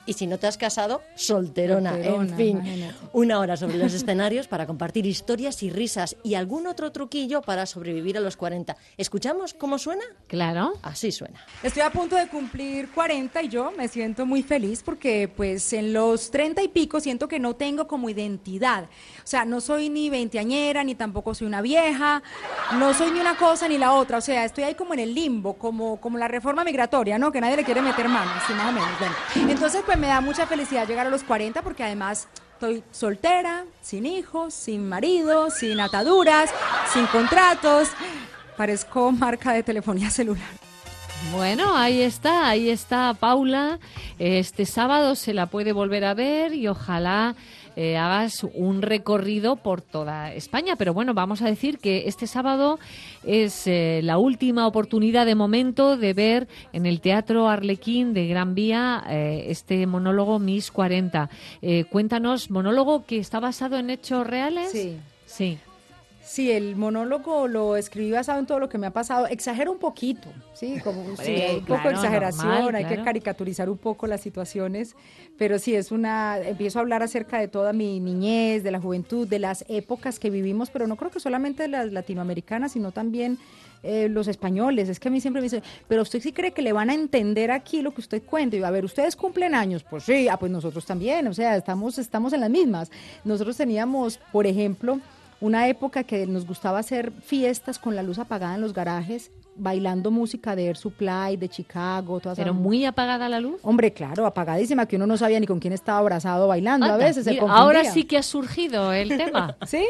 Speaker 12: y si no te has casado, solterona.
Speaker 14: Solterona,
Speaker 12: En fin,
Speaker 14: imagínate.
Speaker 12: una hora sobre los escenarios para compartir historias y risas y algún otro truquillo para sobrevivir a los cuarenta. ¿Escuchamos cómo suena?
Speaker 2: Claro.
Speaker 12: Así suena.
Speaker 14: Estoy a punto de cumplir cuarenta y yo me siento muy feliz porque pues en los treinta y pico siento que no tengo como identidad. O sea, no soy ni veinteañera, ni tampoco soy una vieja, no soy ni una cosa ni la otra. O sea, estoy ahí como en el limbo, como, como la reforma migratoria, ¿no? Que nadie le quiere meter mano, así más o menos. Bueno, entonces pues me da mucha felicidad llegar a los cuarenta porque además estoy soltera, sin hijos, sin marido, sin ataduras, sin contratos. Parezco marca de telefonía celular.
Speaker 2: Bueno, ahí está, ahí está Paula. Este sábado se la puede volver a ver y ojalá eh, hagas un recorrido por toda España. Pero bueno, vamos a decir que este sábado es eh, la última oportunidad de momento de ver en el Teatro Arlequín de Gran Vía eh, este monólogo Miss cuarenta. Eh, cuéntanos, monólogo que está basado en hechos reales.
Speaker 14: Sí.
Speaker 2: Sí.
Speaker 14: Sí, el monólogo lo escribí basado en todo lo que me ha pasado. Exagero un poquito, sí, como
Speaker 2: Hombre,
Speaker 14: sí, hay un
Speaker 2: claro,
Speaker 14: poco de exageración,
Speaker 2: normal,
Speaker 14: hay
Speaker 2: claro.
Speaker 14: que caricaturizar un poco las situaciones, pero sí es una, empiezo a hablar acerca de toda mi niñez, de la juventud, de las épocas que vivimos, pero no creo que solamente las latinoamericanas, sino también eh, los españoles. Es que a mí siempre me dicen, pero usted sí cree que le van a entender aquí lo que usted cuenta. Y yo, a ver, ¿ustedes cumplen años? Pues sí, ah, pues nosotros también, o sea, estamos, estamos en las mismas. Nosotros teníamos, por ejemplo, una época que nos gustaba hacer fiestas con la luz apagada en los garajes, bailando música de Air Supply, de Chicago, todas
Speaker 2: Pero
Speaker 14: esas-
Speaker 2: muy apagada la luz.
Speaker 14: Hombre, claro, apagadísima, que uno no sabía ni con quién estaba abrazado bailando, a
Speaker 2: Anda,
Speaker 14: veces se
Speaker 2: mira,
Speaker 14: confundía.
Speaker 2: ahora sí que ha surgido el tema.
Speaker 14: ¿Sí?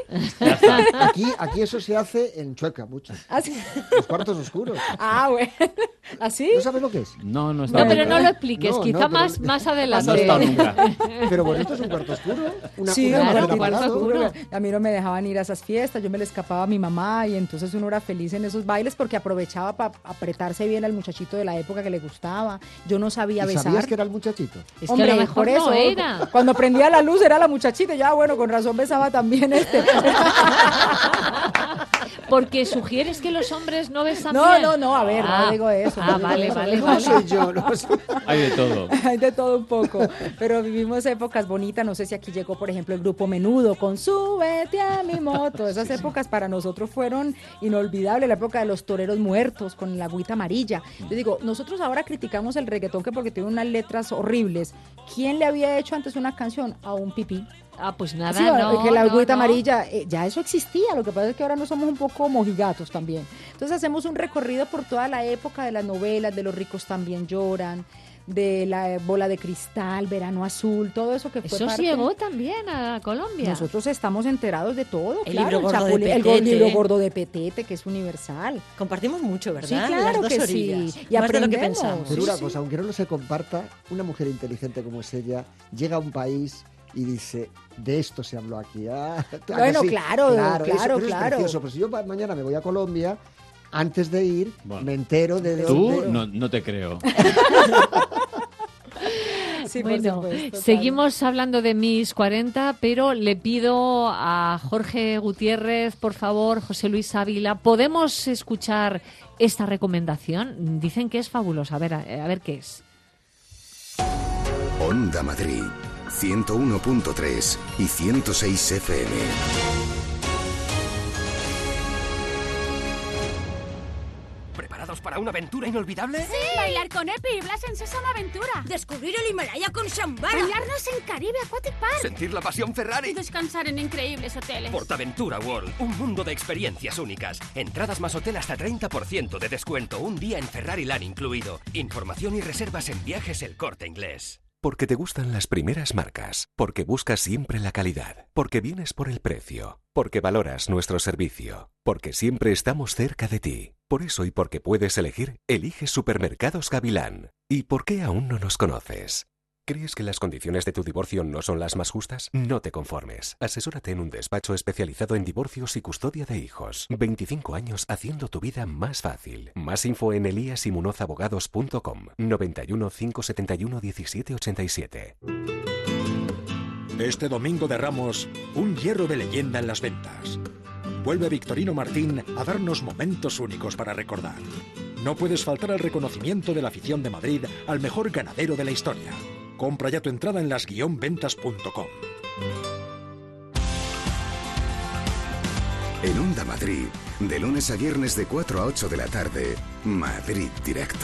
Speaker 11: Aquí, aquí eso se hace en Chueca mucho.
Speaker 14: ¿Ah, sí?
Speaker 11: Los cuartos oscuros.
Speaker 14: Ah, bueno. ¿Así?
Speaker 11: ¿No sabes lo que es?
Speaker 3: No, no
Speaker 2: No, pero no lo expliques,
Speaker 11: No,
Speaker 2: quizá
Speaker 11: no, pero-
Speaker 2: más, más adelante.
Speaker 3: No he estado nunca.
Speaker 11: Pero bonito es un cuarto oscuro. Una,
Speaker 14: Sí,
Speaker 11: una
Speaker 14: un
Speaker 11: imagen
Speaker 14: cuarto
Speaker 11: apagado.
Speaker 14: oscuro. A mí no me dejaban ir a esas fiestas, yo me le escapaba a mi mamá y entonces uno era feliz en esos bailes porque aprovechaba para apretarse bien al muchachito de la época que le gustaba. Yo no sabía
Speaker 11: ¿Y
Speaker 14: besar.
Speaker 11: sabías que era el muchachito?
Speaker 2: Es que
Speaker 14: Hombre,
Speaker 2: a lo mejor
Speaker 14: por eso,
Speaker 2: no era.
Speaker 14: cuando prendía la luz era la muchachita, ya bueno, con razón besaba también este.
Speaker 2: Porque sugieres que los hombres no besan
Speaker 14: No,
Speaker 2: bien.
Speaker 14: no, no, a ver,
Speaker 2: Ah,
Speaker 14: no digo eso.
Speaker 2: Ah,
Speaker 14: no digo
Speaker 2: vale,
Speaker 14: eso.
Speaker 2: vale,
Speaker 11: No
Speaker 2: vale.
Speaker 11: soy yo, no soy-
Speaker 3: Hay de todo.
Speaker 14: Hay de todo un poco, pero vivimos épocas bonitas, no sé si aquí llegó, por ejemplo, el grupo Menudo con Súbete a mi moto, esas épocas para nosotros fueron inolvidables, la época de los toreros muertos con la agüita amarilla. Yo digo, nosotros ahora criticamos el reggaetón que porque tiene unas letras horribles. ¿Quién le había hecho antes una canción a un pipí?
Speaker 2: Ah, pues nada,
Speaker 14: Sí,
Speaker 2: no,
Speaker 14: que la
Speaker 2: no,
Speaker 14: agüita
Speaker 2: no.
Speaker 14: amarilla, eh, ya eso existía, lo que pasa es que ahora no somos un poco mojigatos también. Entonces hacemos un recorrido por toda la época de las novelas, de Los ricos también lloran, de la bola de cristal, Verano azul, todo eso que fue
Speaker 2: Eso
Speaker 14: parte.
Speaker 2: llegó también a Colombia.
Speaker 14: Nosotros estamos enterados de todo,
Speaker 12: El
Speaker 14: claro,
Speaker 12: libro gordo de
Speaker 14: Chapulín- el go-
Speaker 12: Petete.
Speaker 14: libro gordo de Petete, que es universal.
Speaker 12: Compartimos mucho, ¿verdad?
Speaker 14: Sí,
Speaker 12: Las
Speaker 14: claro
Speaker 12: dos
Speaker 14: que
Speaker 12: orillas.
Speaker 14: sí. Y
Speaker 12: Más de lo que
Speaker 14: aprendemos.
Speaker 12: pensamos.
Speaker 11: Pero
Speaker 14: Sí,
Speaker 11: una
Speaker 14: sí.
Speaker 11: cosa, aunque no se comparta, una mujer inteligente como es ella llega a un país y dice, de esto se habló aquí. Ah, ¿a que
Speaker 14: Bueno,
Speaker 11: sí?
Speaker 14: claro, claro,
Speaker 11: eso- pero
Speaker 14: claro.
Speaker 11: Es precioso, pero si yo ma- mañana me voy a Colombia, antes de ir,
Speaker 3: Bueno.
Speaker 11: me entero de
Speaker 3: Tú
Speaker 11: dónde...
Speaker 3: no, no te creo.
Speaker 14: Sí, por
Speaker 2: Bueno,
Speaker 14: supuesto, claro.
Speaker 2: seguimos hablando de Miss cuarenta, pero le pido a Jorge Gutiérrez, por favor, José Luis Ávila, ¿podemos escuchar esta recomendación? Dicen que es fabulosa. A ver, a, a ver qué es.
Speaker 1: Onda Madrid, ciento uno punto tres y ciento seis F M.
Speaker 13: ¿Preparados para una aventura inolvidable?
Speaker 15: ¡Sí! Bailar con Epi y Blas en Sésamo Aventura. Descubrir el Himalaya con Shambhala. Bañarnos en Caribe Aquatic Park.
Speaker 13: Sentir la pasión Ferrari.
Speaker 15: Y descansar en increíbles hoteles.
Speaker 13: Portaventura World, un mundo de experiencias únicas. Entradas más hotel hasta treinta por ciento de descuento, un día en Ferrari Land incluido. Información y reservas en Viajes El Corte Inglés.
Speaker 16: Porque te gustan las primeras marcas, porque buscas siempre la calidad, porque vienes por el precio, porque valoras nuestro servicio, porque siempre estamos cerca de ti. Por eso y porque puedes elegir, eliges Supermercados Gavilán. ¿Y por qué aún no nos conoces? ¿Crees que las condiciones de tu divorcio no son las más justas? No te conformes. Asesórate en un despacho especializado en divorcios y custodia de hijos. veinticinco años haciendo tu vida más fácil. Más info en elías y munoz abogados punto com. noventa y uno, cinco setenta y uno, diecisiete ochenta y siete.
Speaker 17: Este domingo de Ramos, un hierro de leyenda en las ventas. Vuelve Victorino Martín a darnos momentos únicos para recordar. No puedes faltar al reconocimiento de la afición de Madrid al mejor ganadero de la historia. Compra ya tu entrada en las guion ventas punto com.
Speaker 1: En Onda Madrid, de lunes a viernes de cuatro a ocho de la tarde, Madrid Directo.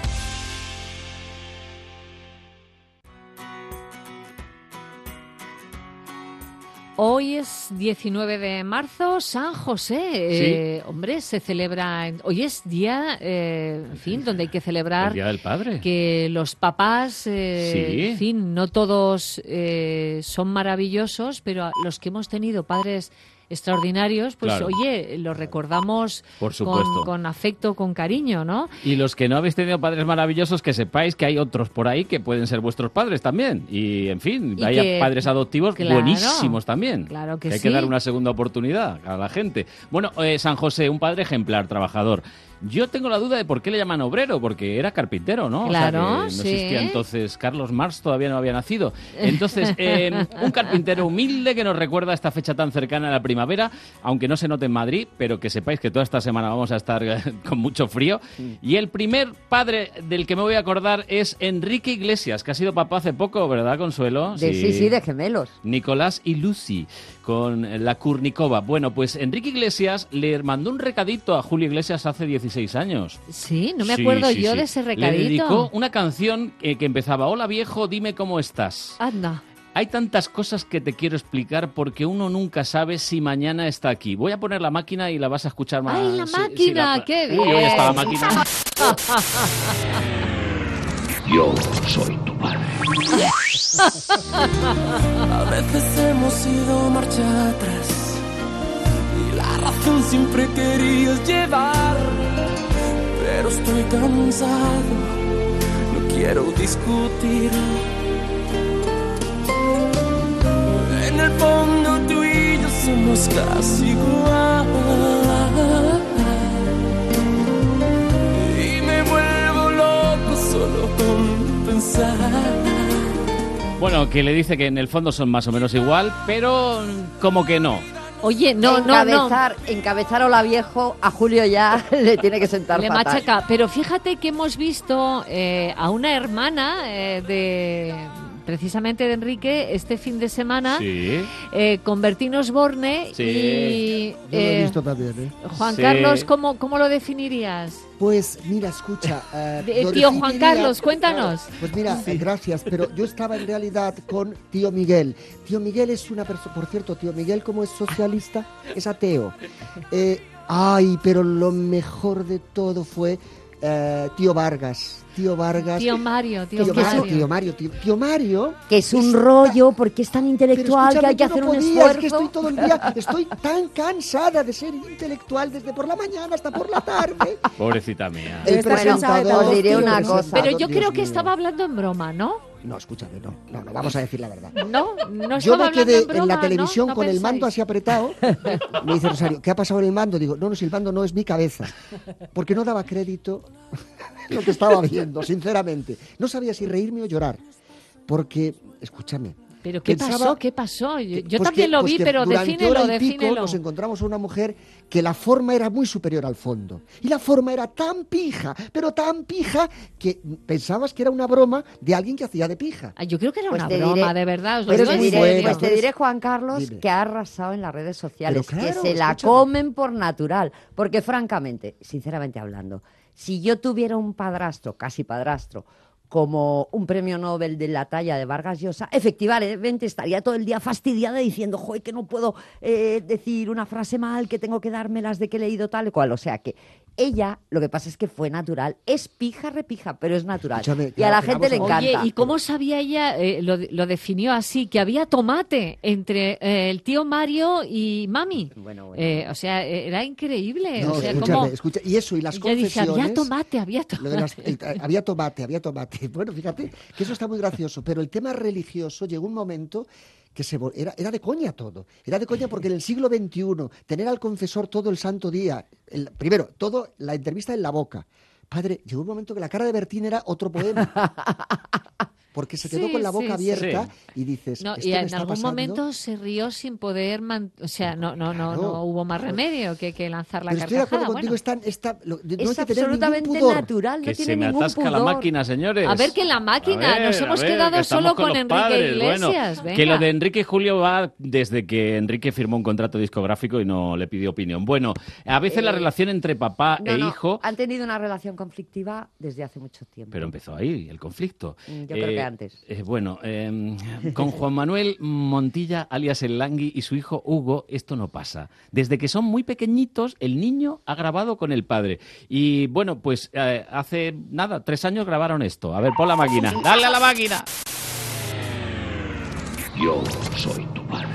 Speaker 2: Hoy es diecinueve de marzo, San José.
Speaker 3: Sí.
Speaker 2: Eh, hombre, se celebra... en- Hoy es día, eh, en fin, donde hay que celebrar...
Speaker 3: El Día del Padre.
Speaker 2: Que los papás, eh,
Speaker 3: Sí.
Speaker 2: en fin, no todos eh, son maravillosos, pero a los que hemos tenido padres extraordinarios, pues
Speaker 3: Claro.
Speaker 2: oye, los recordamos
Speaker 3: Por supuesto.
Speaker 2: con, con afecto, con cariño, ¿no?
Speaker 3: Y los que no habéis tenido padres maravillosos, que sepáis que hay otros por ahí que pueden ser vuestros padres también. Y, en fin,
Speaker 2: Y
Speaker 3: hay
Speaker 2: que-
Speaker 3: padres adoptivos
Speaker 2: claro,
Speaker 3: buenísimos también.
Speaker 2: claro que
Speaker 3: hay
Speaker 2: sí.
Speaker 3: que dar una segunda oportunidad a la gente. Bueno, eh, San José, un padre ejemplar, trabajador. Yo tengo la duda de por qué le llaman obrero, porque era carpintero, ¿no? O sea,
Speaker 2: Claro,
Speaker 3: que no
Speaker 2: sí.
Speaker 3: existía entonces. Carlos Marx todavía no había nacido. Entonces, eh, un carpintero humilde que nos recuerda esta fecha tan cercana a la primavera, aunque no se note en Madrid, pero que sepáis que toda esta semana vamos a estar eh, con mucho frío. Y el primer padre del que me voy a acordar es Enrique Iglesias, que ha sido papá hace poco, ¿verdad, Consuelo?
Speaker 6: De, sí, sí, de gemelos.
Speaker 3: Nicolás y Lucy con la Kurnikova. Bueno, pues Enrique Iglesias le mandó un recadito a Julio Iglesias hace dieciséis años.
Speaker 2: Sí, no me
Speaker 3: Sí,
Speaker 2: acuerdo
Speaker 3: sí,
Speaker 2: yo
Speaker 3: sí.
Speaker 2: de ese
Speaker 3: Le
Speaker 2: recadito.
Speaker 3: dedicó una canción eh, que empezaba: hola viejo, dime cómo estás.
Speaker 2: Anda.
Speaker 3: Hay tantas cosas que te quiero explicar porque uno nunca sabe si mañana está aquí. Voy a poner la máquina y la vas a escuchar más.
Speaker 2: ¡Ay, la
Speaker 3: Sí, sí,
Speaker 2: máquina!
Speaker 3: la-
Speaker 2: ¡Qué
Speaker 3: Uy,
Speaker 2: bien!
Speaker 3: hoy está la máquina.
Speaker 18: Yo soy tu padre.
Speaker 19: A veces hemos ido marcha atrás y la razón siempre querías llevar, pero estoy cansado, no quiero discutir. En el fondo tú y yo somos casi igual y me vuelvo loco solo con pensar.
Speaker 3: Bueno, que le dice que en el fondo son más o menos igual, pero como que no.
Speaker 2: Oye, no, no, no.
Speaker 6: encabezar, Encabezar Hola Viejo a Julio ya le tiene que sentar
Speaker 2: Le
Speaker 6: fatal.
Speaker 2: machaca. Pero fíjate que hemos visto eh, a una hermana eh, de precisamente de Enrique este fin de semana
Speaker 3: Sí.
Speaker 2: eh, con Bertín Osborne
Speaker 3: Sí.
Speaker 2: y
Speaker 11: Yo lo he
Speaker 2: eh,
Speaker 11: visto también, ¿eh?
Speaker 2: Juan
Speaker 3: Sí.
Speaker 2: Carlos, ¿cómo, ¿cómo lo definirías?
Speaker 11: Pues mira, escucha. eh,
Speaker 2: Eh,
Speaker 11: lo
Speaker 2: tío Juan
Speaker 11: definiría-
Speaker 2: Carlos, cuéntanos.
Speaker 11: Claro, pues mira, eh, gracias, pero yo estaba en realidad con tío Miguel. Tío Miguel es una persona, por cierto, tío Miguel, como es socialista, es ateo. Eh, ay, pero lo mejor de todo fue eh, tío Vargas. Tío Vargas.
Speaker 2: Tío Mario, tío,
Speaker 11: Tío
Speaker 2: Mario.
Speaker 11: Mario, tío Mario, tío, tío Mario.
Speaker 6: Que es un rollo porque es tan intelectual
Speaker 11: Pero
Speaker 6: que hay que
Speaker 11: escúchame,
Speaker 6: hacer
Speaker 11: yo
Speaker 6: un
Speaker 11: no podía,
Speaker 6: esfuerzo.
Speaker 11: Es que estoy todo el día, estoy tan cansada de ser intelectual desde por la mañana hasta por la tarde.
Speaker 3: Pobrecita mía.
Speaker 11: El
Speaker 6: Bueno,
Speaker 11: presentador,
Speaker 6: os diré
Speaker 11: tío,
Speaker 6: una
Speaker 11: el
Speaker 6: cosa.
Speaker 11: presentador,
Speaker 2: Pero yo
Speaker 11: Dios
Speaker 2: creo que
Speaker 11: mío.
Speaker 2: estaba hablando en broma, ¿no?
Speaker 11: No, escúchame, no, no, no, vamos a decir la verdad.
Speaker 2: No, no
Speaker 11: Yo
Speaker 2: estaba
Speaker 11: me
Speaker 2: hablando
Speaker 11: quedé
Speaker 2: en broma,
Speaker 11: en la
Speaker 2: ¿no?
Speaker 11: televisión
Speaker 2: ¿No
Speaker 11: con el
Speaker 2: pensáis?
Speaker 11: mando así apretado. Me dice Rosario, ¿qué ha pasado en el mando? Digo, no, no, si el mando no es mi cabeza. Porque no daba crédito lo que estaba viendo, sinceramente. No sabía si reírme o llorar. Porque, escúchame.
Speaker 2: ¿Pero qué
Speaker 11: pensaba-
Speaker 2: pasó? ¿Qué pasó? Yo, yo
Speaker 11: Pues
Speaker 2: también
Speaker 11: que-
Speaker 2: lo
Speaker 11: pues
Speaker 2: vi,
Speaker 11: que
Speaker 2: pero
Speaker 11: durante
Speaker 2: defínelo,
Speaker 11: hora y pico
Speaker 2: defínelo.
Speaker 11: nos encontramos a una mujer que la forma era muy superior al fondo. Y la forma era tan pija, pero tan pija, que pensabas que era una broma de alguien que hacía de pija.
Speaker 2: Ah, yo creo que era
Speaker 6: Pues
Speaker 2: una
Speaker 6: te
Speaker 2: broma,
Speaker 6: diré-
Speaker 2: de verdad. Os lo
Speaker 6: Pues
Speaker 2: digo
Speaker 6: te
Speaker 2: en
Speaker 6: diré,
Speaker 2: serio.
Speaker 6: pues te
Speaker 11: Dime.
Speaker 6: diré, Juan Carlos,
Speaker 11: Dime.
Speaker 6: que ha arrasado en las redes sociales,
Speaker 11: Pero claro,
Speaker 6: que se la
Speaker 11: escúchame.
Speaker 6: comen por natural. Porque francamente, sinceramente hablando, si yo tuviera un padrastro, casi padrastro, como un premio Nobel de la talla de Vargas Llosa, efectivamente estaría todo el día fastidiada diciendo, joder, que no puedo eh, decir una frase mal, que tengo que dármelas de que he leído tal y cual. O sea que ella, lo que pasa es que fue natural. Es pija repija, pero es natural.
Speaker 11: Escúchame,
Speaker 6: y a la
Speaker 11: claro,
Speaker 6: gente le
Speaker 11: vamos a-
Speaker 6: encanta.
Speaker 2: Oye, ¿y cómo sabía ella, eh, lo, lo definió así, que había tomate entre eh, el tío Mario y mami?
Speaker 6: Bueno, bueno.
Speaker 2: Eh, o sea, eh, era increíble.
Speaker 11: No,
Speaker 2: o sea,
Speaker 11: escúchame,
Speaker 2: como...
Speaker 11: escucha, y eso, y las
Speaker 2: Ella dice,
Speaker 11: confesiones...
Speaker 2: había tomate, había
Speaker 11: Lo de las-
Speaker 2: tomate.
Speaker 11: el- había tomate, había tomate. Bueno, fíjate que eso está muy gracioso, pero el tema religioso llegó un momento que se vol- era, era de coña todo. Era de coña porque en el siglo veintiuno tener al confesor todo el santo día, el- primero, todo la entrevista en la boca. Padre, llegó un momento que la cara de Bertín era otro poema. porque se quedó
Speaker 2: Sí,
Speaker 11: con la boca
Speaker 2: sí,
Speaker 11: abierta
Speaker 2: sí.
Speaker 11: y dices,
Speaker 2: No,
Speaker 11: ¿esto
Speaker 2: y
Speaker 11: me
Speaker 2: en
Speaker 11: está
Speaker 2: algún
Speaker 11: pasando?
Speaker 2: momento se rió sin poder, man- o sea, no, no, no,
Speaker 11: Claro.
Speaker 2: no hubo más remedio que, que lanzar la
Speaker 11: Pero estoy de
Speaker 2: carcajada.
Speaker 11: acuerdo contigo,
Speaker 2: Bueno.
Speaker 11: está, está, lo- no
Speaker 6: Es
Speaker 11: hay que tener ningún
Speaker 6: absolutamente
Speaker 11: pudor.
Speaker 6: natural, no
Speaker 3: Que
Speaker 6: tiene
Speaker 3: se me
Speaker 6: ningún
Speaker 3: atasca
Speaker 6: pudor.
Speaker 3: la máquina, señores.
Speaker 2: A ver, que la máquina,
Speaker 3: A ver,
Speaker 2: nos
Speaker 3: a
Speaker 2: hemos
Speaker 3: ver,
Speaker 2: quedado
Speaker 3: que estamos
Speaker 2: solo
Speaker 3: con
Speaker 2: con
Speaker 3: los
Speaker 2: Enrique
Speaker 3: padres.
Speaker 2: Iglesias.
Speaker 3: Bueno, que
Speaker 2: venga.
Speaker 3: lo de Enrique y Julio va desde que Enrique firmó un contrato discográfico y no le pidió opinión. Bueno, a veces
Speaker 6: Eh,
Speaker 3: la relación entre papá
Speaker 6: No,
Speaker 3: e
Speaker 6: no,
Speaker 3: hijo...
Speaker 6: han tenido una relación conflictiva desde hace mucho tiempo.
Speaker 3: Pero empezó ahí el conflicto.
Speaker 6: Mm, yo creo que antes.
Speaker 3: eh, bueno, eh, con Juan Manuel Montilla, alias El Langui, y su hijo Hugo, esto no pasa. Desde que son muy pequeñitos, el niño ha grabado con el padre. Y bueno, pues eh, hace nada, tres años grabaron esto. A ver, pon la máquina. ¡Dale a la máquina!
Speaker 18: Yo soy tu padre.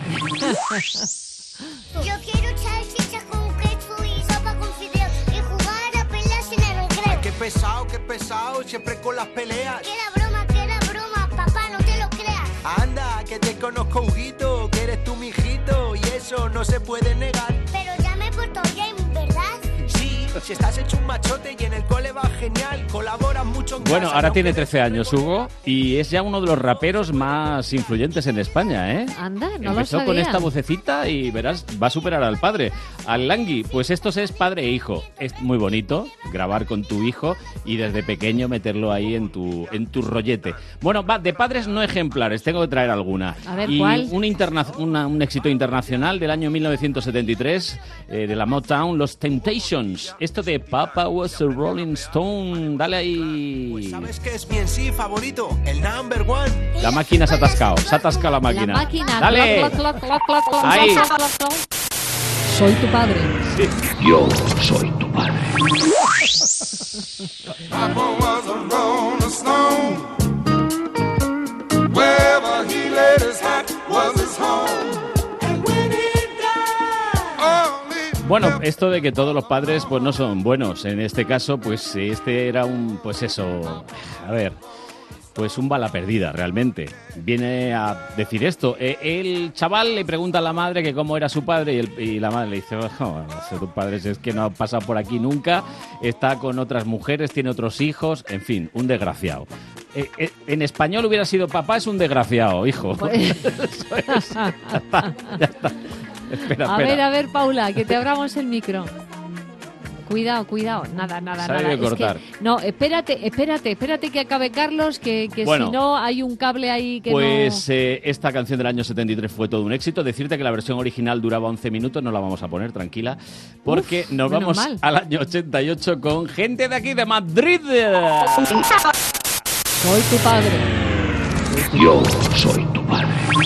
Speaker 4: Yo quiero salchichas con queso y sopa con fideos y jugar a peleas en el recreo.
Speaker 8: Qué pesado, qué pesado, siempre con las peleas.
Speaker 4: Que era broma, que era broma, papá, no te lo creas.
Speaker 8: Anda, que te conozco, Huguito, que eres tu mijito y eso no se puede negar.
Speaker 4: Pero ya me porto bien, ¿verdad?
Speaker 8: Sí, si estás hecho un machote y en el cole va genial, colaboras mucho en
Speaker 3: Bueno,
Speaker 8: casa,
Speaker 3: ahora
Speaker 8: no
Speaker 3: tiene
Speaker 8: quedes-
Speaker 3: trece años, Hugo, y es ya uno de los raperos más influyentes en España, ¿eh?
Speaker 2: Anda, no
Speaker 3: Empezó
Speaker 2: lo
Speaker 3: con
Speaker 2: sabía.
Speaker 3: esta vocecita y verás, va a superar al padre. Al Langui, pues esto es padre e hijo. Es muy bonito grabar con tu hijo y desde pequeño meterlo ahí en tu, en tu rollete. Bueno, va, de padres no ejemplares, tengo que traer alguna.
Speaker 2: A ver,
Speaker 3: y
Speaker 2: ¿cuál?
Speaker 3: Un, interna- una- un éxito internacional del año mil novecientos setenta y tres, eh, de la Motown, Los Temptations. Esto de Papa was a Rolling Stone, dale ahí.
Speaker 8: ¿Sabes qué es mi en sí favorito? El number one.
Speaker 3: La máquina se ha atascado, se ha atascado la máquina.
Speaker 2: La máquina.
Speaker 3: Dale.
Speaker 2: Cloc, cloc, cloc, cloc, cloc,
Speaker 3: Ahí.
Speaker 2: cloc, cloc, cloc. Soy tu padre.
Speaker 18: Yo soy tu padre.
Speaker 19: Papa was a rolling stone. Wherever he laid his hat was his home. And when he died, only
Speaker 3: Bueno, esto de que todos los padres pues no son buenos. En este caso, pues este era un, pues eso, a ver, pues un bala perdida realmente. Viene a decir esto. Eh, el chaval le pregunta a la madre que cómo era su padre y, el- y la madre le dice, oh, tu padre es que no ha pasado por aquí nunca, está con otras mujeres, tiene otros hijos, en fin, un desgraciado. Eh, eh, en español hubiera sido papá es un desgraciado, hijo.
Speaker 2: Pues-
Speaker 3: Eso es. Ya está, ya está. Espera,
Speaker 2: A
Speaker 3: espera.
Speaker 2: ver, a ver, Paula, que te abramos el micro. Cuidado, cuidado. Nada, nada,
Speaker 3: Se ha
Speaker 2: nada.
Speaker 3: debido
Speaker 2: Es que-
Speaker 3: cortar.
Speaker 2: no, espérate, espérate, espérate que acabe Carlos, que, que
Speaker 3: Bueno.
Speaker 2: si no hay un cable ahí que
Speaker 3: Pues eh, esta canción del año setenta y tres fue todo un éxito. Decirte que la versión original duraba once minutos, no la vamos a poner, tranquila, porque
Speaker 2: Uf,
Speaker 3: nos
Speaker 2: menos
Speaker 3: vamos
Speaker 2: mal.
Speaker 3: al año ochenta y ocho con gente de aquí, de Madrid.
Speaker 2: no... Soy tu padre.
Speaker 18: Yo soy tu padre.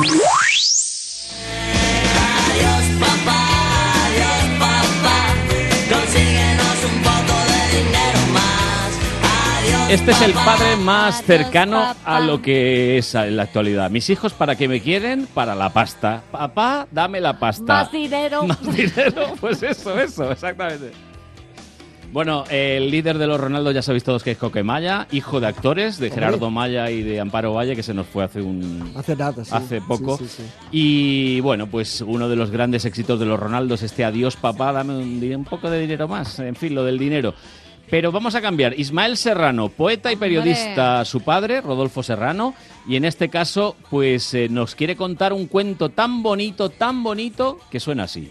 Speaker 19: adiós papá, adiós papá. Consíguenos un poco de dinero más. Adiós.
Speaker 3: Este es el padre más cercano a lo que es en la actualidad. Mis hijos, ¿para qué me quieren? Para la pasta. Papá, dame la pasta.
Speaker 2: Más dinero.
Speaker 3: Más dinero, pues eso, eso, exactamente. Bueno, el líder de los Ronaldo ya sabéis todos que es Coque Maya, hijo de actores, de
Speaker 11: Hombre.
Speaker 3: Gerardo Maya y de Amparo Valle, que se nos fue hace un
Speaker 11: Hace nada, sí.
Speaker 3: hace poco.
Speaker 11: Sí, sí, sí.
Speaker 3: Y bueno, pues uno de los grandes éxitos de los Ronaldos, este adiós papá, dame un, di- un poco de dinero más, en fin, lo del dinero. Pero vamos a cambiar. Ismael Serrano, poeta y periodista, su padre, Rodolfo Serrano, y en este caso, pues eh, nos quiere contar un cuento tan bonito, tan bonito, que suena así.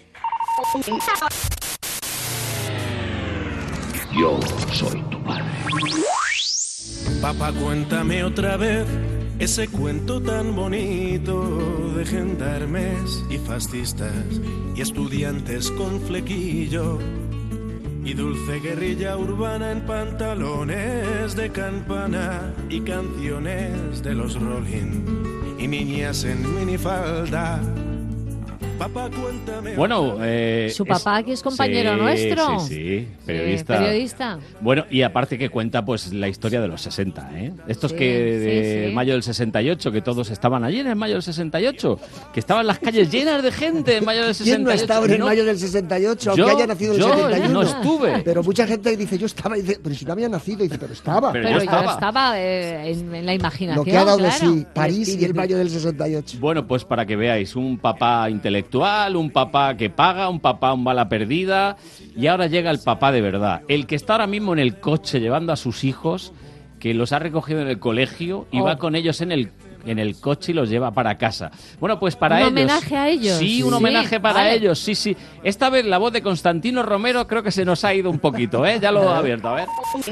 Speaker 18: Yo soy tu padre.
Speaker 20: Papá, cuéntame otra vez ese cuento tan bonito de gendarmes y fascistas y estudiantes con flequillo y dulce guerrilla urbana en pantalones de campana y canciones de los Rolling y niñas en minifalda. Papá, cuéntame.
Speaker 3: Bueno, eh,
Speaker 2: Su papá, que es compañero
Speaker 3: sí,
Speaker 2: nuestro.
Speaker 3: Sí, sí, periodista.
Speaker 2: Sí, periodista.
Speaker 3: Bueno, y aparte que cuenta pues la historia de los sesenta, ¿eh? Estos
Speaker 2: Sí,
Speaker 3: que de
Speaker 2: sí, sí.
Speaker 3: mayo del sesenta y ocho, que todos estaban allí en el mayo del sesenta y ocho, que estaban las calles llenas de gente en mayo del sesenta y ocho.
Speaker 11: ¿Quién no estaba en el
Speaker 3: No,
Speaker 11: mayo del sesenta y ocho, aunque
Speaker 3: yo-
Speaker 11: haya nacido en el
Speaker 3: yo
Speaker 11: setenta y uno?
Speaker 3: no estuve.
Speaker 11: Pero mucha gente dice, yo estaba, y dice, pero si no había nacido, y dice, pero estaba.
Speaker 3: Pero
Speaker 2: Pero
Speaker 3: yo
Speaker 2: ya
Speaker 3: estaba.
Speaker 2: estaba eh, en, en la imaginación.
Speaker 11: Lo que ha dado de
Speaker 2: claro.
Speaker 11: sí París y el mayo del sesenta y ocho.
Speaker 3: Bueno, pues para que veáis, un papá intelectual, un papá que paga, un papá un bala perdida, y ahora llega el papá de verdad, el que está ahora mismo en el coche llevando a sus hijos que los ha recogido en el colegio y
Speaker 2: Oh.
Speaker 3: va con ellos en el en el coche y los lleva para casa. Bueno, pues para
Speaker 2: ¿Un
Speaker 3: ellos...
Speaker 2: homenaje a ellos?
Speaker 3: Sí, un
Speaker 2: Sí,
Speaker 3: homenaje para
Speaker 2: vale.
Speaker 3: ellos, sí, sí. Esta vez la voz de Constantino Romero creo que se nos ha ido un poquito, ¿eh? Ya lo he abierto, a ver.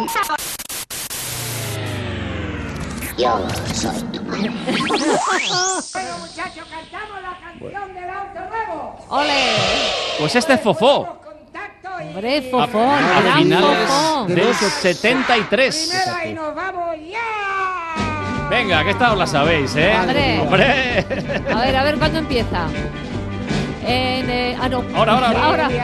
Speaker 18: Yo soy tu padre.
Speaker 19: Bueno, muchachos, cantamos la canción del auto nuevo.
Speaker 2: ¡Ole!
Speaker 3: Pues este es Fofó.
Speaker 2: Hombre, Fofó,
Speaker 3: A, a
Speaker 2: gran
Speaker 3: finales
Speaker 2: Fofó.
Speaker 3: del setenta y tres.
Speaker 19: Primero y nos vamos ya.
Speaker 3: Venga, que esta os la sabéis, ¿eh?
Speaker 2: Hombre.
Speaker 3: ¡Hombre!
Speaker 2: A ver, a ver, ¿cuándo empieza? En, eh, ah, no.
Speaker 3: Ahora, ahora, ahora.
Speaker 2: ahora.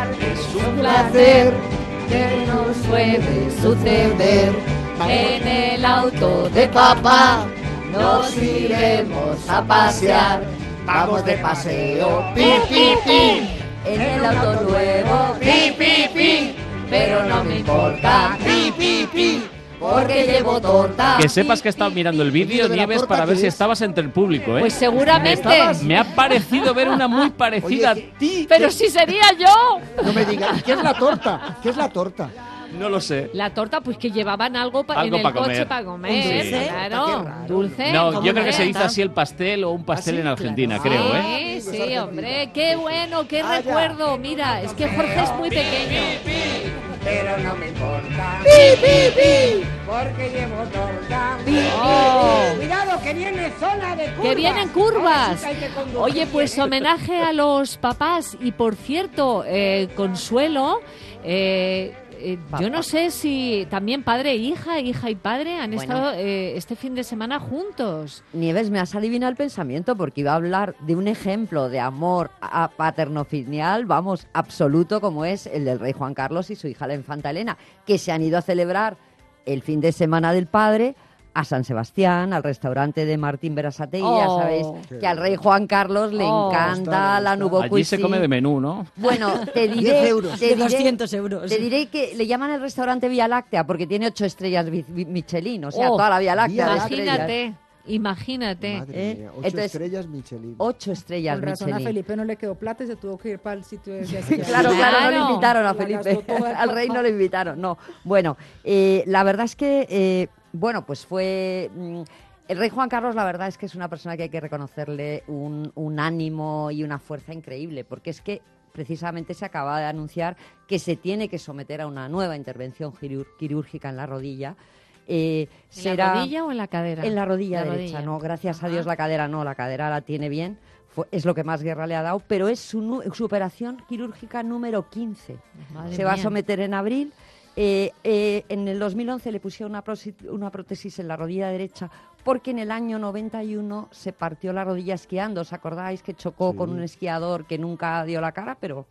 Speaker 19: Es
Speaker 2: un placer que nos puede suceder. En el auto de papá nos iremos a pasear.
Speaker 19: Vamos de paseo.
Speaker 2: Pi, pi, pi. En el auto nuevo. Pi, pi, pi. Pero no me importa. Pi, pi, pi. Porque llevo torta.
Speaker 3: Que sepas que he estado mirando el vídeo,
Speaker 11: de la
Speaker 3: Nieves,
Speaker 11: torta,
Speaker 3: para ver
Speaker 11: ¿qué
Speaker 3: si
Speaker 11: es?
Speaker 3: estabas entre el público, ¿eh?
Speaker 2: Pues seguramente.
Speaker 3: Me, estaba- me ha parecido ver una muy parecida
Speaker 11: Oye,
Speaker 3: a ti.
Speaker 2: Pero si sería yo.
Speaker 11: No me digas, ¿qué es la torta? ¿Qué es la torta?
Speaker 3: No lo sé.
Speaker 2: La torta, pues que llevaban algo, pa-
Speaker 3: Algo
Speaker 2: en el
Speaker 3: pa'
Speaker 2: coche
Speaker 3: comer.
Speaker 2: para comer.
Speaker 3: Un dulce.
Speaker 2: Claro,
Speaker 11: Qué raro.
Speaker 2: dulce.
Speaker 3: No,
Speaker 2: como
Speaker 3: yo creo que se
Speaker 2: una
Speaker 3: dice
Speaker 2: galleta.
Speaker 3: así el pastel o un pastel
Speaker 11: ¿Ah,
Speaker 3: en
Speaker 11: sí?
Speaker 3: Argentina,
Speaker 11: Claro.
Speaker 3: creo, ¿eh?
Speaker 2: Sí, sí, hombre, qué bueno, qué recuerdo. Mira, es que Jorge es muy pequeño.
Speaker 19: Pero no me importa. ¡Pi, pi, pi! Porque llevo torta. ¡Pi, pi,
Speaker 2: Oh.
Speaker 19: pi! Cuidado, que viene zona de curvas.
Speaker 2: Que vienen curvas.
Speaker 19: Ahora sí que hay que conducir
Speaker 2: Oye, pues
Speaker 19: bien.
Speaker 2: homenaje a los papás. Y por cierto, eh, Consuelo, eh, eh, yo no sé si también padre e hija, hija y padre han
Speaker 6: Bueno.
Speaker 2: estado eh, este fin de semana juntos.
Speaker 6: Nieves, me has adivinado el pensamiento porque iba a hablar de un ejemplo de amor a- paternofilial, vamos, absoluto, como es el del rey Juan Carlos y su hija la infanta Elena, que se han ido a celebrar el fin de semana del padre a San Sebastián, al restaurante de Martín Berasategui. Ya
Speaker 2: Oh.
Speaker 6: sabéis que al rey Juan Carlos le
Speaker 2: Oh.
Speaker 6: encanta la nouveau
Speaker 3: Allí se come de menú, ¿no?
Speaker 6: Bueno, te diré,
Speaker 11: diez euros.
Speaker 6: te
Speaker 12: De
Speaker 6: diré-
Speaker 12: doscientos euros.
Speaker 6: te diré que le llaman el restaurante Vía Láctea porque tiene ocho estrellas vi- vi- Michelin, o sea,
Speaker 2: Oh,
Speaker 6: toda la Vía Láctea.
Speaker 11: Vía
Speaker 6: de
Speaker 11: Láctea.
Speaker 6: estrellas.
Speaker 2: Imagínate, imagínate.
Speaker 11: Madre
Speaker 6: ¿Eh?
Speaker 11: mía, ocho
Speaker 6: Entonces-
Speaker 11: estrellas Michelin.
Speaker 6: Ocho estrellas
Speaker 14: Con razón a
Speaker 6: Michelin.
Speaker 14: Felipe no le quedó plata y se tuvo que ir para el sitio de
Speaker 6: Claro, claro, no le
Speaker 2: Claro.
Speaker 6: invitaron a
Speaker 14: La
Speaker 6: Felipe.
Speaker 14: gastó toda.
Speaker 6: Al rey no le invitaron, no. Bueno, eh, la verdad es que, eh, bueno, pues fue... mm, el rey Juan Carlos, la verdad es que es una persona que hay que reconocerle un, un ánimo y una fuerza increíble, porque es que precisamente se acaba de anunciar que se tiene que someter a una nueva intervención quirúr- quirúrgica en la rodilla. Eh,
Speaker 2: ¿En
Speaker 6: será
Speaker 2: la rodilla o en la cadera?
Speaker 6: en la rodilla
Speaker 2: La
Speaker 6: derecha,
Speaker 2: rodilla.
Speaker 6: no, gracias a
Speaker 2: Ajá.
Speaker 6: Dios la cadera no, la cadera la tiene bien, fue- es lo que más guerra le ha dado, pero es su, nu- su operación quirúrgica número quince.
Speaker 2: Madre
Speaker 6: Se va a
Speaker 2: mía.
Speaker 6: someter en abril. Eh, eh, en el dos mil once le pusieron una, prosi- una prótesis en la rodilla derecha porque en el año noventa y uno se partió la rodilla esquiando. ¿Os acordáis que chocó
Speaker 11: Sí.
Speaker 6: con un esquiador que nunca dio la cara? Pero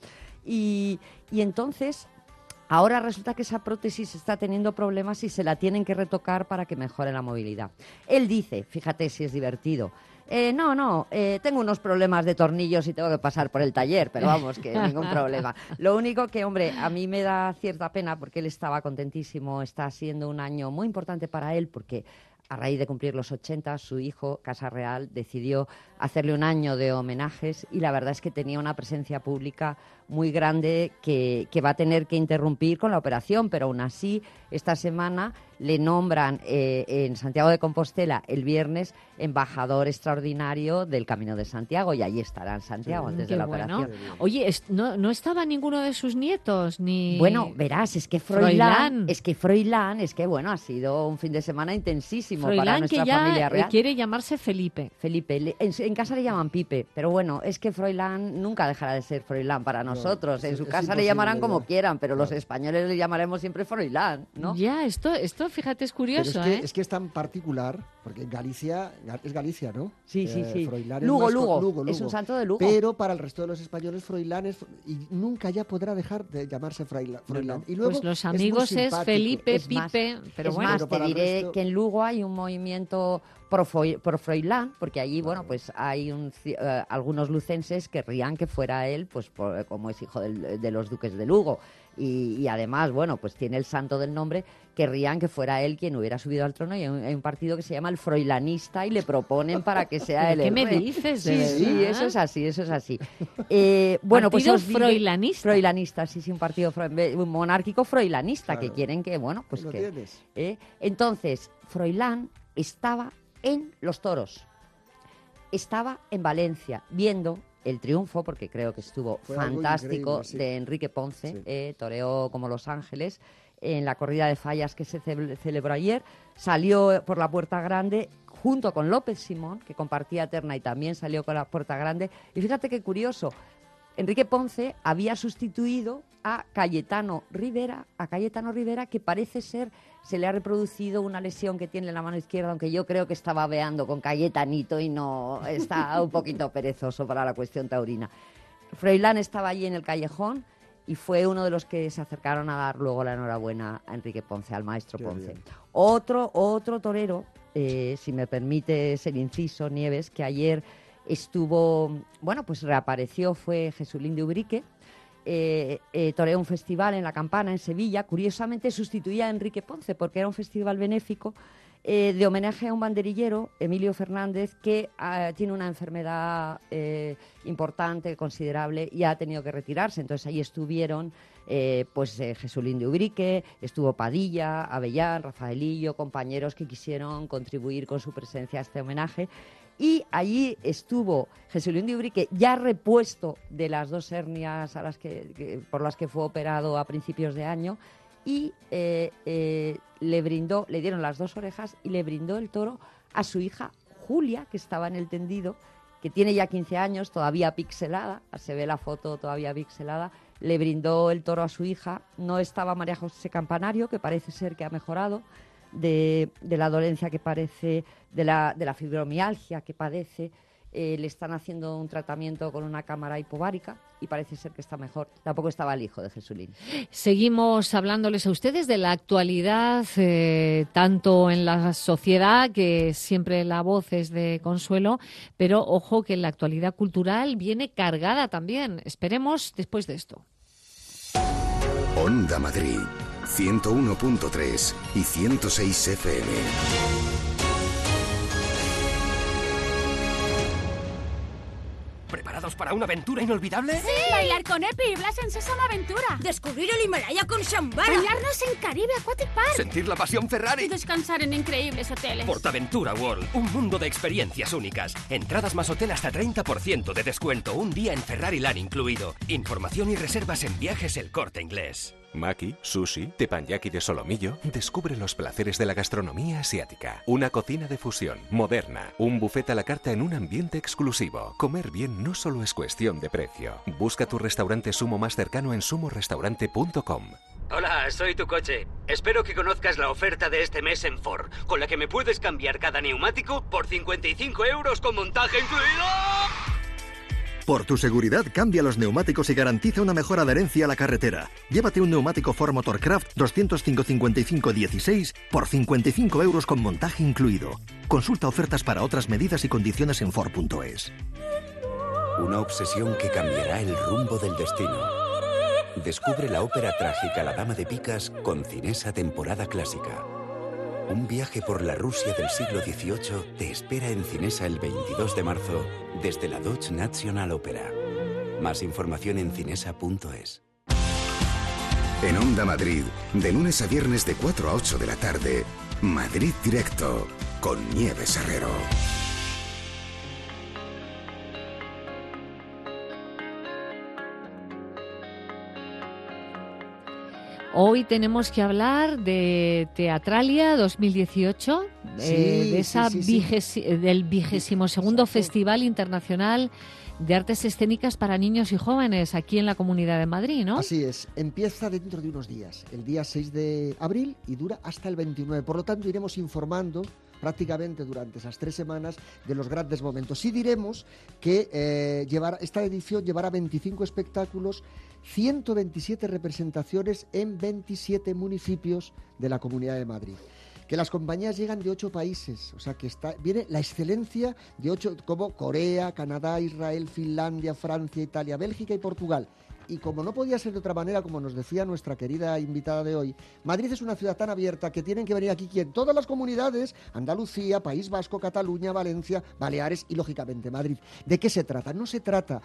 Speaker 6: y, y entonces ahora resulta que esa prótesis está teniendo problemas y se la tienen que retocar para que mejore la movilidad. Él dice, fíjate si es divertido, eh, no, no, eh, tengo unos problemas de tornillos y tengo que pasar por el taller, pero vamos, que ningún problema. Lo único que, hombre, a mí me da cierta pena porque él estaba contentísimo, está siendo un año muy importante para él porque a raíz de cumplir los ochenta, su hijo, Casa Real, decidió hacerle un año de homenajes y la verdad es que tenía una presencia pública muy grande que, que va a tener que interrumpir con la operación, pero aún así esta semana le nombran eh, en Santiago de Compostela el viernes embajador extraordinario del Camino de Santiago y allí estará en Santiago
Speaker 11: Sí.
Speaker 6: antes
Speaker 2: Qué
Speaker 6: de la
Speaker 2: bueno.
Speaker 6: operación.
Speaker 2: Oye, es- no, no estaba ninguno de sus nietos ni.
Speaker 6: Bueno, verás, es que
Speaker 2: Froilán.
Speaker 6: Froilán, es que Froilán, es que bueno, ha sido un fin de semana intensísimo para
Speaker 2: Froilán,
Speaker 6: nuestra
Speaker 2: que ya
Speaker 6: familia
Speaker 2: eh,
Speaker 6: real.
Speaker 2: quiere llamarse Felipe.
Speaker 6: Felipe, le- en, en casa le llaman Pipe, pero bueno, es que Froilán nunca dejará de ser Froilán para nosotros. en
Speaker 11: es-
Speaker 6: su
Speaker 11: es
Speaker 6: casa le
Speaker 11: imposible
Speaker 6: llamarán
Speaker 11: ya.
Speaker 6: como quieran, pero los
Speaker 11: Claro.
Speaker 6: españoles le llamaremos siempre Froilán, ¿no?
Speaker 2: Ya, esto, esto, fíjate, es
Speaker 11: Pero
Speaker 2: curioso,
Speaker 11: es que,
Speaker 2: ¿eh?
Speaker 11: es que es tan particular, porque en Galicia, es Galicia, ¿no?
Speaker 6: Sí, sí,
Speaker 11: Eh,
Speaker 6: sí.
Speaker 11: Froilán es
Speaker 6: Lugo,
Speaker 11: más co-
Speaker 6: Lugo,
Speaker 11: Lugo,
Speaker 6: es un
Speaker 11: Lugo.
Speaker 6: santo de Lugo.
Speaker 11: Pero para el resto de los españoles, Froilán es... Y nunca ya podrá dejar de llamarse Froilán. Froilán. Y luego
Speaker 2: Pues los
Speaker 11: es muy
Speaker 2: amigos es,
Speaker 11: simpático.
Speaker 2: Felipe,
Speaker 6: Es más,
Speaker 2: Pipe, pero
Speaker 6: es
Speaker 2: bueno.
Speaker 6: más,
Speaker 11: Pero
Speaker 6: te
Speaker 11: para el
Speaker 6: diré
Speaker 11: resto-
Speaker 6: que en Lugo hay un movimiento pro, Foi- pro Froilán, porque allí, bueno, pues hay un ci- eh, algunos lucenses querrían que fuera él, pues por- como es hijo del- de los duques de Lugo. Y, y además, bueno, pues tiene el santo del nombre, querrían que fuera él quien hubiera subido al trono, y hay un, hay un partido que se llama el Froilanista y le proponen para que sea él el
Speaker 2: ¿Qué me
Speaker 6: rey.
Speaker 2: dices,
Speaker 6: Sí,
Speaker 2: de
Speaker 6: sí,
Speaker 2: verdad?
Speaker 6: eso es así, eso es así. Eh, bueno, pues
Speaker 2: ¿Partido
Speaker 6: os diré-
Speaker 2: froilanista?
Speaker 6: Froilanista, sí, sí, un partido fro- un monárquico froilanista,
Speaker 11: Claro.
Speaker 6: que quieren que, bueno, pues
Speaker 11: Lo
Speaker 6: que...
Speaker 11: tienes.
Speaker 6: ¿eh? Entonces, Froilán estaba en Los Toros, estaba en Valencia, viendo el triunfo, porque creo que estuvo
Speaker 11: Fue algo
Speaker 6: fantástico,
Speaker 11: increíble, sí.
Speaker 6: de Enrique Ponce,
Speaker 11: Sí.
Speaker 6: eh, toreó como Los Ángeles, en la corrida de fallas que se ce- celebró ayer, salió por la Puerta Grande junto con López Simón, que compartía terna y también salió con la Puerta Grande, y fíjate qué curioso, Enrique Ponce había sustituido a Cayetano Rivera, a Cayetano Rivera, que parece ser, se le ha reproducido una lesión que tiene en la mano izquierda, aunque yo creo que está babeando con Cayetanito y no está un poquito perezoso para la cuestión taurina. Froilán estaba allí en el callejón y fue uno de los que se acercaron a dar luego la enhorabuena a Enrique Ponce, al maestro
Speaker 11: Qué
Speaker 6: Ponce.
Speaker 11: bien.
Speaker 6: Otro, otro torero, eh, si me permite ser inciso, Nieves, que ayer estuvo, bueno, pues reapareció, fue Jesulín de Ubrique, eh, eh, toreó un festival en La Campana, en Sevilla, curiosamente sustituía a Enrique Ponce, porque era un festival benéfico eh, de homenaje a un banderillero, Emilio Fernández, que ah, tiene una enfermedad eh, importante, considerable, y ha tenido que retirarse. Entonces ahí estuvieron eh, pues eh, Jesulín de Ubrique, estuvo Padilla, Avellán, Rafaelillo, compañeros que quisieron contribuir con su presencia a este homenaje. Y allí estuvo Jesulín de Ubrique, ya repuesto de las dos hernias a las que, que- por las que fue operado a principios de año, y eh, eh, le brindó, le dieron las dos orejas y le brindó el toro a su hija Julia, que estaba en el tendido, que tiene ya quince años, todavía pixelada, se ve la foto todavía pixelada, le brindó el toro a su hija. No estaba María José Campanario, que parece ser que ha mejorado de, de la dolencia que parece, de la, de la fibromialgia que padece. Eh, le están haciendo un tratamiento con una cámara hipovárica y parece ser que está mejor. Tampoco estaba el hijo de Jesulín.
Speaker 2: Seguimos hablándoles a ustedes de la actualidad, eh, tanto en la sociedad, que siempre la voz es de consuelo, pero ojo que la actualidad cultural viene cargada también. Esperemos después de esto.
Speaker 1: Onda Madrid, ciento uno punto tres y ciento seis F M.
Speaker 13: ¿Preparados para una aventura inolvidable?
Speaker 15: ¡Sí! Bailar con Epi y Blas en Sésamo Aventura. Descubrir el Himalaya con Shambhala. Bañarnos en Caribe Aquatic Park.
Speaker 13: Sentir la pasión Ferrari.
Speaker 15: Y descansar en increíbles hoteles.
Speaker 13: Portaventura World, un mundo de experiencias únicas. Entradas más hotel hasta treinta por ciento de descuento, un día en Ferrari Land incluido. Información y reservas en Viajes El Corte Inglés.
Speaker 16: Maki, sushi, teppanyaki de solomillo. Descubre los placeres de la gastronomía asiática. Una cocina de fusión, moderna. Un buffet a la carta en un ambiente exclusivo. Comer bien no solo es cuestión de precio. Busca tu restaurante Sumo más cercano en sumo restaurante punto com.
Speaker 7: Hola, soy tu coche. Espero que conozcas la oferta de este mes en Ford, con la que me puedes cambiar cada neumático por cincuenta y cinco euros con montaje incluido.
Speaker 9: Por tu seguridad, cambia los neumáticos y garantiza una mejor adherencia a la carretera. Llévate un neumático Ford Motorcraft doscientos cinco cincuenta y cinco dieciséis por cincuenta y cinco euros con montaje incluido. Consulta ofertas para otras medidas y condiciones en Ford punto es.
Speaker 21: Una obsesión que cambiará el rumbo del destino. Descubre la ópera trágica La Dama de Picas con Cinesa temporada clásica. Un viaje por la Rusia del siglo dieciocho te espera en Cinesa el veintidós de marzo desde la Deutsche National Opera. Más información en cinesa punto es.
Speaker 1: En Onda Madrid, de lunes a viernes de cuatro a ocho de la tarde, Madrid Directo, con Nieves Herrero.
Speaker 2: Hoy tenemos que hablar de Teatralia dos mil dieciocho,
Speaker 11: Sí,
Speaker 2: eh, de
Speaker 11: sí,
Speaker 2: esa
Speaker 11: sí, sí.
Speaker 2: vigesi- del vigésimo segundo Festival Internacional de Artes Escénicas para Niños y Jóvenes aquí en la Comunidad de Madrid, ¿no?
Speaker 11: Así es, empieza dentro de unos días, el día seis de abril y dura hasta el veintinueve. Por lo tanto, iremos informando prácticamente durante esas tres semanas de los grandes momentos. Sí diremos que eh, llevará, esta edición llevará veinticinco espectáculos, ciento veintisiete representaciones en veintisiete municipios de la Comunidad de Madrid. Que las compañías llegan de ocho países, o sea que está, viene la excelencia de ocho, como Corea, Canadá, Israel, Finlandia, Francia, Italia, Bélgica y Portugal. y como no podía ser de otra manera, como nos decía nuestra querida invitada de hoy, Madrid es una ciudad tan abierta que tienen que venir aquí quien, todas las comunidades, Andalucía, País Vasco, Cataluña, Valencia, Baleares y lógicamente Madrid. ¿De qué se trata? No se trata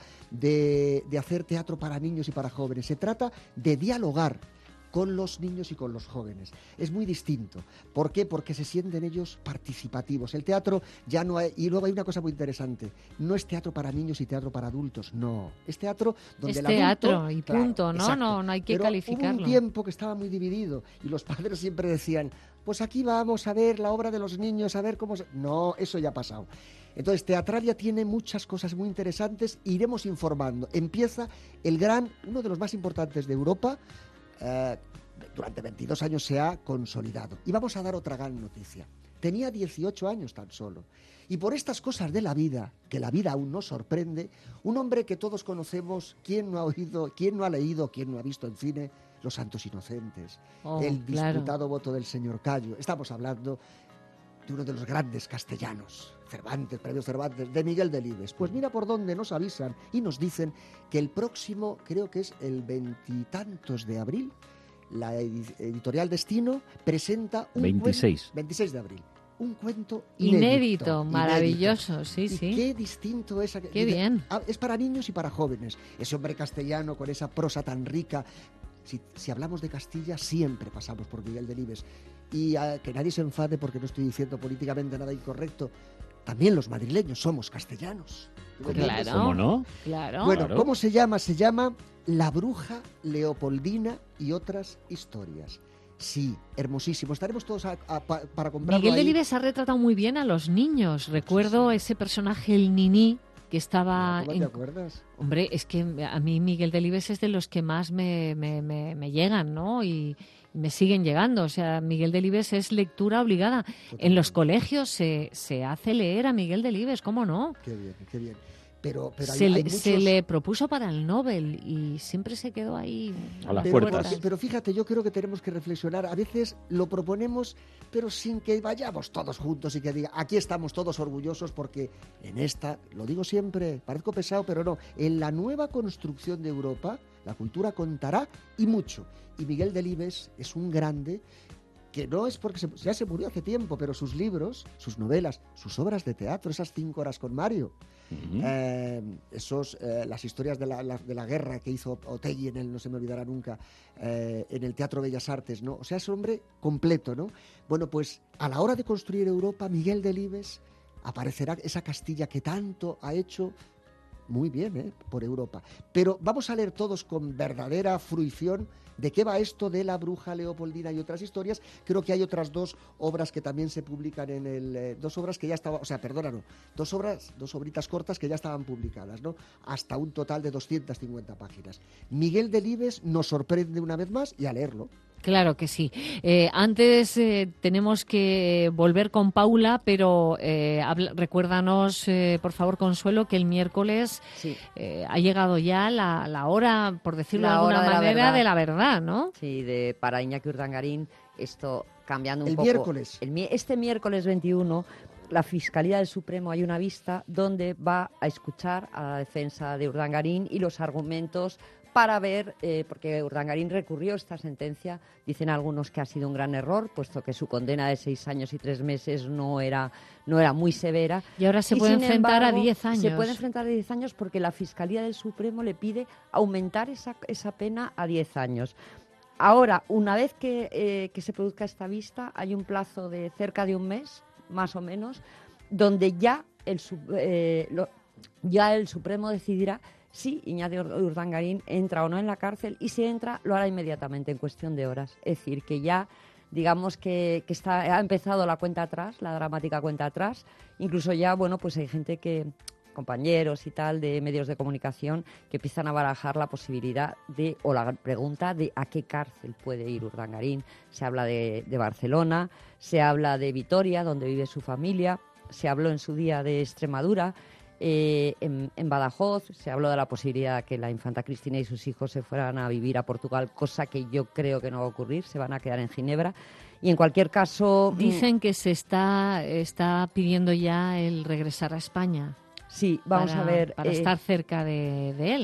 Speaker 11: de, de hacer teatro para niños y para jóvenes, se trata de dialogar con los niños y con los jóvenes. Es muy distinto. ¿Por qué? Porque se sienten ellos participativos. El teatro ya no hay... Y luego hay una cosa muy interesante. No es teatro para niños y teatro para adultos, no. Es teatro donde
Speaker 2: es
Speaker 11: el adulto...
Speaker 2: teatro y punto,
Speaker 11: claro,
Speaker 2: ¿no? No, no hay que
Speaker 11: Pero
Speaker 2: calificarlo.
Speaker 11: hubo un tiempo que estaba muy dividido y los padres siempre decían, pues aquí vamos a ver la obra de los niños, a ver cómo... Se... No, eso ya ha pasado. Entonces, Teatralia tiene muchas cosas muy interesantes, iremos informando. Empieza el gran, uno de los más importantes de Europa, eh, durante veintidós años se ha consolidado. Y vamos a dar otra gran noticia. Tenía dieciocho años tan solo. Y por estas cosas de la vida, que la vida aún nos sorprende, un hombre que todos conocemos, ¿quién no ha oído, quién no ha leído, quién no ha visto en cine? Los Santos Inocentes,
Speaker 2: oh,
Speaker 11: el
Speaker 2: claro.
Speaker 11: disputado voto del señor Cayo. Estamos hablando de uno de los grandes castellanos, Cervantes, premio Cervantes, de Miguel Delibes. Pues mira por dónde nos avisan y nos dicen que el próximo, creo que es el veintitantos de abril, la editorial Destino presenta un
Speaker 3: veintiséis.
Speaker 11: Cuento, veintiséis de abril, un cuento
Speaker 2: inédito.
Speaker 11: Inédito,
Speaker 2: Maravilloso,
Speaker 11: inédito.
Speaker 2: sí,
Speaker 11: Y
Speaker 2: sí.
Speaker 11: qué distinto es.
Speaker 2: Qué bien.
Speaker 11: Es para niños y para jóvenes. Ese hombre castellano con esa prosa tan rica. Si, si hablamos de Castilla, siempre pasamos por Miguel Delibes. Y uh, que nadie se enfade porque no estoy diciendo políticamente nada incorrecto. También los madrileños somos castellanos.
Speaker 2: Claro.
Speaker 3: ¿Cómo no?
Speaker 2: Claro.
Speaker 11: Bueno,
Speaker 3: Claro.
Speaker 11: ¿cómo se llama? Se llama La Bruja Leopoldina y otras historias. Sí, hermosísimo. Estaremos todos a, a, pa, para comprarlo
Speaker 2: Miguel
Speaker 11: ahí.
Speaker 2: Delibes ha retratado muy bien a los niños. Recuerdo
Speaker 11: Sí, sí.
Speaker 2: ese personaje, el Niní, que estaba...
Speaker 11: ¿Cómo
Speaker 2: en...
Speaker 11: te acuerdas?
Speaker 2: Hombre, es que a mí Miguel Delibes es de los que más me, me, me, me llegan, ¿no? Y me siguen llegando. O sea, Miguel Delibes es lectura obligada.
Speaker 11: Totalmente.
Speaker 2: En los colegios se, se hace leer a Miguel Delibes, ¿cómo no?
Speaker 11: Qué bien, qué bien. Pero, pero hay,
Speaker 2: se,
Speaker 11: hay
Speaker 2: le,
Speaker 11: muchos...
Speaker 2: se le propuso para el Nobel y siempre se quedó ahí
Speaker 3: A las
Speaker 11: pero,
Speaker 3: puertas.
Speaker 11: porque- pero fíjate, yo creo que tenemos que reflexionar. A veces lo proponemos, pero sin que vayamos todos juntos y que diga, aquí estamos todos orgullosos porque en esta, lo digo siempre, parezco pesado, pero no, en la nueva construcción de Europa, la cultura contará y mucho. Y Miguel Delibes es un grande que no es porque se, ya se murió hace tiempo, pero sus libros, sus novelas, sus obras de teatro, esas cinco horas con Mario,
Speaker 3: Ujú.
Speaker 11: eh, esos, eh, las historias de la, la- de la guerra que hizo Otegui en el, no se me olvidará nunca, eh, en el Teatro Bellas Artes, ¿no? O sea, es un hombre completo, ¿no? Bueno, pues a la hora de construir Europa, Miguel Delibes aparecerá esa Castilla que tanto ha hecho muy bien, ¿eh? Por Europa. Pero vamos a leer todos con verdadera fruición de qué va esto de La Bruja Leopoldina y otras historias. Creo que hay otras dos obras que también se publican en el... eh, dos obras que ya estaban... O sea, perdona, no. Dos obras, dos obritas cortas que ya estaban publicadas, ¿no? Hasta un total de doscientas cincuenta páginas. Miguel Delibes nos sorprende una vez más y a leerlo.
Speaker 2: Claro que sí. Eh, antes eh, tenemos que volver con Paula, pero eh, habla- recuérdanos, eh, por favor, Consuelo, que el miércoles
Speaker 6: Sí.
Speaker 2: eh, ha llegado ya la, la hora, por decirlo
Speaker 6: La
Speaker 2: de alguna
Speaker 6: hora de la
Speaker 2: manera,
Speaker 6: verdad.
Speaker 2: de la verdad, ¿no?
Speaker 6: Sí, de, para Iñaki Urdangarín, esto cambiando un
Speaker 11: El
Speaker 6: poco.
Speaker 11: miércoles.
Speaker 6: El mi- este miércoles veintiuno, la Fiscalía del Supremo hay una vista donde va a escuchar a la defensa de Urdangarín y los argumentos para ver, eh, porque Urdangarín recurrió esta sentencia, dicen algunos que ha sido un gran error, puesto que su condena de seis años y tres meses no era, no era muy severa.
Speaker 2: Y ahora se
Speaker 6: Y,
Speaker 2: puede
Speaker 6: sin
Speaker 2: enfrentar
Speaker 6: embargo,
Speaker 2: a diez años.
Speaker 6: Se puede enfrentar a diez años porque la Fiscalía del Supremo le pide aumentar esa, esa pena a diez años. Ahora, una vez que, eh, que se produzca esta vista, hay un plazo de cerca de un mes, más o menos, donde ya el, su- eh, lo- ya el Supremo decidirá si Iñaki Ur- Urdangarín entra o no en la cárcel, y si entra, lo hará inmediatamente, en cuestión de horas. Es decir, que ya, digamos que, que está, ha empezado la cuenta atrás, la dramática cuenta atrás. Incluso ya, bueno, pues hay gente que, compañeros y tal, de medios de comunicación, que empiezan a barajar la posibilidad de, o la pregunta de a qué cárcel puede ir Urdangarín. Se habla de, de Barcelona, se habla de Vitoria, donde vive su familia, se habló en su día de Extremadura. Eh, en, en Badajoz se habló de la posibilidad de que la infanta Cristina y sus hijos se fueran a vivir a Portugal, cosa que yo creo que no va a ocurrir, se van a quedar en Ginebra. Y en cualquier caso...
Speaker 2: Dicen que se está, está pidiendo ya el regresar a España.
Speaker 6: Sí, vamos
Speaker 2: para,
Speaker 6: a ver...
Speaker 2: Para
Speaker 6: eh,
Speaker 2: estar cerca de, de él, ¿no?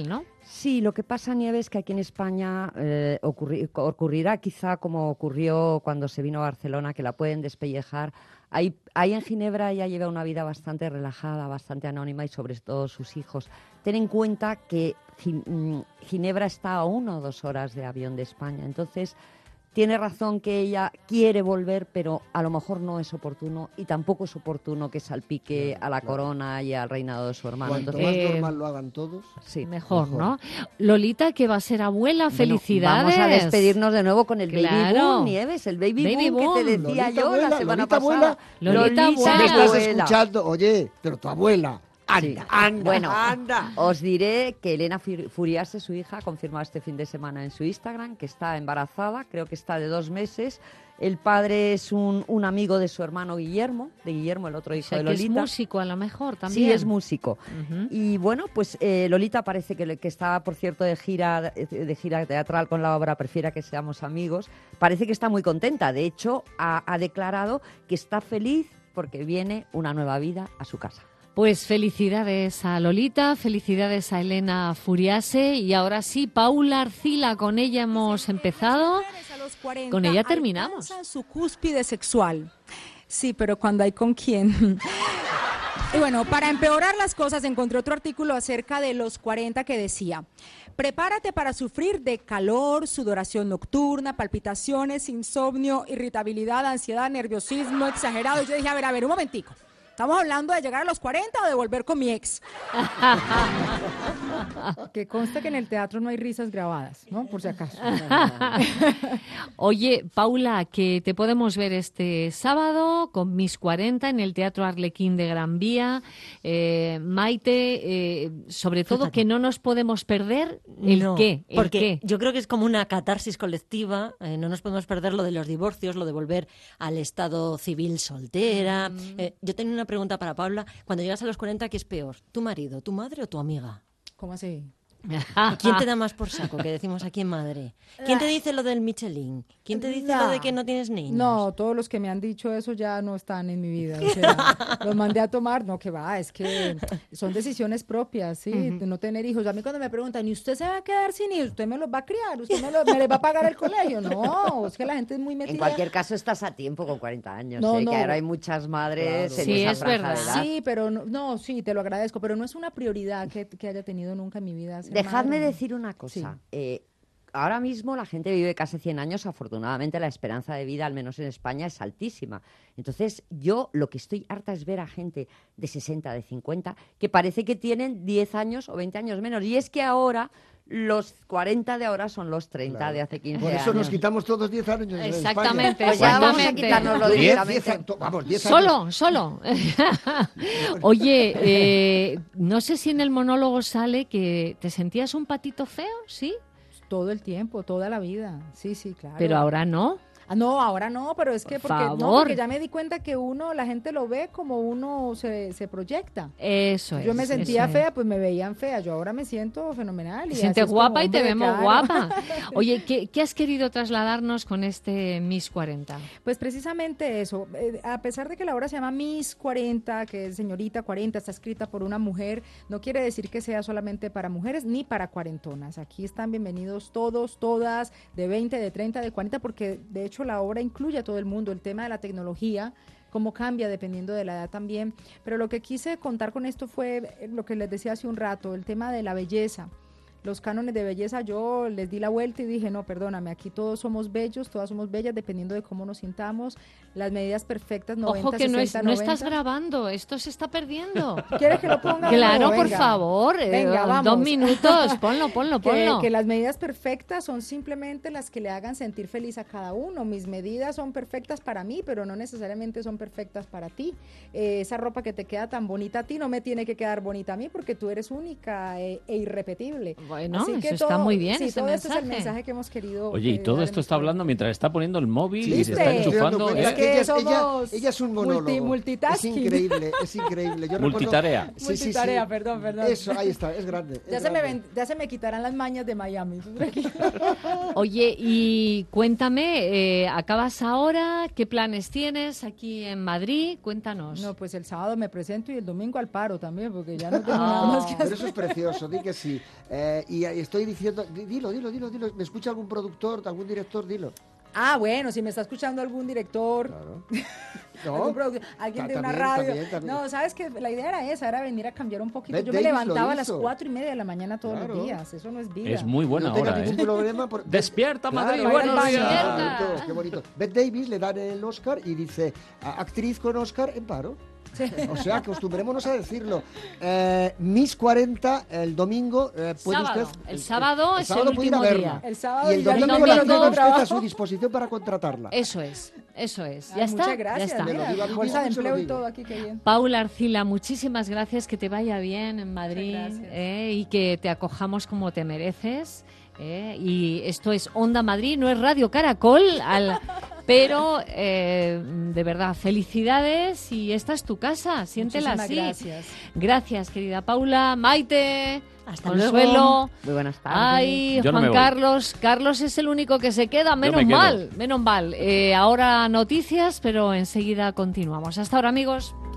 Speaker 6: Sí, lo que pasa, Nieves, es que aquí en España eh, ocurri- ocurrirá quizá como ocurrió cuando se vino a Barcelona, que la pueden despellejar. Ahí, ahí en Ginebra ella lleva una vida bastante relajada, bastante anónima y sobre todo sus hijos. Ten en cuenta que Gin- Ginebra está a una o dos horas de avión de España, entonces tiene razón que ella quiere volver, pero a lo mejor no es oportuno y tampoco es oportuno que salpique a la corona y al reinado de su hermano.
Speaker 11: Cuanto
Speaker 6: Entonces,
Speaker 11: más
Speaker 2: Eh,
Speaker 11: normal lo hagan todos,
Speaker 6: sí,
Speaker 2: Mejor, ¿no? Lolita, que va a ser abuela,
Speaker 6: Bueno,
Speaker 2: felicidades.
Speaker 6: Vamos a despedirnos de nuevo con el baby
Speaker 2: Claro.
Speaker 6: boom, Nieves, el baby,
Speaker 2: Baby
Speaker 6: boom, que te
Speaker 2: boom.
Speaker 6: decía
Speaker 11: Lolita
Speaker 6: yo
Speaker 11: abuela,
Speaker 6: la semana
Speaker 11: Lolita
Speaker 6: pasada.
Speaker 11: abuela.
Speaker 2: Lolita abuela.
Speaker 11: me estás
Speaker 6: abuela.
Speaker 11: escuchando, oye, pero tu abuela, anda,
Speaker 6: Sí.
Speaker 11: anda,
Speaker 6: Bueno,
Speaker 11: anda.
Speaker 6: os diré que Elena Fur- Furiase, su hija, ha confirmado este fin de semana en su Instagram que está embarazada, creo que está de dos meses. El padre es un, un amigo de su hermano Guillermo, de Guillermo, el otro
Speaker 2: O
Speaker 6: hijo
Speaker 2: sea,
Speaker 6: de
Speaker 2: que es
Speaker 6: Lolita.
Speaker 2: músico a lo mejor también.
Speaker 6: Sí, es músico.
Speaker 2: Ujú.
Speaker 6: Y bueno, pues eh, Lolita parece que, le- que está, por cierto, de gira, de gira teatral con la obra Prefiera que seamos amigos. Parece que está muy contenta. De hecho, ha, ha declarado que está feliz porque viene una nueva vida a su casa.
Speaker 2: Pues felicidades a Lolita, felicidades a Elena Furiase y ahora sí, Paula Arcila, con ella hemos empezado, con ella terminamos.
Speaker 14: Alcanzan su cúspide sexual. Sí, pero cuando hay con quién. Y bueno, para empeorar las cosas, encontré otro artículo acerca de los cuarenta que decía: prepárate para sufrir de calor, sudoración nocturna, palpitaciones, insomnio, irritabilidad, ansiedad, nerviosismo exagerado. Y yo dije, a ver, a ver, un momentico. ¿Estamos hablando de llegar a los cuarenta o de volver con mi ex? Que conste que en el teatro no hay risas grabadas, ¿no? Por si acaso.
Speaker 2: Oye, Paula, que te podemos ver este sábado con Mis cuarenta en el Teatro Arlequín de Gran Vía. Eh, Maite, eh, sobre todo
Speaker 12: Fíjate.
Speaker 2: que no nos podemos perder el
Speaker 12: No,
Speaker 2: qué, el
Speaker 12: porque
Speaker 2: qué.
Speaker 12: yo creo que es como una catarsis colectiva, eh, no nos podemos perder lo de los divorcios, lo de volver al estado civil soltera. Eh, yo tenía una pregunta para Paula, cuando llegas a los cuarenta, ¿qué es peor? ¿Tu marido, tu madre o tu amiga?
Speaker 14: ¿Cómo así?
Speaker 12: ¿Quién te da más por saco, que decimos aquí en Madrid? ¿Quién te dice lo del Michelin? ¿Quién te dice lo de que no tienes niños?
Speaker 14: No, todos los que me han dicho eso ya no están en mi vida. O sea, los mandé a tomar, no, que va, es que son decisiones propias, ¿sí?
Speaker 12: Ujú.
Speaker 14: De no tener hijos. A mí cuando me preguntan, ¿y usted se va a quedar sin hijos? ¿Usted me los va a criar? ¿Usted me, lo- me les va a pagar el colegio? No, es que la gente es muy metida.
Speaker 6: En cualquier caso, estás a tiempo con cuarenta años,
Speaker 14: No,
Speaker 6: ¿eh?
Speaker 14: no.
Speaker 6: Que ahora hay muchas madres en esa franja de edad.
Speaker 14: Sí, pero no, no, sí, te lo agradezco, pero no es una prioridad que, que haya tenido nunca en mi vida. ser
Speaker 6: Dejadme
Speaker 14: madre.
Speaker 6: decir una cosa. Eh, ahora mismo la gente vive casi cien años. Afortunadamente la esperanza de vida, al menos en España, es altísima. Entonces yo lo que estoy harta es ver a gente de sesenta, de cincuenta, que parece que tienen diez años o veinte años menos. Y es que ahora los cuarenta de ahora son los treinta de hace quince
Speaker 11: Por
Speaker 6: años.
Speaker 11: eso nos quitamos todos diez años en
Speaker 2: Exactamente,
Speaker 11: España.
Speaker 6: Pues ya vamos a
Speaker 2: exactamente.
Speaker 6: quitárnoslo
Speaker 11: Diez,
Speaker 6: directamente.
Speaker 11: diez, vamos, diez años.
Speaker 2: Solo, solo. Oye, eh, no sé si en el monólogo sale que te sentías un patito feo, ¿sí?
Speaker 14: Todo el tiempo, toda la vida. Sí, sí, claro.
Speaker 2: Pero ahora no.
Speaker 14: Ah, no, ahora no, pero es que
Speaker 2: Por
Speaker 14: porque, no,
Speaker 2: favor.
Speaker 14: porque ya me di cuenta que uno, la gente lo ve como uno se, se proyecta.
Speaker 2: Eso es.
Speaker 14: Yo me sentía
Speaker 2: eso es.
Speaker 14: fea, pues me veían fea. Yo ahora me siento fenomenal. Y
Speaker 2: Te
Speaker 14: así
Speaker 2: sientes
Speaker 14: es como,
Speaker 2: guapa y te
Speaker 14: hombre,
Speaker 2: vemos
Speaker 14: claro.
Speaker 2: guapa. Oye, ¿qué, qué has querido trasladarnos con este Miss cuarenta?
Speaker 14: Pues precisamente eso. Eh, a pesar de que la obra se llama Miss cuarenta, que es señorita cuarenta, está escrita por una mujer, no quiere decir que sea solamente para mujeres ni para cuarentonas. Aquí están bienvenidos todos, todas, de veinte, de treinta, de cuarenta, porque de hecho la obra incluye a todo el mundo. El tema de la tecnología, cómo cambia dependiendo de la edad también. Pero lo que quise contar con esto fue eh, lo que les decía hace un rato, el tema de la belleza. Los cánones de belleza, yo les di la vuelta y dije, no, perdóname, aquí todos somos bellos, todas somos bellas, dependiendo de cómo nos sintamos. Las medidas perfectas, noventa,
Speaker 2: Ojo que no, es-
Speaker 14: sesenta,
Speaker 2: no
Speaker 14: noventa.
Speaker 2: estás grabando, esto se está perdiendo.
Speaker 14: ¿Quieres que lo ponga?
Speaker 2: Claro,
Speaker 14: No,
Speaker 2: por
Speaker 14: venga.
Speaker 2: favor, eh,
Speaker 14: Venga, vamos.
Speaker 2: dos minutos, ponlo, ponlo,
Speaker 14: Que,
Speaker 2: ponlo.
Speaker 14: que las medidas perfectas son simplemente las que le hagan sentir feliz a cada uno. Mis medidas son perfectas para mí, pero no necesariamente son perfectas para ti. Eh, esa ropa que te queda tan bonita a ti no me tiene que quedar bonita a mí porque tú eres única e, e irrepetible.
Speaker 2: Bueno,
Speaker 14: Así que
Speaker 2: eso está muy bien,
Speaker 14: sí,
Speaker 2: ese
Speaker 14: todo esto es el
Speaker 2: mensaje.
Speaker 14: mensaje que hemos querido.
Speaker 3: Oye, y
Speaker 14: eh,
Speaker 3: todo
Speaker 14: dar
Speaker 3: esto
Speaker 14: en
Speaker 3: está hablando mientras está poniendo el móvil y se
Speaker 14: ¿Viste?
Speaker 3: está
Speaker 14: Me estoy
Speaker 3: enchufando.
Speaker 11: dando
Speaker 3: ¿eh?
Speaker 11: cuenta que ella,
Speaker 14: somos
Speaker 11: ella- ella es un monólogo.
Speaker 14: multi- multitasking.
Speaker 11: Es increíble, es increíble. Yo recuerdo-
Speaker 3: Multitarea.
Speaker 11: Sí, sí, sí.
Speaker 14: Multitarea, perdón, perdón.
Speaker 11: Eso, ahí está, es grande.
Speaker 14: Ya
Speaker 11: es
Speaker 14: se, me
Speaker 11: grande.
Speaker 14: ven- ya se me quitarán las mañas de Miami. tú tranquilo.
Speaker 2: Oye, y cuéntame, eh, ¿acabas ahora? ¿Qué planes tienes aquí en Madrid? Cuéntanos.
Speaker 14: No, pues el sábado me presento y el domingo al paro también, porque ya no tengo nada más que
Speaker 11: Pero
Speaker 14: hacer.
Speaker 11: eso es precioso, di que sí. Eh, Eh, y estoy diciendo, di- dilo, dilo, dilo, dilo. ¿Me escucha algún productor, algún director? Dilo.
Speaker 14: Ah, bueno, si me está escuchando algún director,
Speaker 11: No,
Speaker 14: algún produ- alguien de
Speaker 11: ta-
Speaker 14: una
Speaker 11: también,
Speaker 14: radio.
Speaker 11: también, también.
Speaker 14: No, sabes que la idea era esa, era venir a cambiar un poquito.
Speaker 11: Bette
Speaker 14: Yo me
Speaker 11: Davis lo
Speaker 14: levantaba a las
Speaker 11: hizo.
Speaker 14: cuatro y media de la mañana todos
Speaker 11: Claro.
Speaker 14: los días. Eso no es vida.
Speaker 3: Es muy buena
Speaker 11: no tengas
Speaker 3: hora,
Speaker 11: ningún
Speaker 3: ¿eh?
Speaker 11: problema. Por...
Speaker 3: Despierta, Madrid,
Speaker 11: Claro,
Speaker 3: buenos
Speaker 11: qué
Speaker 3: días.
Speaker 11: bonito, qué bonito. Bette Davis le dan el Oscar y dice, "A- actriz con Oscar en paro". O sea, acostumbrémonos a decirlo. Eh, Miss cuarenta el domingo. Eh, puede
Speaker 2: Sábado.
Speaker 11: usted,
Speaker 2: El sábado es el
Speaker 11: puede ir a
Speaker 2: último
Speaker 11: verla.
Speaker 2: día.
Speaker 14: El sábado
Speaker 11: y el
Speaker 14: y ya el
Speaker 11: domingo,
Speaker 14: domingo
Speaker 11: la tiene
Speaker 14: todo
Speaker 11: usted a
Speaker 14: trabajo.
Speaker 11: su disposición para contratarla.
Speaker 2: Eso es, eso es.
Speaker 14: Ay,
Speaker 2: Ya está,
Speaker 14: muchas gracias.
Speaker 2: ya está.
Speaker 11: Me lo
Speaker 14: Mira,
Speaker 11: digo a mí
Speaker 14: bolsa de
Speaker 11: mismo, se lo
Speaker 14: empleo y
Speaker 11: digo.
Speaker 14: todo aquí, qué bien.
Speaker 2: Paula Arcila, muchísimas gracias, que te vaya bien en Madrid eh, y que te acojamos como te mereces. eh, y esto es Onda Madrid, no es Radio Caracol, al, pero eh, de verdad, felicidades y esta es tu casa, siéntela
Speaker 14: Muchísimas
Speaker 2: así.
Speaker 14: gracias.
Speaker 2: Gracias, querida Paula, Maite.
Speaker 12: Hasta
Speaker 2: Consuelo.
Speaker 12: luego.
Speaker 6: Muy buenas tardes.
Speaker 2: Ay,
Speaker 3: Yo no
Speaker 2: Juan
Speaker 3: me voy.
Speaker 2: Carlos. Carlos es el único que se queda, menos
Speaker 3: me quedo.
Speaker 2: mal, menos mal. Eh, ahora noticias, pero enseguida continuamos. Hasta ahora, amigos.